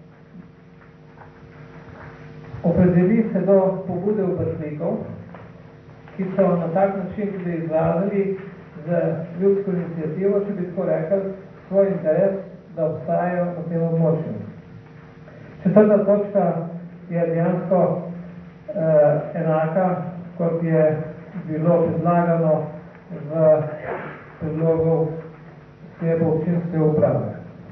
opredeli se do pobude obrtnikov, ki so na tak način tudi izrazili z ljudsko inicijativo, če bi tako rekel, svoj interes, da obstajajo na tem območju. Četrta točka je dejansko eh, enaka, kot je bilo predlagano v predlogu sklepa občinske uprave.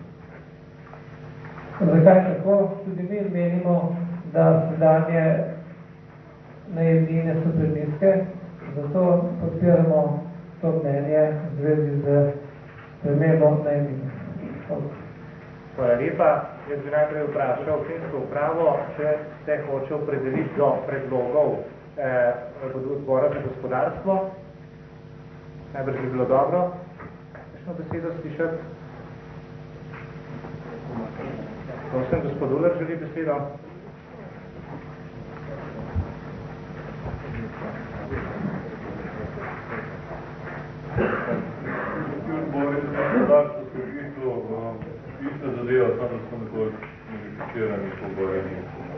Zakaj tako? Tudi mi menimo, da sedanje najemnine so prenizke, zato podpiramo to mnenje v zvezi z spremembo najemnine. Hvala lepa. Jaz bi najprej vprašal občinsko upravo, če se hoče opredeliti do predlogov eh, odbora za gospodarstvo. Najbrž bi bilo dobro. Kakšno besedo slišati? Prosim, gospod Uler želi besedo. Ista zadeva, samo da smo nekoliko unificirani pogovorjeni.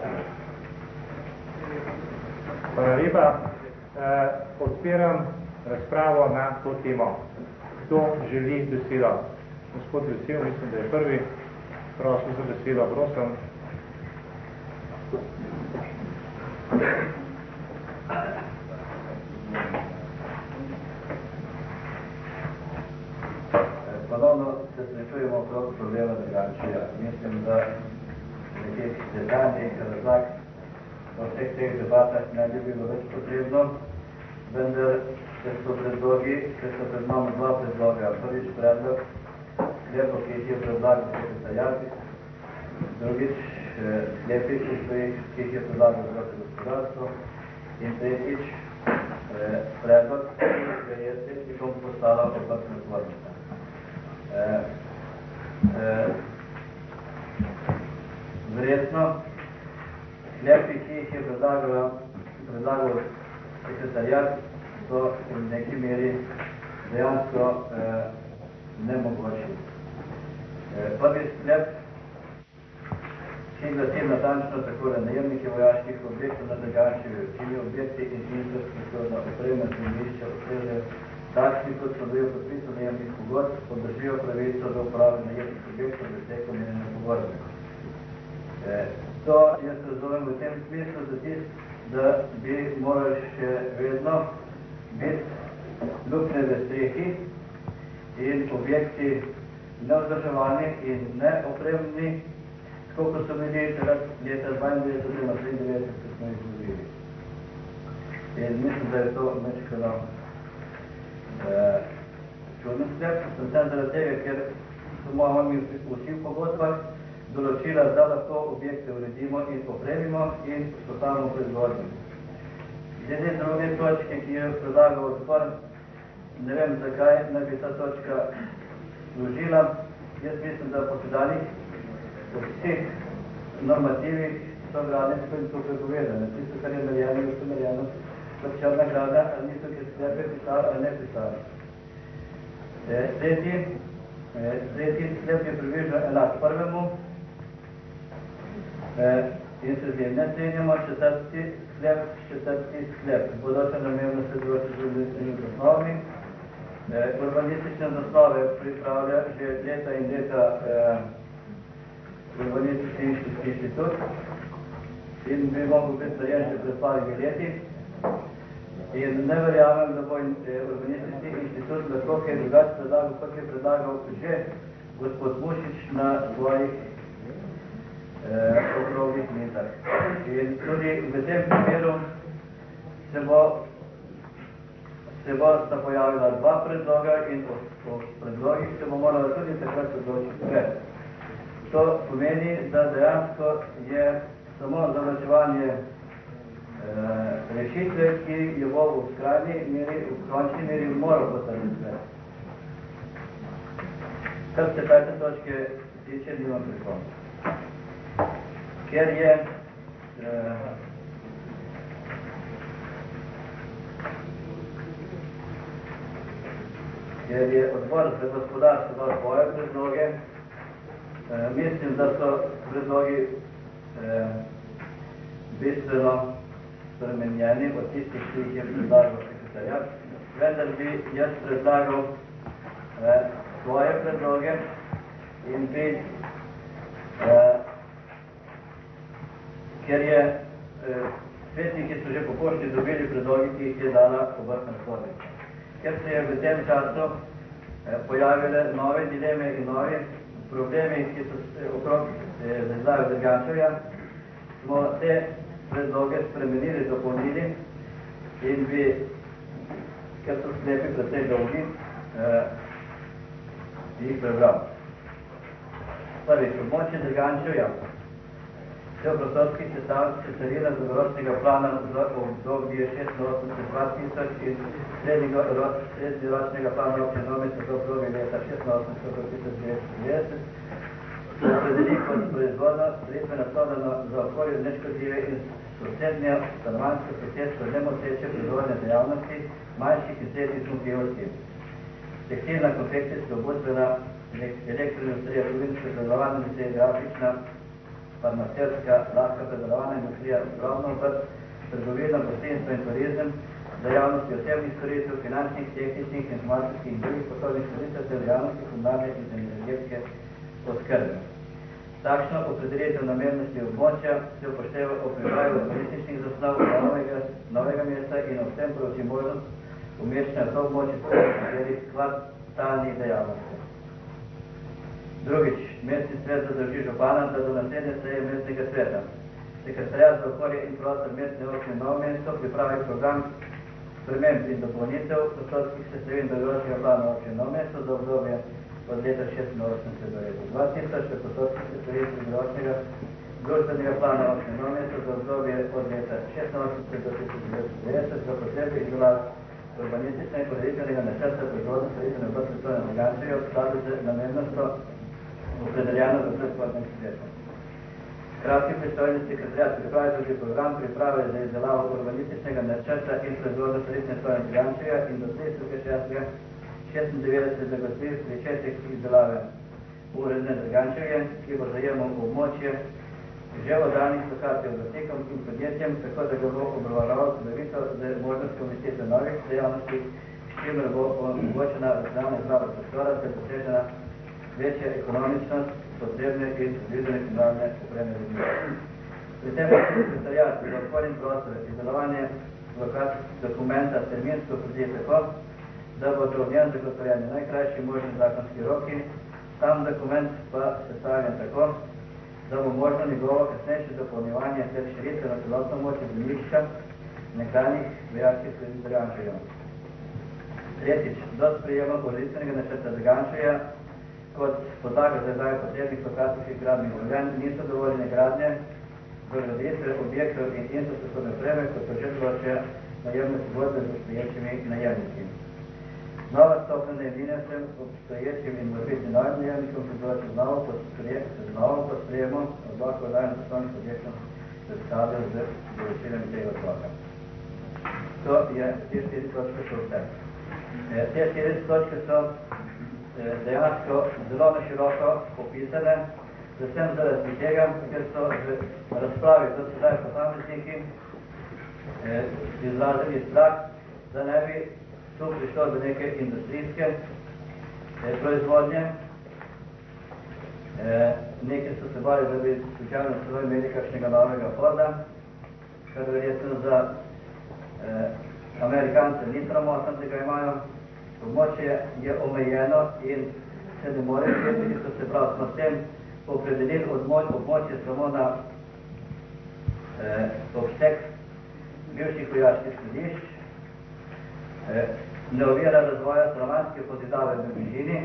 Hvala lepa. Eh, odpiram razpravo na to temo. Kdo želi besedo? Gospod Vesel, mislim, da je prvi. Prosim za besedo, prosim. Ponovno se srečujemo okrog problema Drgančija. Mislim, da nekih detaljnih razlag v vseh teh debatah ne bi bilo več potrebno, vendar se so predlogi, se so pred nami dva predloga. Prvič predlog, sklepov, ki jih je predlagal sekretariat, drugič sklepi, ki jih je predlagal odbor za gospodarstvo, in tretjič predlog, ki je svetnikom postala obrtna zbornica. Eh, eh, verjetno sklepi, ki jih je predlagal, predlagal sekretariat, so v neki meri dejansko eh, nemogoči. Eh, prvi sklep, ki glasi natančno takole: najemniki vojaških objektov na Drgančevi, čini objekti in infrastrukturna oprema zemljišča ustrezajo takšni, kot so bil podpisu najemnih pogodb, podržijo pravico do uporabe najemnih objektov v tekom najemne pogodbe. Eh, to jaz razumem v tem smislu, da, tist, da bi morali še vedno biti luknje v strehi in objekti nevzdrževani in neopremni, tako kot so bili leta dvaindevetdeset oziroma triindevetdeset, ko smo jih zgodili. In mislim, da je to mečkano uh, čudno sklep, predvsem zaradi tega, ker so morali vsi v pogodbah določila, da lahko objekte uredimo in opremimo in postavimo proizvodnjo. Glede druge točke, ki je predlagal odbor, ne vem, zakaj naj bi ta točka služila. Jaz mislim, da po sedanjih vseh normativih so gradnice in to prepovedane. Tisto, kar je narejeno, je vse narejeno kot črna grada, ali niso ki sklepe pisali ali ne pisali. Tretji, tretji sklep je približno enak prvemu in se z njim ne strinjamo. Četrti sklep, četrti sklep. Bodoča namembnost se določi z urbanističnimi zasnovami. Urbanistične zasnove pripravlja že leta in leta Urbanistični inštitut in bi mogel biti narejen že pred parimi leti. In ne verjamem, da bo Urbanistični inštitut lahko kaj drugače predlagal, kot je predlagal že gospod Mušič na svojih eh, okroglih mizah. In tudi v tem primeru se bo se bo sta pojavila dva predloga in po, po predlogih se bo morala tudi takrat odločiti pred. To pomeni, da dejansko je samo zavlačevanje e, rešitve, ki jo bo v skrajni meri, v končni meri moral postaviti pred. Kar se pete točke tiče, nimam pripomb. Ker je e, ker je odbor za gospodarstvo dal svoje predloge, e, mislim, da so predlogi e, bistveno spremenjeni od tistih, ki jih je predlagal sekretariat. Vendar bi jaz predlagal e, svoje predloge in bi, e, ker je e, svetniki so že po pošti dobili predlogi, ki jih je dala obrtna zbornica. Ker se je v tem času eh, pojavile nove dileme in nove problemi, ki so se okrog eh, zdaj v Drgančevja, smo te predloge spremenili, dopolnili in bi ker so sklepi precej dolgi, eh, jih prebral. Prvič, območje Drgančevja se v prostorskih sestavila dolgoročnega plana za obdobje šestinosemdeset dva tisoč in srednjeročnega plana občine Nove Mesto za obdobje leta šestinosemdeset do tisoč devetsto devetdeset, se opredeli kot proizvodno sredstvo naslovljeno za okolje neškodljive in sosednje stanovanjsko sosedstvo nemoteče proizvodne dejavnosti manjših in srednjih zmogljivosti. Tekstilna, konfekcijska, obutvena, elektroindustrija, kovinska, predelovalna industrija, grafična, farmacevtska, lahka predelovalna industrija, drobno obrt, trgovina, gostinstvo in turizem, dejavnosti osebnih storitev, finančnih, tehničnih, informacijskih in drugih poslovnih storitev ter dejavnosti komunalne in energetske oskrbe. Takšno opredelitev namernosti območja se upošteva o pripravi urbanističnih zasnov novega, novega mesta in ob tem prouči možnost umeščanja v to območje katerih kvartalnih dejavnosti. Drugič, mestni svet zadolži župana, da do naslednje seje mestnega sveta sekretariat za okolje in prostor mestne občine Novo Mesto pripravi program sprememb in dopolnitev prostorskih sestavin dolgoročnega plana občine Novo Mesto za obdobje od leta šestinosemdeset do leta dva tisoč ter prostorskih sestavin dolgoročnega družbenega plana občine Novo Mesto za obdobje od leta šestinosemdeset do tisoč devetsto devetdeset za potrebe izdelave urbanističnega in podelitvenega načrta proizvodno storitvene obrtne cone Drgančevja v skladu z namernostjo opredeljeno v predhodnem svetu. Kratki pristojni sekretariat pripravi tudi program priprave za izdelavo urbanističnega načrta in proizvodno storitvene cone Drgančevja in do tridesetega šestindevetdeset zagotovi pričetek izdelave uredne Drgančevje, ki bo zajemal območje že oddanih lokacij obrtnikom in podjetjem, tako da ga bo obravnaval celovito z možnostjo umestitve novih dejavnosti, s čimer bo omogočena racionalna izraba prostora ter dosežena večja ekonomičnost potrebne in predvidene komunalne opreme ljudi. Pri tem pa sekretariat za okolje in prostor izdelovanje lokacijskih dokumenta terminsko predvidi tako, da bo do njen zagotovljeni najkrajši možni zakonski roki, sam dokument pa sestavljen tako, da bo možno njegovo kasnejše dopolnjevanje ter širitve na celotno močje zemljišča nekdanjih vojaških sredin Drgančevja. Tretjič, do sprejema ureditvenega načrta Drgančevja kot podlaga za izdajo potrebnih lokacijskih gradbenih dovoljenj niso dovoljene gradnje do graditve objektov in infrastrukturne opreme, kot so že določene najemne pogodbe z obstoječimi najemniki. Nova stopnja najemnine vsem obstoječim in morebitnim novim najemnikom se določi znovo pod sprejemom odloka o dajanju poslovnih objektov predstavljen z določilami tega odloka. To je te štiri točke so vse. Te štiri točke so dejansko zelo na široko opisane, predvsem zaradi tega, ker so v razpravi do sedaj posamezniki izrazili strah, da ne bi tu prišlo do neke industrijske proizvodnje. Neki so se bali, da bi slučajno celo imeli kakšnega novega Forda, kar verjetno za Amerikance ni sramotno, da ga imajo. Območje je omejeno in se ne more širiti, so se prav smo s tem opredelili območje samo na obseg bivših vojaških skladišč, ne ovira razvoja stanovanjske pozidave v bližini.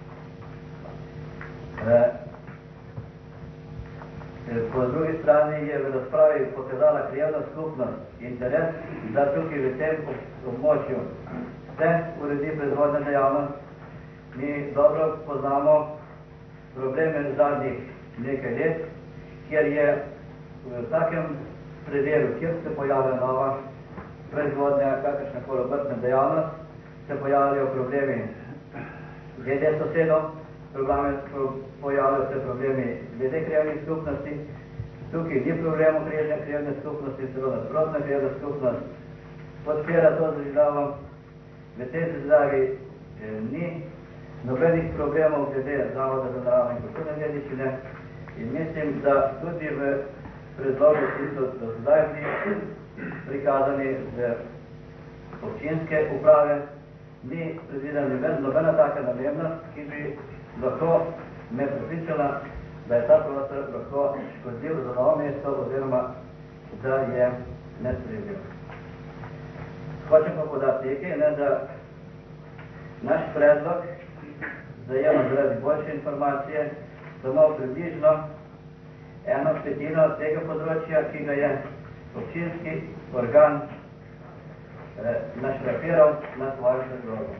Po drugi strani je v razpravi pokazala krajevna skupnost interes, da tukaj v tem območju se uredi proizvodna dejavnost. Mi dobro poznamo probleme zadnjih nekaj let, kjer je v vsakem predelu, kjer se pojavlja nova proizvodnja, kakršnakoli obrtna dejavnost, se pojavljajo problemi glede sosedov, pojavljajo se problemi glede krajevnih skupnosti. Tukaj ni problemov krajevne skupnosti, celo nasprotna krajevna skupnost podpira to državo. V tej državi eh, ni nobenih problemov glede Zavoda za naravne in kulturne dediščine in mislim, da tudi v predlogu, ki so do zdaj prikazani z občinske uprave, ni predvidena nobena taka namembnost, ki bi lahko me prepričala, da je ta prostor lahko škodljiv za Novo Mesto oziroma da je nesprejemljiv. Hočem pa podati nekaj, ne, da naš predlog zajema zaradi boljše informacije samo približno eno petino tega področja, ki ga je občinski organ eh, našrafiral na svojo predlogo.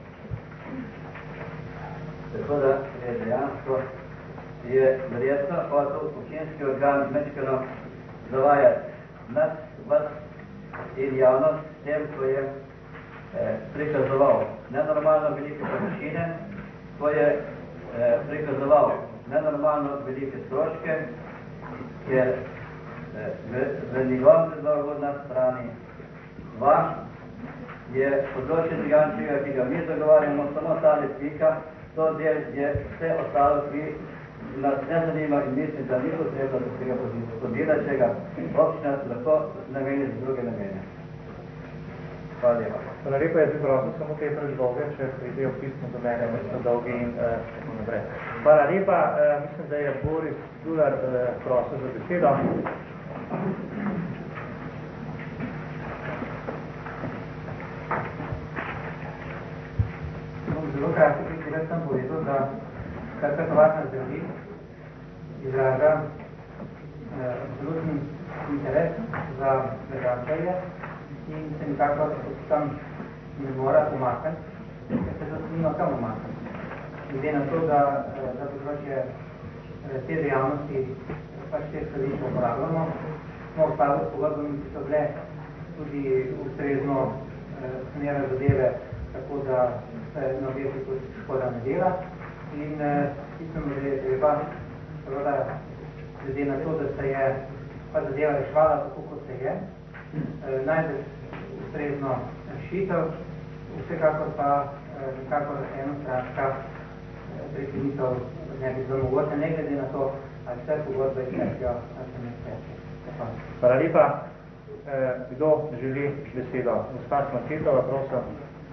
Tako da je dejansko je verjetno hotel občinski organ mečkano zavajati nad vas in javnost s tem, ko je eh, prikazoval nenormalno velike površine, ko je eh, prikazoval nenormalno velike stroške, ker eh, v, v njegovem predlogu na strani dva je področje Žigančevega, ki ga mi zagovarjamo, samo tale slika, to del je vse ostalo, ki nas ne zanima in mislim, da ni potrebno, da tega podela, če ga občina lahko nameni za druge namene. Hvala lepa. Hvala lepa, jaz bi prosil samo te predloge, če pridejo pismo do mene, mislim dolgi in uh, tako naprej. Hvala lepa, uh, mislim, da je Boris Dular uh, prosil za besedo. Zelo kratko, ki sem povedal, da kar tovarna zdravil izraža eh, absolutni interes za Žigančevje in se nikakor tam ne mora umakati, ker se zato nima kam umakati. Glede na to, da eh, za področje eh, te dejavnosti pač te skladišče uporabljamo, smo v skladu s pogodbami, ki so bile tudi ustrezno eh, sanirane zadeve, tako da se na objektu tudi škoda ne dela. In mislim, da je treba, da glede na to, da se je pa zadeva rešvala tako, kot se je, najde ustrezno rešitev, vsekakor pa nekakor enostranska prekinitev ne bi bilo mogoče, ne glede na to, ali vse pogodbe iztekijo, ali se ne iztekijo. Hvala lepa. Kdo želi besedo? Gospa Smaketova, prosim.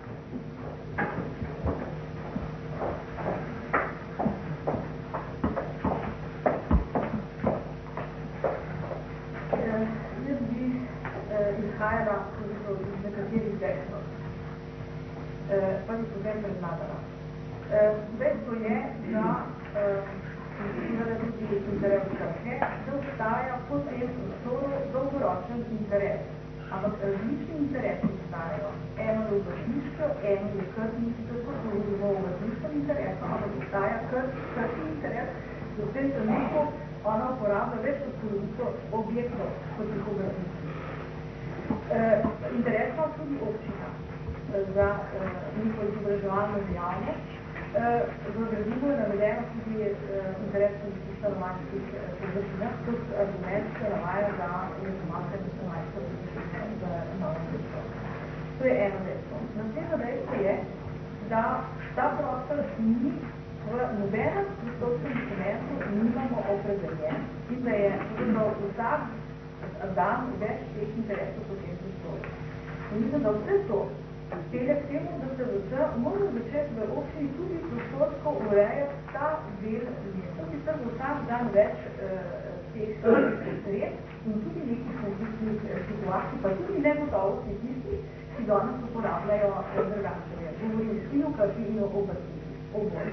izhajala iz nekaterih dejstev. Pa jih povem predlagala. Dejstvo je, da seveda tudi interes Krke, da obstaja po tem prostoru dolgoročen interes. Ampak različni interesi obstajajo. Eno je uvrstniško, eno je krtniško, kot govorimo o uvrstniškem interesu, ampak obstaja krtni interes, da v tem trenutku ona uporablja več kot polovico objektov, kot jih uvrstniški. Uh, interesna tudi občina uh, za uh, njihovo izobraževalno dejavnost. Uh, v gradivu je navedeno tudi uh, interes tudi stanovanjskih uh, površinah, kot argument se navaja za pomanjkanje stanovanjske površine v novem mestu. To je eno dejstvo. Naslednje dejstvo je, da ta prostor ni v nobenem prostorskem dokumentu nimamo opredeljen in da je vsak dan več teh interesov po tem prostoru. In mislim, da vse to pelje k temu, da se vse mora začeti v občini tudi prostorsko urejati ta del mesta, ki se bo vsak dan več eh, teh potreb in tudi nekih konfliktnih situacij, pa tudi negotovosti tistih, ki danes uporabljajo Žigančevje. Govorim in o Krki in o oboji.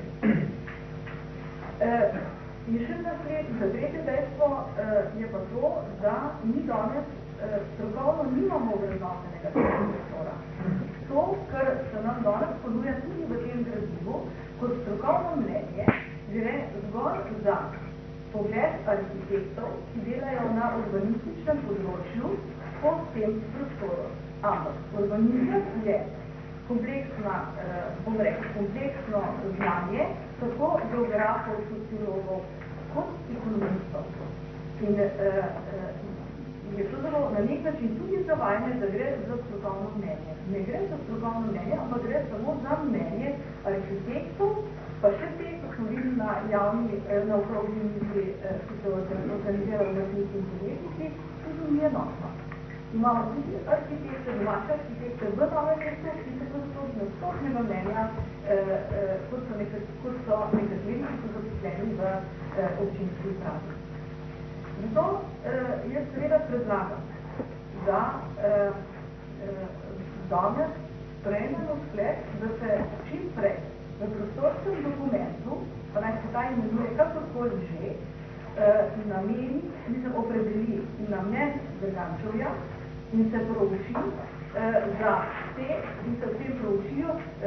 Eh, In še za tretje dejstvo eh, je pa to, da mi danes eh, strokovno nimamo vrednotenega tega prostora. To, kar se nam danes ponuja tudi v tem gradivu, kot strokovno mnenje, gre zgolj za pogled arhitektov, ki delajo na urbanističnem področju po tem prostoru. Ampak urbanizem je kompleksna, eh, bom rekel, kompleksno znanje, tako geografov, sociologov, kot ekonomistov. In eh, eh, je to zelo na nek način tudi zavajanje, da gre za strokovno mnenje. Ne gre za strokovno mnenje, ampak gre samo za mnenje arhitektov, pa še te, ko smo videli na javni, eh, na okrogli misli, eh, ki so organizirali vrstniki in podjetniki, tudi ni enotno. Imamo tudi arhitekte, domače arhitekte v novem mestu, ki se tudi na splošnega mnenja, eh, eh, kot so, nekat, kot so nekateri, ki so zaposleni v eh, občinski upravi. Zato eh, jaz seveda predlagam, da, eh, danes sprejmemo sklep, da se čim prej v prostorskem dokumentu, pa naj se ta imenuje kakorkoli že, nameni, mislim, opredeli namen Drgančevja in se prouči za te, in se v tem proučijo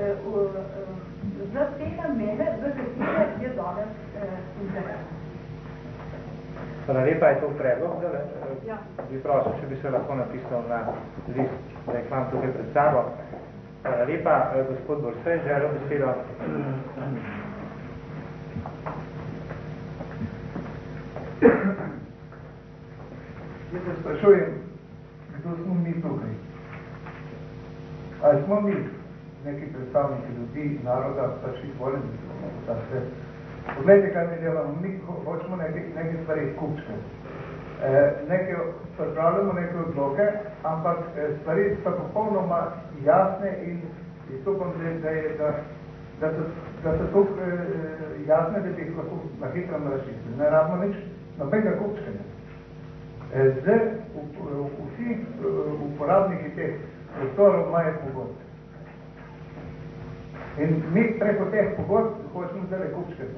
za te namene, za katere je danes interes. Hvala lepa, je to predlog, zdaj? Ja. Bi prosil, če bi se lahko napisal na list, da jih imam tukaj pred sabo. Hvala lepa, gospod Borsej, želel besedo. Jaz se sprašujem, kdo smo mi tukaj? Ali smo mi neki predstavniki ljudi, naroda, pač izvoljeni, da se... Poglejte, kaj mi delamo, mi hočemo neke, neke stvari kupčke. E, neke, pripravljamo neke odloke, ampak stvari so popolnoma jasne in izstupam, da, da, da, so, da so tukaj e, jasne, da bi jih lahko na hitro razčistili. Ne rabimo nič, nobenega kupčkanja. E, zdaj, vsi uporabniki teh prostorov imajo pogodbe. In mi preko teh pogodb hočemo zdaj kupčkati.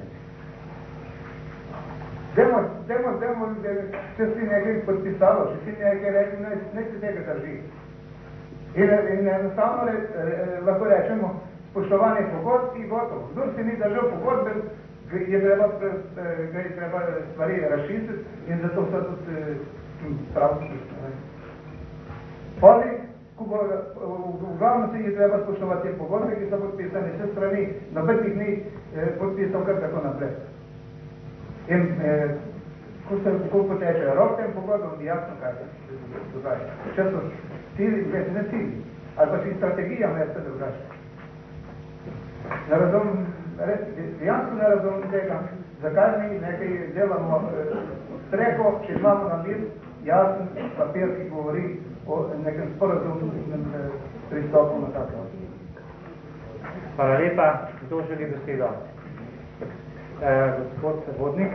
Demo, demo, demo, če si nekaj podpisalo, če si nekaj rekli, ne, ne se tega drži. In, in enostavno re, re, lahko rečemo, spoštovanje pogodb in gotovo. Kdor si ni držal pogodbe, je treba, ga je treba stvari razčistiti in zato so tudi pravni. Poli, v glavno se je treba spoštovati te pogodbe, ki so podpisane vse strani, noben jih ni podpisal kar tako naprej. In eh, ko se ko poteče rok tem pogodbom, ni jasno, kaj se dogaja. Če so cilji, ne cilji, ali pa si strategija mesta drugače. Ne razumem, dejansko ne razumem tega, zakaj mi nekaj delamo preko, če imamo na mir jasen papir, ki govori o nekem sporazumnem pristopu na tako. Hvala lepa. Kdo želi besedo? Eh, gospod Vodnik.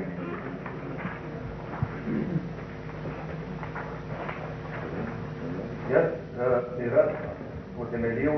Jaz bi rad utemeljil,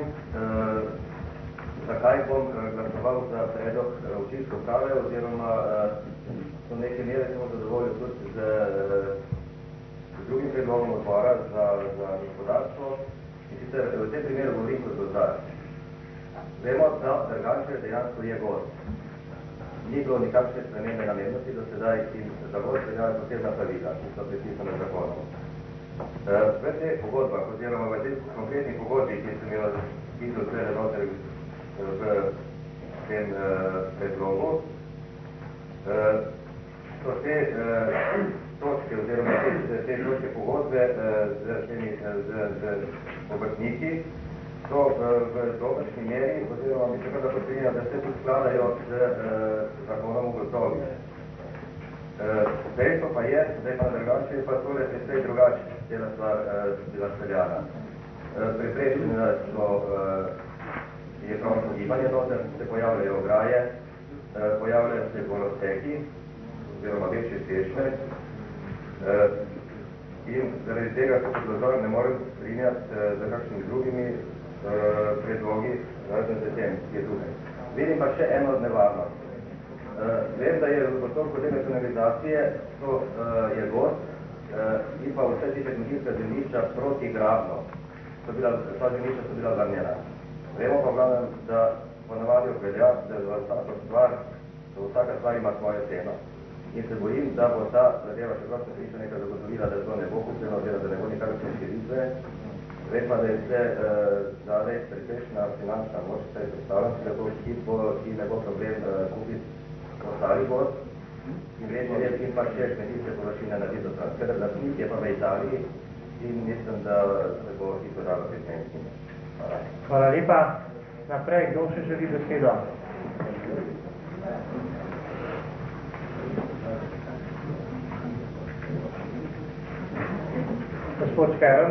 zakaj bom glasoval za predlog občinske uprave, oziroma do neke mere sem zadovoljil tudi z drugim predlogom odbora za, za gospodarstvo. In sicer v tem primeru govorim kot gozdar. Vemo, da Drgančev dejansko je gozd. Ni bilo nikakšne spremembe namennosti do sedaj in za gozd veljajo posebna pravila, ki so predpisane z zakonom. V teh pogodbah, oziroma v teh konkretnih pogodbih, ki sem jo videl vse noter v tem predlogu, so te točke, oziroma te, te točke pogodbe z, temi, z, z obrtniki, so v dobršni meri, oziroma mi se kada potrebno, da se tudi skladajo z zakonom ugotovi. Dejstvo pa je, da je pa drugače, pa tole predvsej drugače cela stvar bila speljana. Preprečene so je prosto gibanje noter, se pojavljajo ograje, pojavljajo se golosteki, oziroma večje stečne, in zaradi tega se kot dozor ne morem strinjati z kakšnimi drugimi predlogi, razen za tem, ki je tukaj. Vidim pa še eno nevarnost. Vem, da je v postopku denacionalizacije to je gost in pa vse tiče kmetijska zemljišča protigrabno. Ta zemljišča so bila vrnjena. Vemo pa glavnem, da ponavadi obvelja, da za vsako stvar, da vsaka stvar ima svojo ceno. In se bojim, da bo ta zadeva, čeprav se priča nekaj zagotovila, da to ne bo kupljeno, da ne bo nekakšne širitve. Vem pa, da je vse zadej precejšna finančna moč, vse je predstavljeno, da to ki ne bo problem kupiti ostali gost in večji red in pa še kmetijske površine na tisto stran. Ker lastnik je pa v Italiji in mislim, da se bo hitro dalo priznati. Hvala. Hvala lepa. Naprej, kdo še želi besedo? Gospod Škerl.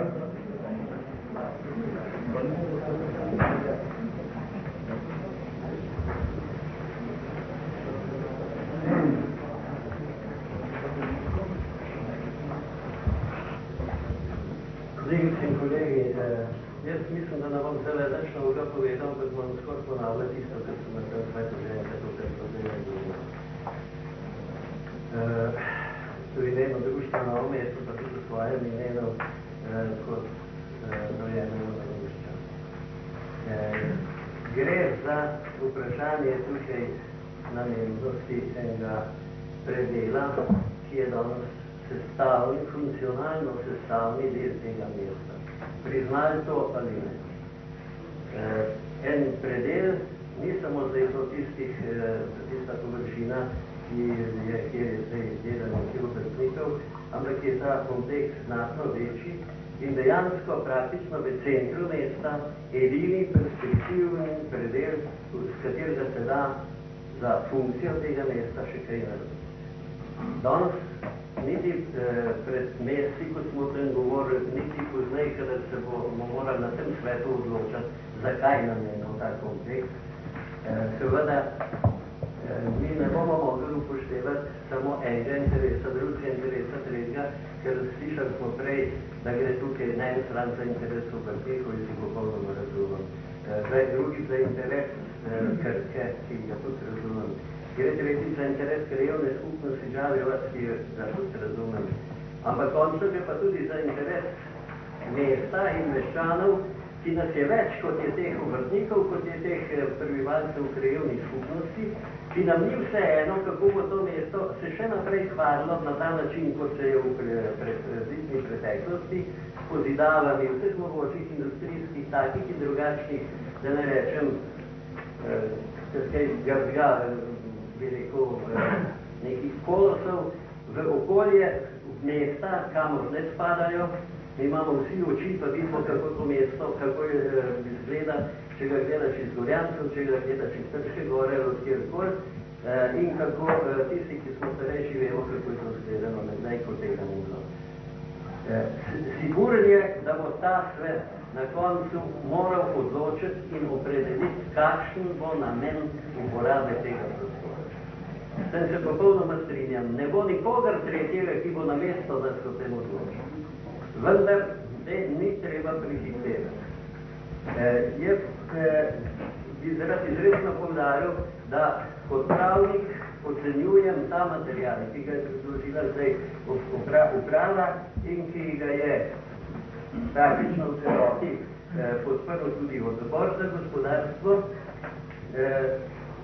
Kolegice in kolegi, eh, jaz mislim, da ne bom zdaj več novega povedal, ampak bom skoraj ponavljal tisto, kar sem na tem svetu že enkrat v tem področju govoril. V imenu društva Novo mesto, pa tudi v svojem imenu eh, kot eh, dojenemu društva. Eh, gre za vprašanje tukaj namennosti enega predela, ki je danes sestavni, funkcionalno sestavni del tega mesta. Priznali to ali ne. Eh, en predel ni samo zdaj to tistih, eh, tista površina, ki je, kjer je zdaj izdelano kilometrnikov, ampak je ta kompleks znatno večji in dejansko praktično v centru mesta edini perspektivni predel, s katerega se da za funkcijo tega mesta še kaj narediti. Danes niti eh, pred mesti, kot smo o tem govorili, niti poznej, kadar se bomo morali na tem svetu odločati, zakaj nam je ta kompleks. Eh, seveda, eh, mi ne bomo mogli upoštevati samo enega interesa, drugega interesa, tretjega, ker slišali smo prej, da gre tukaj na en stran za interes obrtnikov in si popolnoma razumem. Eh, drugi za interes eh, Krke, ki ga tudi razumem. Gre tretji za interes krajevne skupnosti Žaljevac, ki ga tudi razumem. Ampak končno gre pa tudi za interes mesta in meščanov, ki nas je več, kot je teh obrtnikov, kot je teh prebivalcev krajevnih skupnosti, ki nam ni vseeno, kako bo to mesto se še naprej hvalilo na ta način, kot se je v predvitni preteklosti, s pozidavami vseh mogočih industrijskih, takih in drugačnih, da ne rečem, eh, kaj grdga, bi rekel, eh, nekih kolosov v okolje mesta, kamor ne spadajo. Mi imamo vsi oči, pa vidimo, kako to mesto, kako je eh, izgleda, če ga gledaš iz Gorjancev, če ga gledaš iz Trške gore, od kjerkoli, eh, in kako eh, tisti, ki smo starejši, vemo, kako je to izgledano, nekdaj, ko tega ni bilo. Eh, Siguren je, da bo ta svet na koncu moral odločiti in opredeliti, kakšen bo namen uporabe tega prostora. S tem se popolnoma strinjam. Ne bo nikogar tretjega, ki bo na mesto, da se o tem odločil. Vendar ne, ni treba prihitevati. Eh, jaz eh, bi zaradi izredno povdaril, da kot pravnik ocenjujem ta material, ki ga je predložila zdaj uprava in ki ga je praktično v celoti eh, podprl tudi odbor za gospodarstvo, eh,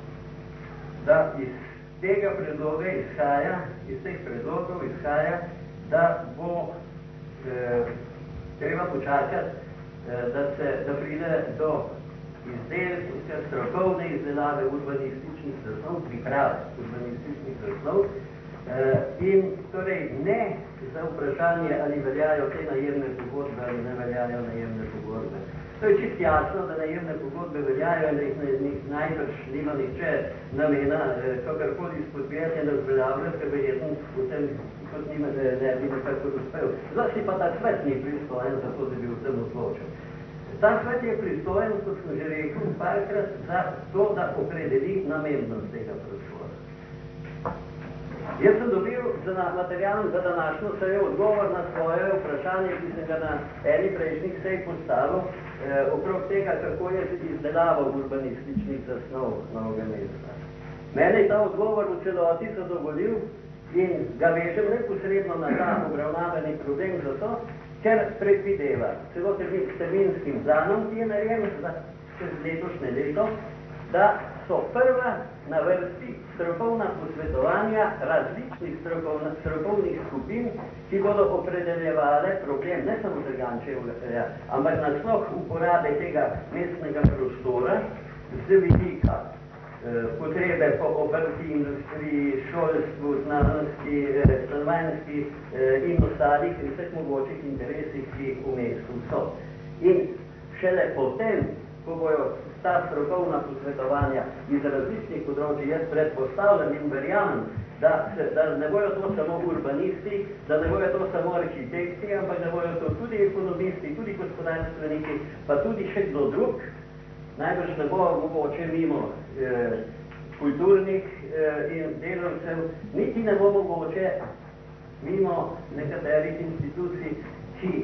da iz tega predloga izhaja, iz teh predlogov izhaja, da bo eh, treba počakati, eh, da se da pride do izdelke, strokovne izdelave urbanističnih zasnov, priprave urbanističnih zasnov, eh, in torej ne za vprašanje, ali veljajo te najemne pogodbe ali ne veljajo najemne pogodbe. To je čist jasno, da najemne pogodbe veljajo in da jih ne, najbrž nima nihče namena eh, kakorkoli izpodbijati in razveljavljati, ker verjetno v tem kot nima ne, ne bi nekako uspel. Zlasti pa ta svet ni pristojen za to, da bi v tem odločil. Ta svet je pristojen, kot sem že rekel, parkrat za to, da opredeli namennost tega prostora. Jaz sem dobil za material za današnjo sejo odgovor na svoje vprašanje, ki sem ga na eni prejšnjih sej postavil, eh, okrog tega, kako je izdelavo urbanističnih zasnov novega mesta. Mene je ta odgovor v celoti zadovoljil in ga vežem neposredno na ta obravnavani problem zato, ker predvideva celo terminskim planom, ki je narejen za letošnje leto, da so prva na vrsti strokovna posvetovanja različnih strokovna, strokovnih skupin, ki bodo opredeljevale problem ne samo Trgančevega, ampak nasploh uporabe tega mestnega prostora z vidika eh, potrebe po obrti, industriji, šolstvu, znanosti, eh, stanovanjski eh, in ostalih in vseh mogočih interesih, ki v mestu so. In šele potem, ko bojo ta strokovna posvetovanja iz različnih področij, jaz predpostavljam in verjamem, da, se, da ne bojo to samo urbanisti, da ne bojo to samo arhitekti, ampak da bojo to tudi ekonomisti, tudi gospodarstveniki, pa tudi še kdo drug. Najbrž ne bo mogoče mimo eh, kulturnih eh, in delavcev, niti ne bo mogoče mimo nekaterih institucij, ki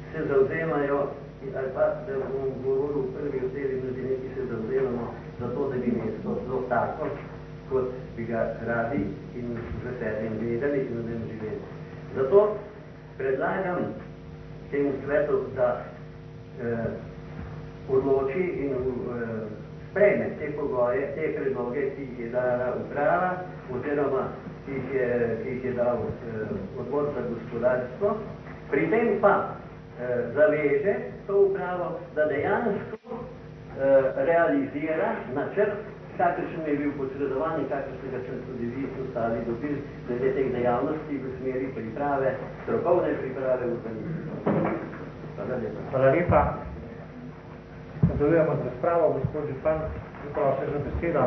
se zavzemajo, ali pa, da bom govoril v prvi osebi, ljudje, ki se zavzemamo za to, da bi mesto zelo tako, kot bi ga radi in z veseljem gledali in v njem živeli. Zato predlagam temu svetu, da eh, odloči in eh, sprejme te pogoje, te predloge, ki jih je dala uprava, oziroma ki jih je, ki jih je dal eh, odbor za gospodarstvo, pri tem pa eh, zaveže to upravo, da dejansko eh, realizira načrt, kakršen je bil posredovan in kakršnega sem tudi vi ostali dobili, glede teh dejavnosti v smeri priprave, strokovne priprave urbanizma. Hvala lepa. Hvala lepa. Nadaljujemo z razpravo, gospod Župan, prosim za besedo.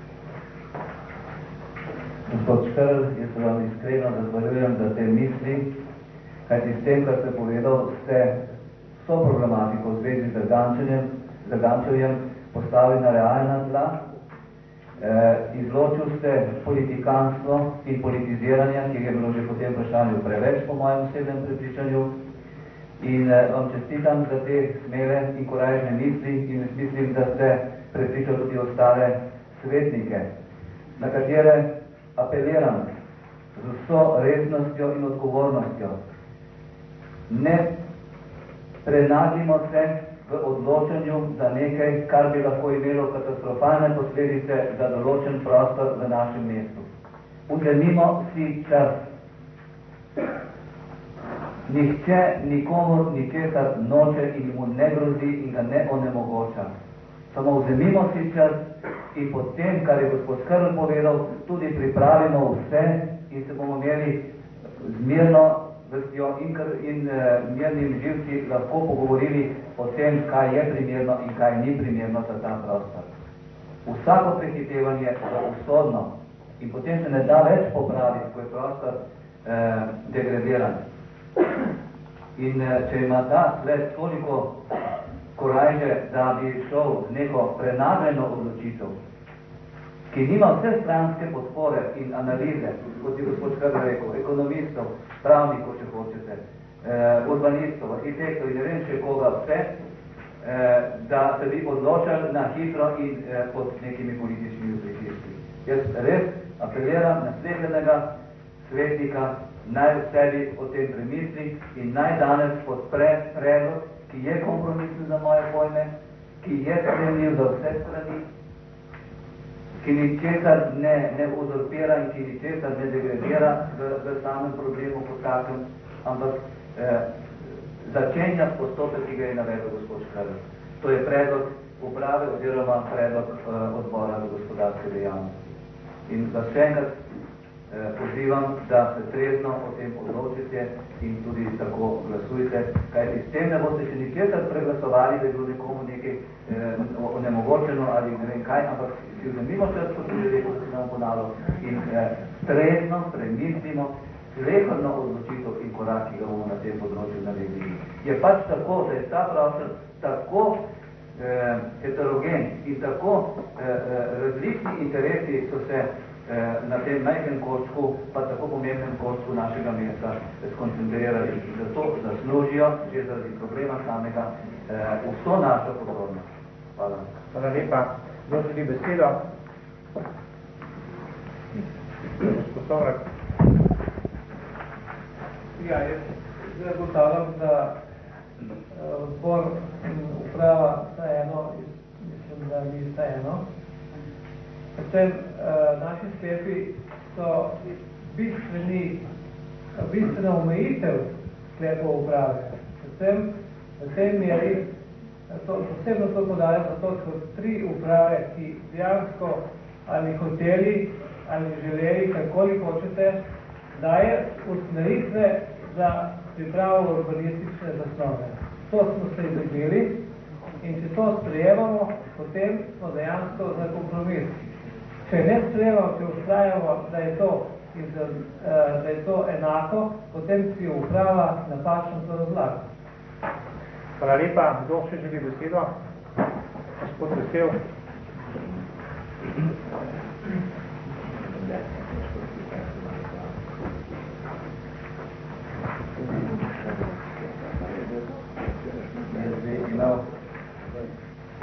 Gospod Škrl, jaz se vam iskreno zahvaljujem za te misli, kajti s tem, kar ste povedal, ste vso problematiko v zvezi z Drgančevjem postavili na realna tla, eh, izločil ste politikanstvo in politiziranje, ki je bilo že po tem vprašanju preveč, po mojem osebnem prepričanju, in eh, vam čestitam za te smele in korajžne misli in mislim, da ste prepričali tudi ostale svetnike, na katere apeliram z vso resnostjo in odgovornostjo. Ne prenagljimo se v odločanju za nekaj, kar bi lahko imelo katastrofalne posledice za določen prostor v našem mestu. Vzemimo si čas. Nihče nikomu ničesar noče in mu ne grozi in ga ne onemogoča. Samo vzemimo si čas in potem, kar je gospod Škrl povedal, tudi pripravimo vse in se bomo imeli z mirno vrstjo in, in uh, mirnim živci lahko pogovorili o tem, kaj je primerno in kaj ni primerno za ta prostor. Vsako prehitevanje bo usodno in potem se ne da več popraviti, ko je prostor uh, degradiran. In uh, če ima ta svet toliko korajže, da bi šel z neko prenagljeno odločitev, ki nima vse stranske podpore in analize, kot je gospod Škrl rekel, ekonomistov, pravnikov, če hočete, eh, urbanistov, arhitektov in ne vem še koga vse, eh, da se bi odločali na hitro in eh, pod nekimi političnimi pritiski. Jaz res apeliram na naslednjega svetnika, naj v sebi o tem premisli in naj danes podpre predlog, ki je kompromisni za moje pojme, ki je sprejemljiv za vse strani, ki ničesar ne, ne uzurpira in ki ničesar ne degradira v, v samem problemu kot takem, ampak eh, začenja postopek, ki ga je navedel gospod Škrl. To je predlog uprave oziroma predlog eh, odbora za gospodarske dejavnosti. In vas še enkrat eh, pozivam, da se trezno o tem odločite in tudi tako glasujte, kajti s tem ne boste še ničesar preglasovali, da je bilo nekomu nekaj eh, onemogočeno ali ne vem kaj, ampak si vzemimo čas, kot je rekel, da si nam ponavljal, in eh, trezno premislimo sleherno odločitev in korak, ki ga bomo na tem področju naredili. Je pač tako, da je ta prostor tako eh, heterogen in tako eh, različni interesi so se na tem majhnem koščku, pa tako pomembnem koščku našega mesta skoncentrirali in zato zaslužijo, že zaradi problema samega, eh, vso našo pozornost. Hvala. Hvala lepa. Kdo želi besedo? Sposobrak. Ja, jaz zdaj ugotavljam, da odbor in uprava sta eno, mislim, da ni sta eno. Predvsem uh, naši sklepi so bistveni, bistvena omejitev sklepov uprave. Predvsem v tem meri, to, posebno to podajam, zato so tri uprave, ki dejansko ali hoteli, ali želeli, kakoli hočete, daje usmeritve za pripravo urbanistične zasnove. To smo se izobili in če to sprejemamo, potem smo dejansko za kompromis. Če ne sprejemamo, če ustrajamo, da je to, iz, da je to enako, potem si uprava napačno to razlaga. Hvala lepa. Kdo še želi besedo? Gospod Vesel.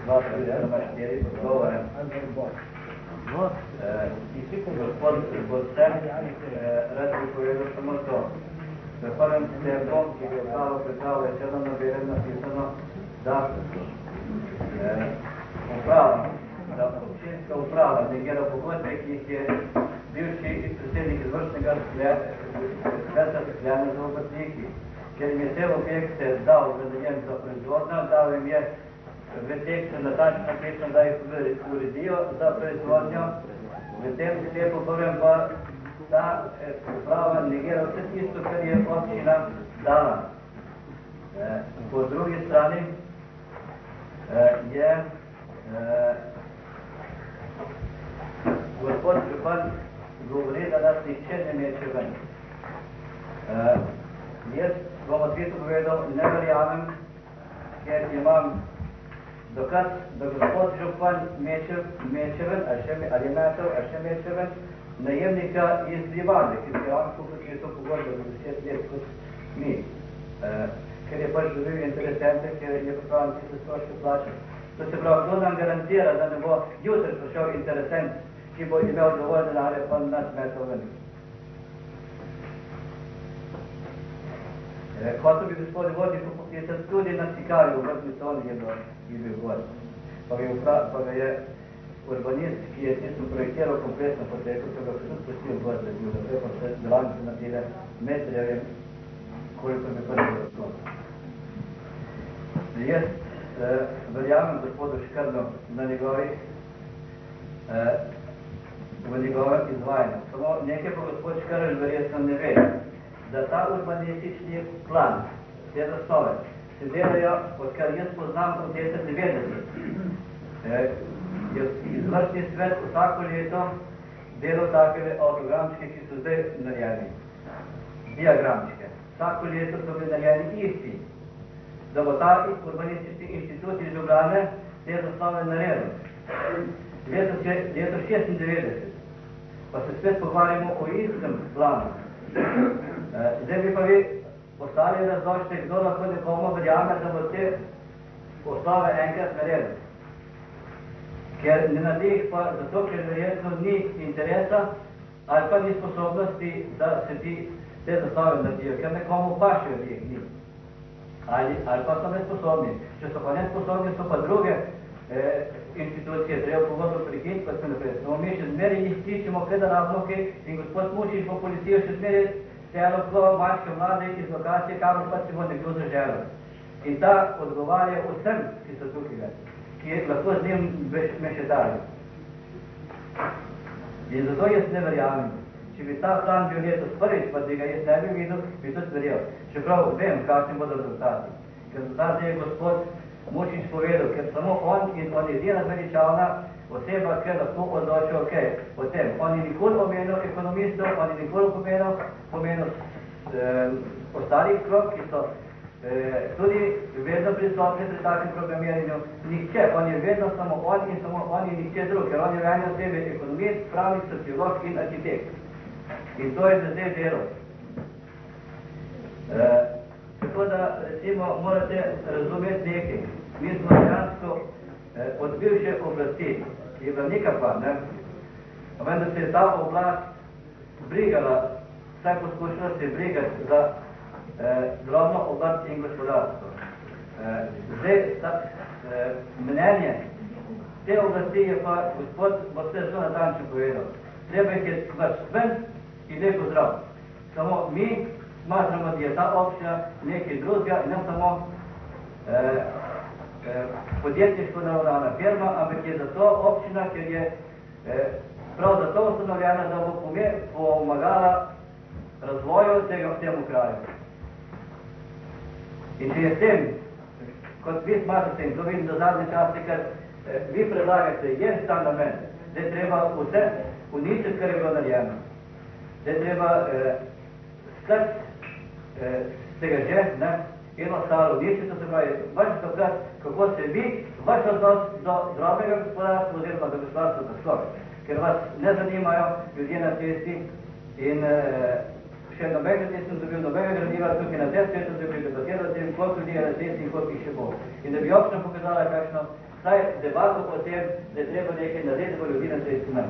dva, tri, oziroma štiri odgovore. Gospod Bodsem, rad bi povedal samo to. V prvem sklepu, ki ga upravo pripravlja črno na belem napisano, da uprava, da občinska uprava negira pogodbe, ki jih je bivši predsednik izvršnega sveta sklenil z obrtniki, ker jim je te objekte dal za najem za proizvodnjo, dal jim je v tekstu natančno napisano, da jih uredijo za proizvodnjo. V tem sklepu prvem pa ta uprava negira vse tisto, kar je občina dala. Po drugi strani je gospod župan govori, da nas nihče ne meče ven. Jaz bom odkrito povedal, ne verjamem, ker imam dokaz, da gospod župan meče ven, ali metel, ali še meče ven, najemnika iz Livade, ki se vam skupaj, ki je to pogodbo za deset let kot mi, ker je pač dobil interesente, ker je pripravljen, ki se stroške plačal. To se pravi, kdo nam garantira, da ne bo jutri prišel interesent, ki bo imel dovolj denarja, pa nas metal ven. Hotel bi gospodi vodnik poklicati tudi na Sikarju, v vrtni coni je bil gor. Pa ga je urbanist, ki je tisto projektiral kompletno poteko, pa ga tudi pustil gor, da je bil, da pa se delavnice na tile metrje, koliko mi prvi razkol. Jaz verjamem gospodu Škrnu na njegovih v njegovem izvajanju. Samo nekaj pa gospod Škrn verjetno ne ve, da ta urbanistični plan, te zasnove, se delajo, odkar jaz poznam od leta devetdeset. Izvršni svet vsako leto delal takele autogramčke, ki so zdaj narejeni. Diagramčke. Vsako leto so bili narejeni isti. Da bo ta urbanistični inštitut iz Ljubljane te zasnove naredil. Leto šestindevetdeset. Pa se spet pogovarjamo o istem planu. Zdaj bi pa vi ostali razložite, kdo lahko nekomu verjame, da bo te osnove enkrat naredil. Ker ne naredi jih pa zato, ker verjetno ni interesa ali pa ni sposobnosti, da se ti te zasnove naredijo, ker nekomu pašijo, da jih ni. Ali, ali pa so nesposobni. Če so pa nesposobni, so pa druge eh, institucije, treba pogodbo prekiniti, pa se naprej. No, mi še zmeri jih kličemo, kaj da razloke in gospod Mušič po policijo še zmeri celo klo mačke mlade iz lokacije, kamor pa se bo nekdo zaželil. In ta odgovarja vsem, ki so tukaj, ki je lahko z njim mešetali. In zato jaz ne verjamem. Če bi ta plan bil letos prvič, pa bi ga jaz ne bi videl, bi tudi verjel. Čeprav vem, kakšni bodo rezultati. Ker rezultati je gospod Mušič povedal, ker samo on in on je edina zveličavna oseba, ker lahko odločil, ok, o tem. On je nikoli omenil ekonomistov, on je nikoli pomenil, pomenil eh, ostalih krok, ki so eh, tudi vedno prisotni pri takem programiranju. Nihče, on je vedno samo on in samo on in nihče drug, ker on je v eni osebi ekonomist, pravnik, sociolog in arhitekt. In to je za zdaj delo. E, tako da, recimo, morate razumeti nekaj. Mi smo dejansko e, od bivše oblasti, ki je bila nikakva, ne? Vendar se je ta oblast brigala, vsaj poskušala se brigati za e, drobno obrt in gospodarstvo. E, zdaj, ta, e, mnenje te oblasti je pa, gospod bo vse zelo natančno povedal. Treba jih je vaš ven in lep pozdrav. Samo mi smatramo, da je ta občina nekaj drugega in ne samo eh, eh, podjetniško naravnana firma, ampak je zato občina, ker je eh, prav zato ustanovljena, da bo pomagala razvoju tega v temu kraju. In če je s tem, kot vi smatrate in to vidim za zadnje čase, ker eh, vi predlagate, je ta namen, da je treba vse uničiti, kar je bilo narejeno. Da je treba eh, skrat eh, z tega že, ne, in ostalo uničiti, to se pravi, vaš dokrat, kako se vi, vaš odnos do drobnega gospodarstva oziroma do gospodarstva nasploh, ker vas ne zanimajo ljudje na cesti in eh, še nobenega nisem dobil nobenega gradiva, tukaj na tem svetu se bi debatirali o tem, koliko ljudi je na cesti in koliko jih še bo. In da bi občina pokazala, kakšno Saj debako potem, da je treba nekaj narediti, da bo ljudi na tej smem.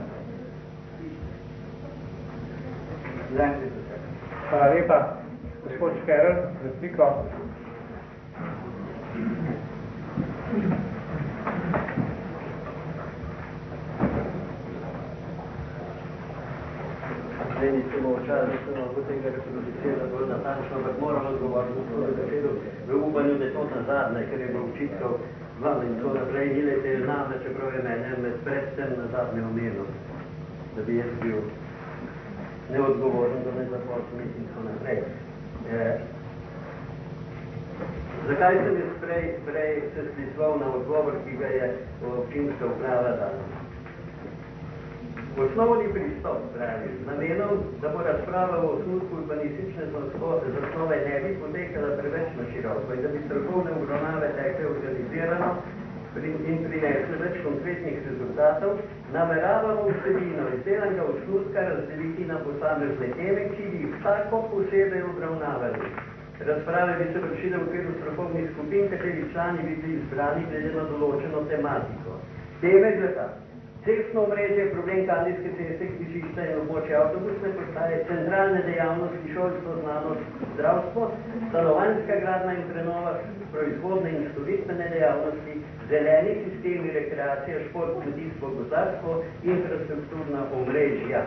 Hvala lepa. Gospod Škerl, repliko. Zdaj nisem očal, nisem lahko tega reproducirati bolj natančno, ampak moram odgovoriti gospodu Besedu v upanju, da je to nazadnje, ker je bilo očitkov vam in tako naprej, hilete je znam, da čeprav je mene med predtem nazadnje omenil, da bi jaz bil neodgovoren do nezaposlenih in tako naprej. Eh, zakaj sem jaz prej, prej se sklical na odgovor, ki ga je občinska uprava dala? Osnovni pristop, pravi, z namenom, da bo razprava o osnutku urbanistične zasnove ne bi potekala preveč na široko in da bi strokovne obravnave tekle organizirano in prinesli več konkretnih rezultatov, nameravamo vsebino izdelanega osnutka razdeliti na posamezne teme, ki bi vsako posebej obravnavali. Razprave bi se vršile v okviru strokovnih skupin, kateri člani bi bili izbrani glede na določeno tematiko. Teme gleda. Cestno omrežje, problem Kandijske ceste, križišča in območje avtobusne postaje, centralne dejavnosti, šolstvo, znanost, zdravstvo, stanovanjska gradnja in prenova, proizvodne in storitvene dejavnosti, zeleni sistemi, rekreacija, šport, kmetijstvo, gozdarstvo, infrastrukturna omrežja.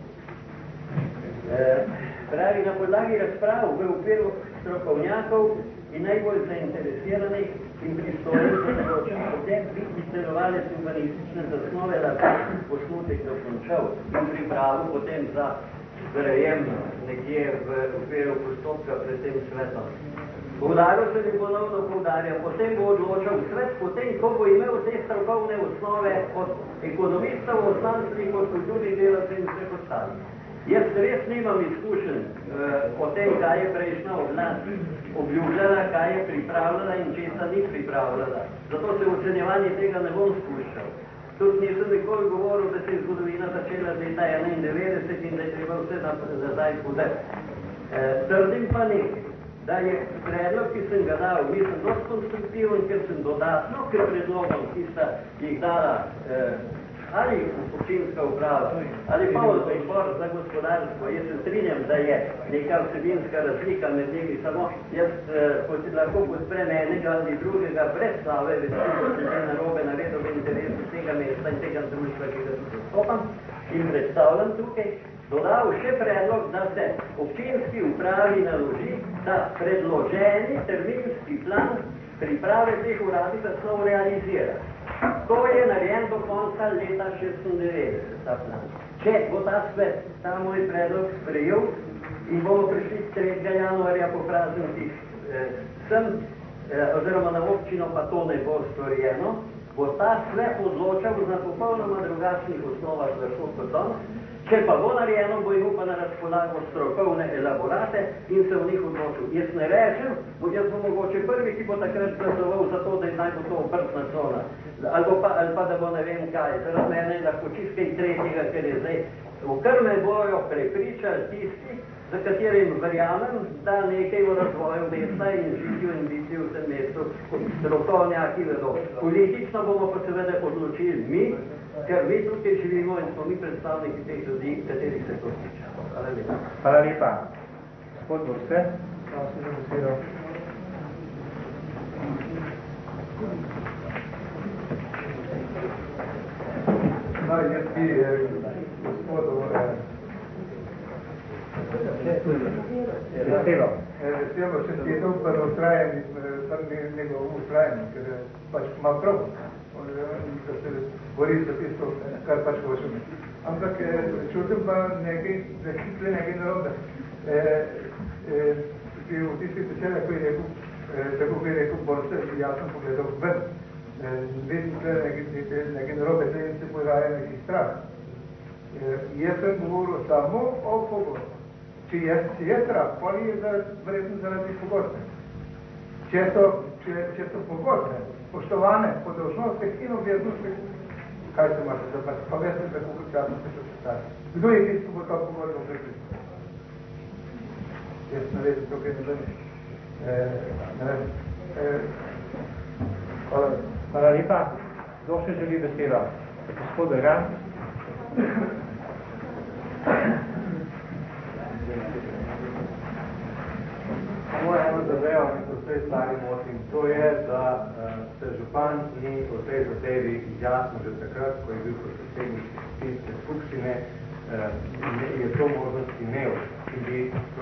E, pravi, na podlagi razprav v okviru strokovnjakov in najbolj zainteresiranih in pristojnih za določen potem bi izdelovalec urbanistične zasnove lahko osnutek dokončal in pripravil potem za sprejem nekje v okviru postopka pred tem svetom. Poudaril se mi ponovno poudarjam, potem bo odločal svet, potem, ko bo imel te strokovne osnove od ekonomistov, od znanstvenih, od kulturnih delavcev in vseh ostalih. Jaz res nimam izkušenj uh, o tem, kaj je prejšnja oblast obljubljala, kaj je pripravljala in česa ni pripravljala. Zato se v ocenjevanje tega ne bom spuščal. Tudi nisem nikoli govoril, da se je zgodovina začela leta enaindevetdeset in da je treba vse nazaj podati. Uh, trdim pa nekaj, da je predlog, ki sem ga dal, mislim, dosti konstruktiven, ker sem dodatno, ker predlogom, ki sta jih dala uh, ali občinska uprava, ali pa odbor za gospodarstvo. Jaz se strinjam, da je neka vsebinska razlika med njimi, samo jaz eh, lahko podprem enega ali drugega brez slave, večino se ne narobe naredil v interesu tega mesta in tega društva, ki ga tudi zastopam in predstavljam tukaj, dodal še predlog, da se občinski upravi naloži, da predloženi terminski plan priprave teh uradnih zasnov realizira. To je narejen do konca leta šestindevetdeset, ta plan. Če bo ta svet, ta moj predlog sprejel in bomo prišli tretjega januarja po praznikih eh, sem, eh, oziroma na občino pa to ne bo storjeno, bo ta svet odločal na popolnoma drugačnih osnovah za šel danes. Če pa bo narejeno, bo jim pa na razpolago strokovne elaborate in se v njih odločil. Jaz ne rečem, bo jaz bo mogoče prvi, ki bo takrat glasoval za to, da naj bo to obrtna cona. Ali pa, ali pa da bo ne vem kaj. Zaradi mene lahko čiskaj tretjega, ker je zdaj. V kar me bojo prepričali tisti, za katerim verjamem, da nekaj v razvoju mesta in žitju in bitju v tem mestu strokovnjaki vedo. Politično bomo pa seveda odločili mi, ker mi tukaj živimo in smo mi predstavniki teh ljudi, katerih se to tiče. Hvala lepa. Hvala lepa. Gospod Borste, prosim za besedo. No, jaz bi eh, gospodu eh, Veselo. Veselo čestitev pri ustrajanju, pri njegovem ustrajanju, ker pač ima prav, da se bori za tisto, kar pač hoče. Ampak čutim pa nekaj, da je tle nekaj narobe. V tistih besedah, ko je rekel, tako ko je rekel Borste, jaz sem pogledal ven. Vidim tle nekaj narobe, tle se pojaja nekaj strah. Jaz sem govoril samo o pogodbi. Če je, je strah, poli je verjetno zaradi pogodbe. Če so, če, če so pogodbe poštovane po dolžnostih in obveznostih, kaj se imate zapati? Pa vesem, kako časno se to četati. Kdo je tisto, ko bo to pogodbo prekristo? Jaz ne vem, tukaj ne vem. E, ne vem. E, hvala. Hvala lepa. Kdo še želi besedo? Gospod Dragan. Samo eno zadevo, ki so vse stvari motim, to je, da uh, se župan ni o tej zadevi jasno že takrat, ko je bil predsednik Finske skupštine, uh, je to možnost imel. In bi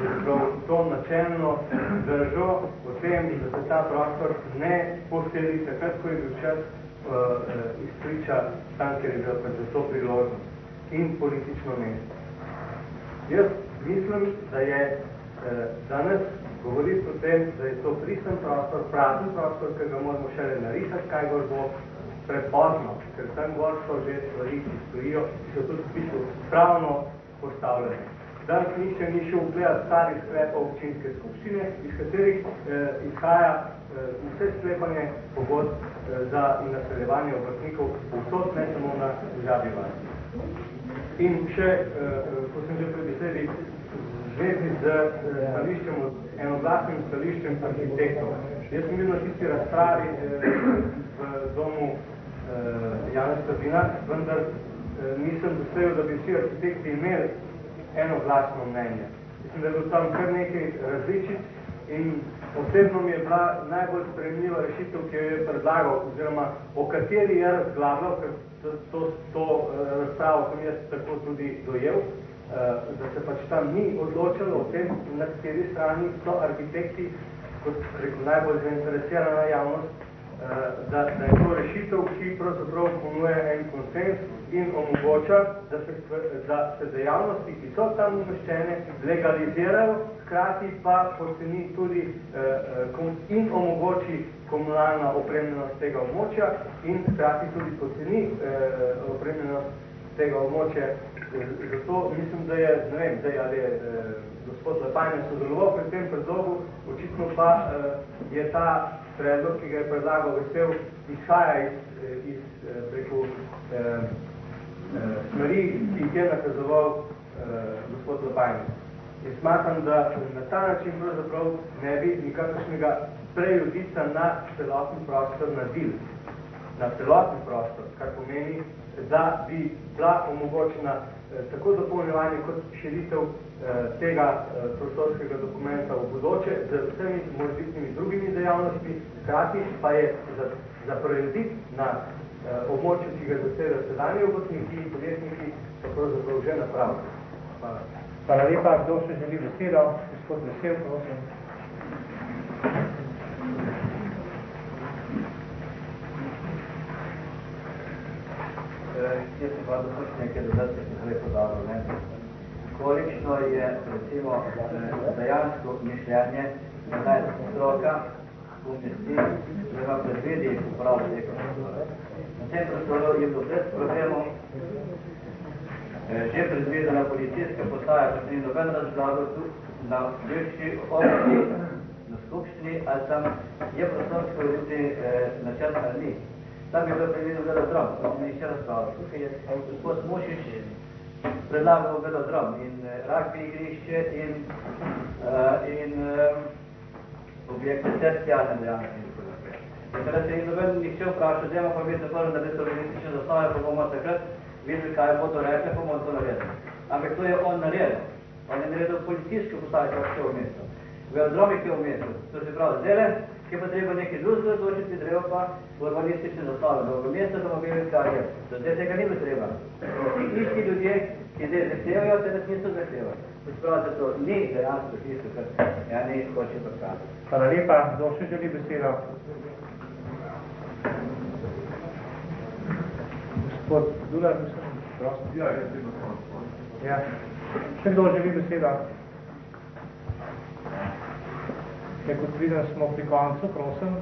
to načelno držal o tem, da se ta prostor ne poseli takrat, ko je bil čas uh, izpriča tam, ker je bil pač za to priložnost in politično mesto. Jaz mislim, da je uh, danes govoriti o tem, da je to pristen prostor, prazen prostor, ker ga moramo šele narisati, kaj gor bo prepozno, ker tam gor so že stvari, ki stojijo, ki so tudi v bistvu pravno postavljene. Danes nišče ni šel vpledati starih sklepov občinske skupštine, iz katerih eh, izhaja eh, vse sklepanje pogod eh, za naseljevanje obrtnikov povsod, ne samo na državi vlasti. In še, eh, ko sem že pred besedi, zvezi z stališčem, enoglasnim stališčem arhitektov. Jaz sem bil na tisti razpravi eh, v domu eh, Janez Tabina, vendar eh, nisem doslejal, da bi vsi arhitekti imeli enoglasno mnenje. Mislim, da je bilo tam kar nekaj različic in osebno mi je bila najbolj sprejemljiva rešitev, ki jo je predlagal, oziroma o kateri je razglabljal, ker to, to, to razpravo sem jaz tako tudi dojel, da se pač tam ni odločalo o tem, na kateri strani so arhitekti, kot rekel, najbolj zainteresirana javnost, da, da je to rešitev, ki pravzaprav ponuje en konsens in omogoča, da se, da se dejavnosti, ki so tam umeščene, legalizirajo, hkrati pa poceni tudi in omogoči komunalna opremljenost tega območja in hkrati tudi poceni opremljenost tega območja. Zato mislim, da je, ne vem, zdaj, ali je eh, gospod Lepajne sodeloval pri tem predlogu, očitno pa eh, je ta predlog, ki ga je predlagal vesel, izhaja iz, iz preko eh, eh, smeri, ki jih je nakazoval eh, gospod Lepajne. In smatram, da na ta način pravzaprav ne bi nikakršnega prejudica na celoten prostor naredili. Na celoten prostor, kar pomeni, da bi bila omogočena tako dopolnjevanje kot širitev eh, tega eh, prostorskega dokumenta v bodoče z vsemi morebitnimi drugimi dejavnostmi, hkrati pa je za, za prejudit na eh, območju, ki ga zaseda sedanje obotniki in podjetniki, pa pravzaprav že napravljeno. Hvala. Hvala lepa. Kdo še želi besedo? Gospod Vesel, prosim. Jaz sem pa dosti nekaj dodati, ki sem lepo dobro, ne? Kolikšno je, recimo, dejansko mišljenje, da naj stroka umesti, da ima predvedi upravo tega prostora. Na tem prostoru je bilo brez problemov že predvedena policijska postaja, kot ni noben razgledal tu na bivši občini, na skupštini, ali tam je prostorsko urediti načrt ali ni. Tam je bilo predvideno velodrom, to smo nišče razpravljali. Tukaj je gospod Mušič predlagal velodrom in rugby igrišče in, uh, in uh, objekte tercijalne dejavnosti. Takrat se je doben nihče vprašal, zdaj pa mi zapravo narediti organistične zastave, pa bomo takrat videli, kaj bo to rekli, pa bomo to naredili. Ampak to je on naredil. On je naredil policijsko postaviti vse v mesto. Velodromi, ki je v mestu, to se pravi zdaj, ki pa treba nekaj drugega odločiti, treba pa urbanistične zastave. V mesto bomo vedeli, kaj je. Do zdaj tega ni bilo treba. Vsi isti ljudje, ki zdaj zahtevajo, se nas niso zahtevali. To se pravi, da to ni dejansko tisto, kar ja ni hoče pokazati. Hvala lepa. Kdo še želi besedo? Gospod Dular, mislim, prosim. Ja, jaz bi na koncu. Ja. Še kdo želi besedo? Ja, kot vidim, smo pri koncu, prosim.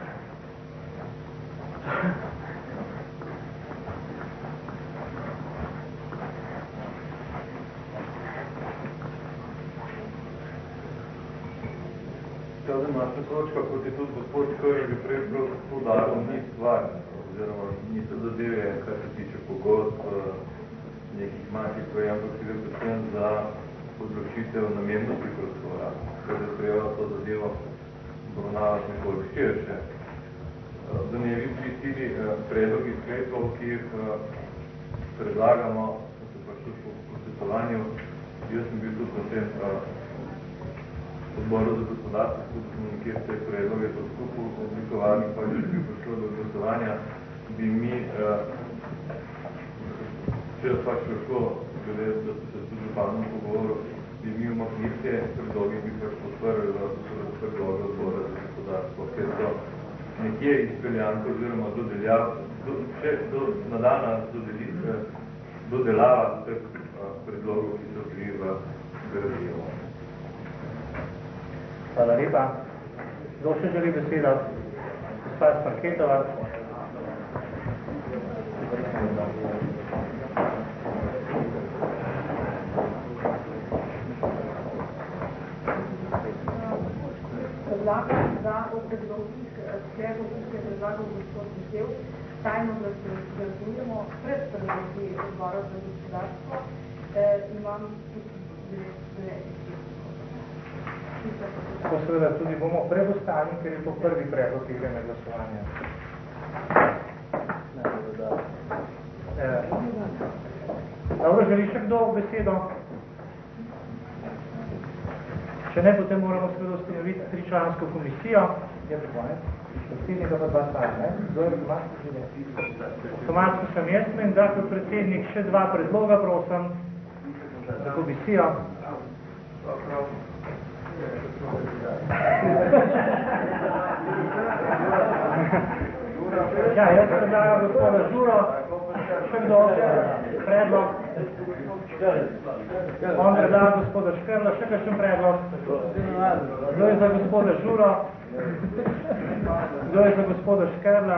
Ta današnja točka, kot je tudi gospod Krg je prej poudaril, ni stvar, oziroma niso zadeve, kar se tiče pogodb, nekih manjših stvari, ampak se gre predvsem za odločitev namennosti prostora, ker je treba to zadevo obravnavati nekoliko širše. do njevi pristili predlogi sklepov, ki jih predlagamo, ko se pač tudi po procesovanju. Jaz sem bil tudi na tem odboru za gospodarstvo, tudi kjer te predloge so skupaj oblikovali, pa če bi prišlo do glasovanja, bi mi, če je pač prišlo, glede, da so se tudi županom pogovoril, bi mi umaknili te predloge, bi pač podprli predloge odbora za gospodarstvo, ker so nekje izpeljanko oziroma dodeljav, do, še do nadaljna dodelitve, dodelava teh predlogov, ki so bili v gradivu. Hvala lepa. Kdo še želi besedo? Gospa Sparketova. Predlagam, da o predlogih sklepov, ki je predlagal gospod Vesel, tajno glasujemo pred predlogi odbora za gospodarstvo. Imam tudi devetih. Tako seveda tudi bomo predostali, ker je to prvi predlog, ki gre na glasovanje. Dobro, želi še kdo besedo? Če ne, potem moramo seveda ustanoviti tričlansko komisijo. Je prikonec? Predsednika pa dva stane, ne? Kdo je dva? Avtomatsko sem jaz, men, da kot predsednik še dva predloga, prosim, za komisijo. Ja, jaz predlagam gospoda Žuro, še kdo predlog. On predlaga gospoda Škrla, še kakšen predlog. Kdo je za gospoda Žuro? Kdo je za gospoda Škrla?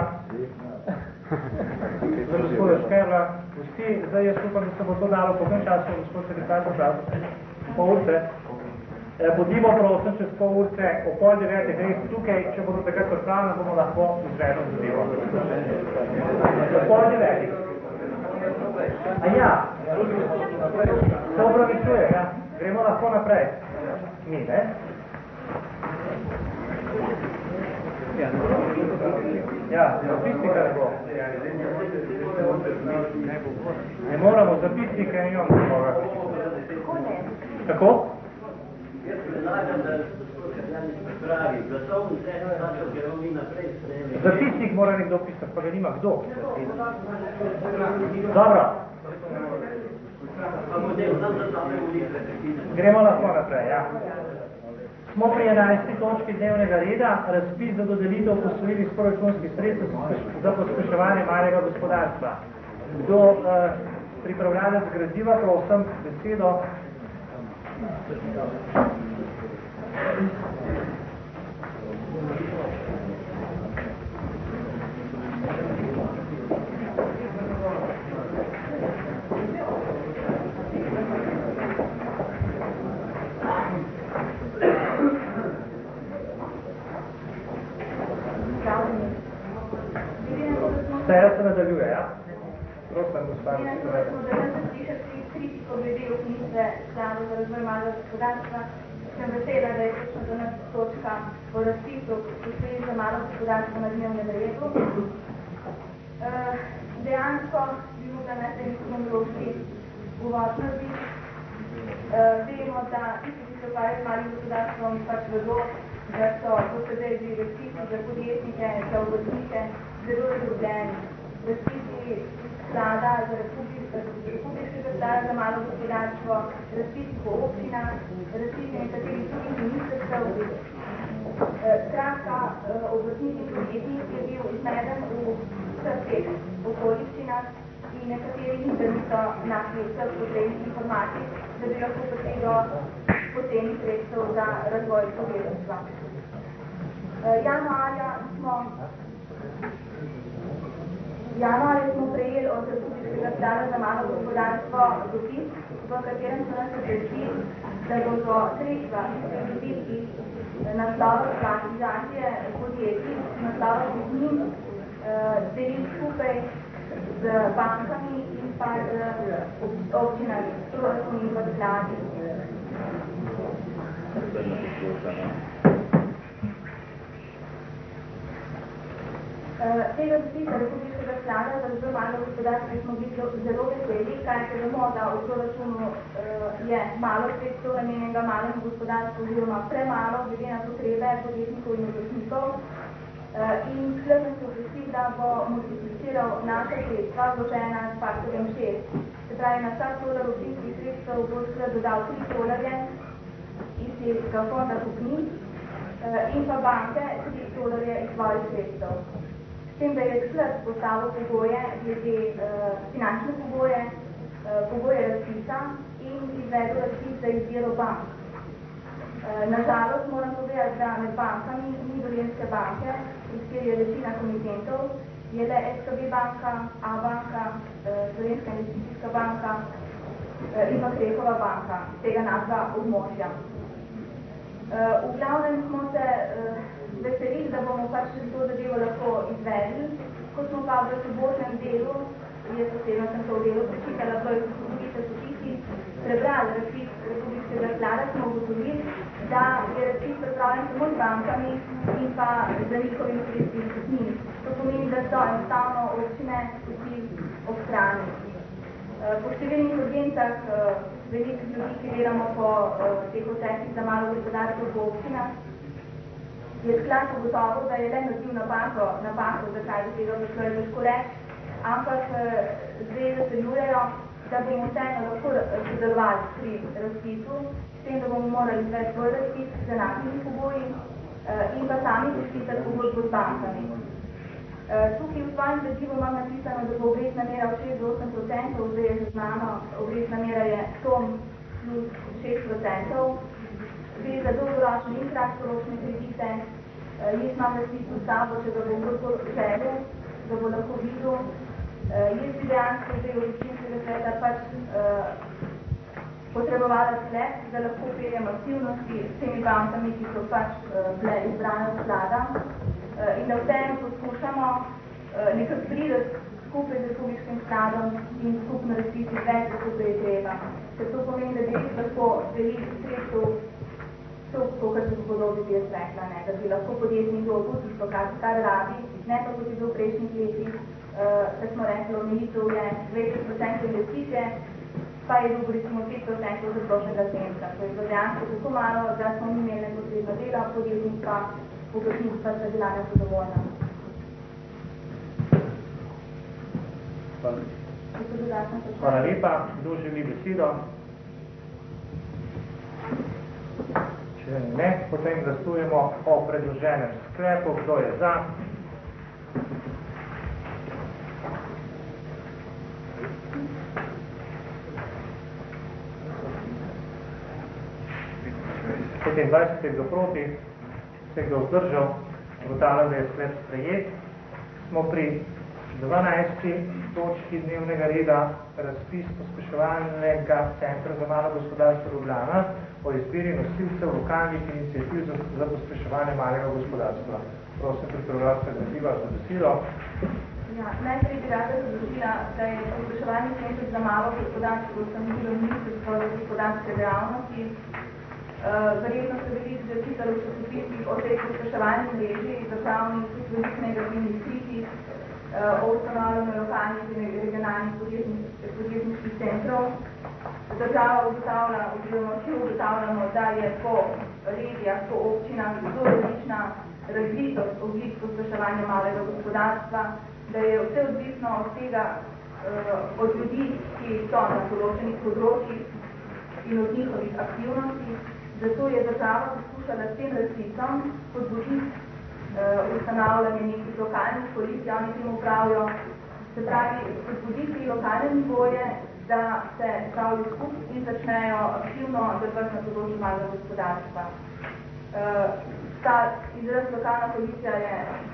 Za gospoda Škrla. Vsi, zdaj jaz upam, da se bo to dalo po tem času, gospod sekretar, pol urce. Bodimo prosim čez pol urce o pol devetih res tukaj, če bodo takrat pripravljeni, bomo lahko izvedli zadevo. O pol devetih. A ja, se opravičuje, ja. Gremo lahko naprej. Mi, ne? Ja, zapisnika ne bo. Ne moramo, zapisnika ne imamo koga. Tako? Jaz predlagam, da pravi, glasovnice, tako gremo mi naprej sprejeli. Zapisnik mora nekdo pisati, pa ga nima kdo. Dobro. Gremo lahko naprej, ja. Smo pri enajsti točki dnevnega reda, razpis za dodelitev posojil iz proračunskih sredstev za pospeševanje malega gospodarstva. Kdo eh, pripravljalec gradiva, prosim, besedo. Seja se nadaljuje, ja? Prosim, gospod. Kritiko glede ukinitve Sklada za razvoj malega gospodarstva. Sem vesela, da je točno danes točka o razpisu posojil za malo gospodarstvo na dnevnem redu. Uh, dejansko bi mogla najprej kronološki uvod narediti. Uh, vemo, da tisti, ki se ukvarjajo z malim gospodarstvom, pač vedo, da so do sedaj že razpisi za podjetnike, za obrtnike zelo razdrobljeni. Razpisi Sklada za republiškega sklada za malo gospodarstvo, razpisi po občinah, razpisi nekaterih drugih ministrstev. Skratka, obrtnik in podjetnik je bil izmeden v vseh teh okoliščinah in nekateri nikdar niso našli vseh potrebnih informacij, da bi lahko prišli do poceni sredstev za razvoj podjetništva. Januarja smo Januarja smo prejeli od Republiškega sklada za malo gospodarstvo dopis, v katerem so nas obvestili, da bodo sredstva, ki so dobili iz naslova privatizacije podjetij, naslova kupnin, delili skupaj z bankami in pa z občinami, proračuni in skladi. Tega dopisa Republiškega sklada za razvoj malega gospodarstva smo bili zelo veseli, kajti vemo, da v proračunu je malo sredstev namenjenega malemu gospodarstvu oziroma premalo, glede na potrebe podjetnikov in obrtnikov. In sklepno se obresti, da bo multipliciral naša sredstva vložena s faktorjem šest. Se pravi, na vsak tolar občinskih sredstev bo sklep dodal tri tolarje iz tega fonda kupnin in pa banke tri tolarje iz svojih sredstev. S tem, da je sklep postavil pogoje, glede finančne pogoje, pogoje razpisa in izvedel razpis za izbiro bank. Nažalost moram povedati, da med bankami ni Dolenjske banke, iz kjer je večina komitentov, je le S K B banka, A banka, Slovenska investicijska banka in pa Krehova banka, tega naša območja. V glavnem smo se veselili, da bomo pač to zadevo lahko izvedli. Ko smo pa v sobotnem delu, jaz osebno sem to v delu prečitala, to je drugi časopisi, prebrali razpis Republiškega sklada, smo ugotovili, da je razpis pripravljen samo z bankami in pa za njihovim sredstvom kupnin. To pomeni, da so enostavno občine vsi ob strani. Po številnih urgencah veliko ljudi, ki delamo po teh procesih za malo gospodarstvo po občinah, je sklad ugotovil, da je le naredil napako, napako, zakaj do tega prišlo je težko reči, ampak zdaj zaseljujejo, da bomo vseeno lahko sodelovali pri razpisu, s tem, da bomo morali izvesti svoj razpis z enakimi pogoji in pa sami podpisati pogodbo z bankami. Tukaj v svojem gradivu imam napisano, da bo obrestna mera v šest do osem procentov, zdaj je že znano, obrestna mera je tom plus šest procentov. Gre za dolgoročne in kratkoročne kredite. Jaz imam razpis v sabo, če ga bo kdo želel, da bo lahko videl. Jaz bi dejansko zdaj v občinskega sveta pač potrebovala sklep, da lahko peljem aktivnosti s temi bankami, ki so pač bile izbrane od sklada in da vseeno poskušamo nekako prideti skupaj z Republiškim skladom in skupno razpisi več, kako je treba. Ker to pomeni, da bi lahko delili sredstev to, kar se podobi bi jaz rekla, ne, da bi lahko podjetnik dobil tisto, kar, kar rabi, ne pa kot je bil v prejšnjih letih, da smo rekli, omejitev je dvajset procentov investicije, pa je dobil recimo pet procentov za splošnega centra. To je bilo dejansko tako malo, da smo mi imeli nepotrebno delo, podjetnik pa obrtnik pa sta bila nezadovoljna. Hvala. Hvala lepa. Kdo želi besedo? Če ne, potem glasujemo o predloženem sklepu. Kdo je za? petindvajset je kdo proti, se kdo vzdržal, ugotavljam, da je sklep sprejet. Smo pri dvanajsti točki dnevnega reda razpis pospeševalnega centra za malo gospodarstvo Ljubljana o izbiri nosilcev lokalnih iniciativ za, za pospeševanje malega gospodarstva. Prosim, pripravljavca gradiva za besedo. Ja, najprej bi rada zadovoljila, da je pospeševalni center za malo gospodarstvo ustanovilo Ministrstvo za gospodarske dejavnosti. Uh, verjetno ste bili že pisali v časopisih o tej pospeševalni mreži, državnih tudi veliko negativnih kritik, uh, o ustanavljanju lokalnih in regionalnih podjetniških centrov. Država ugotavlja, oziroma vsi ugotavljamo, da je po regijah, po občinah zelo različna različnost oblik pospeševanja malega gospodarstva, da je vse odvisno od tega, uh, od ljudi, ki so na določenih področjih in od njihovih aktivnosti. Zato je država poskušala s tem razpisom podbuditi uh, ustanavljanje nekih lokalnih koalicij, oni temu pravijo, se pravi, podbuditi lokalne nivoje, da se pravijo skupaj in začnejo aktivno delovati na področju malega gospodarstva. Uh, ta izraz lokalna koalicija je,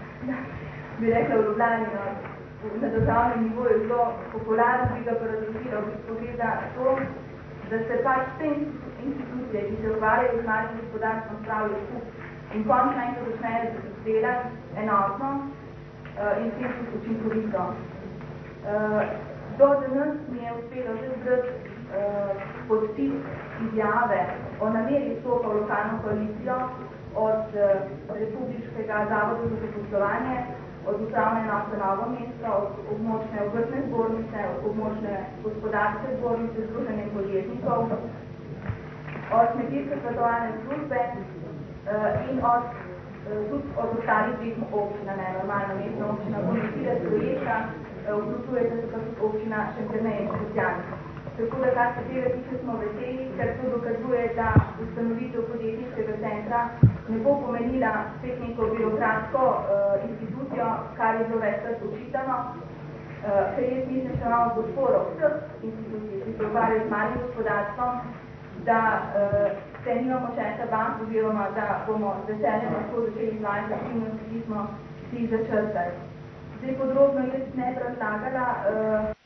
bi rekla, v Ljubljani no, na državnem nivoju zelo popularno, bi ga pa razložila v bistvu gre za to, da se pač te institucije, ki se ukvarjajo z malim gospodarstvom, spravijo skupaj in končno enkrat začnejo delati enotno uh, in tem učinkovito. Uh, do danes mi je uspelo že zbrati uh, podpis izjave o nameri vstopa v lokalno koalicijo od uh, Republiškega zavoda za zaposlovanje, od upravne enote Novo mesto, od območne obrtne zbornice, od območne gospodarske zbornice, združenja podjetnikov, od kmetijske svetovalne službe in od, tudi od ostalih dveh občin, ne, normalna mestna občina, komisija projekta, vključujete se pa tudi občina Šentjernej in Škocjan. Tako da, kar se tega tiče, smo veseli, ker to dokazuje, da ustanovitev podjetniškega centra ne bo pomenila spet neko birokratsko uh, institucijo, kar je bilo večkrat očitano, uh, ker jaz mislim, da imamo podporo vseh institucij, ki se ukvarjajo z malim gospodarstvom, da uh, se nimamo česa bank, oziroma da bomo z veseljem lahko začeli izvajati aktivnosti, ki smo si jih začrtali. Zdaj podrobno jaz ne bi razlagala, uh,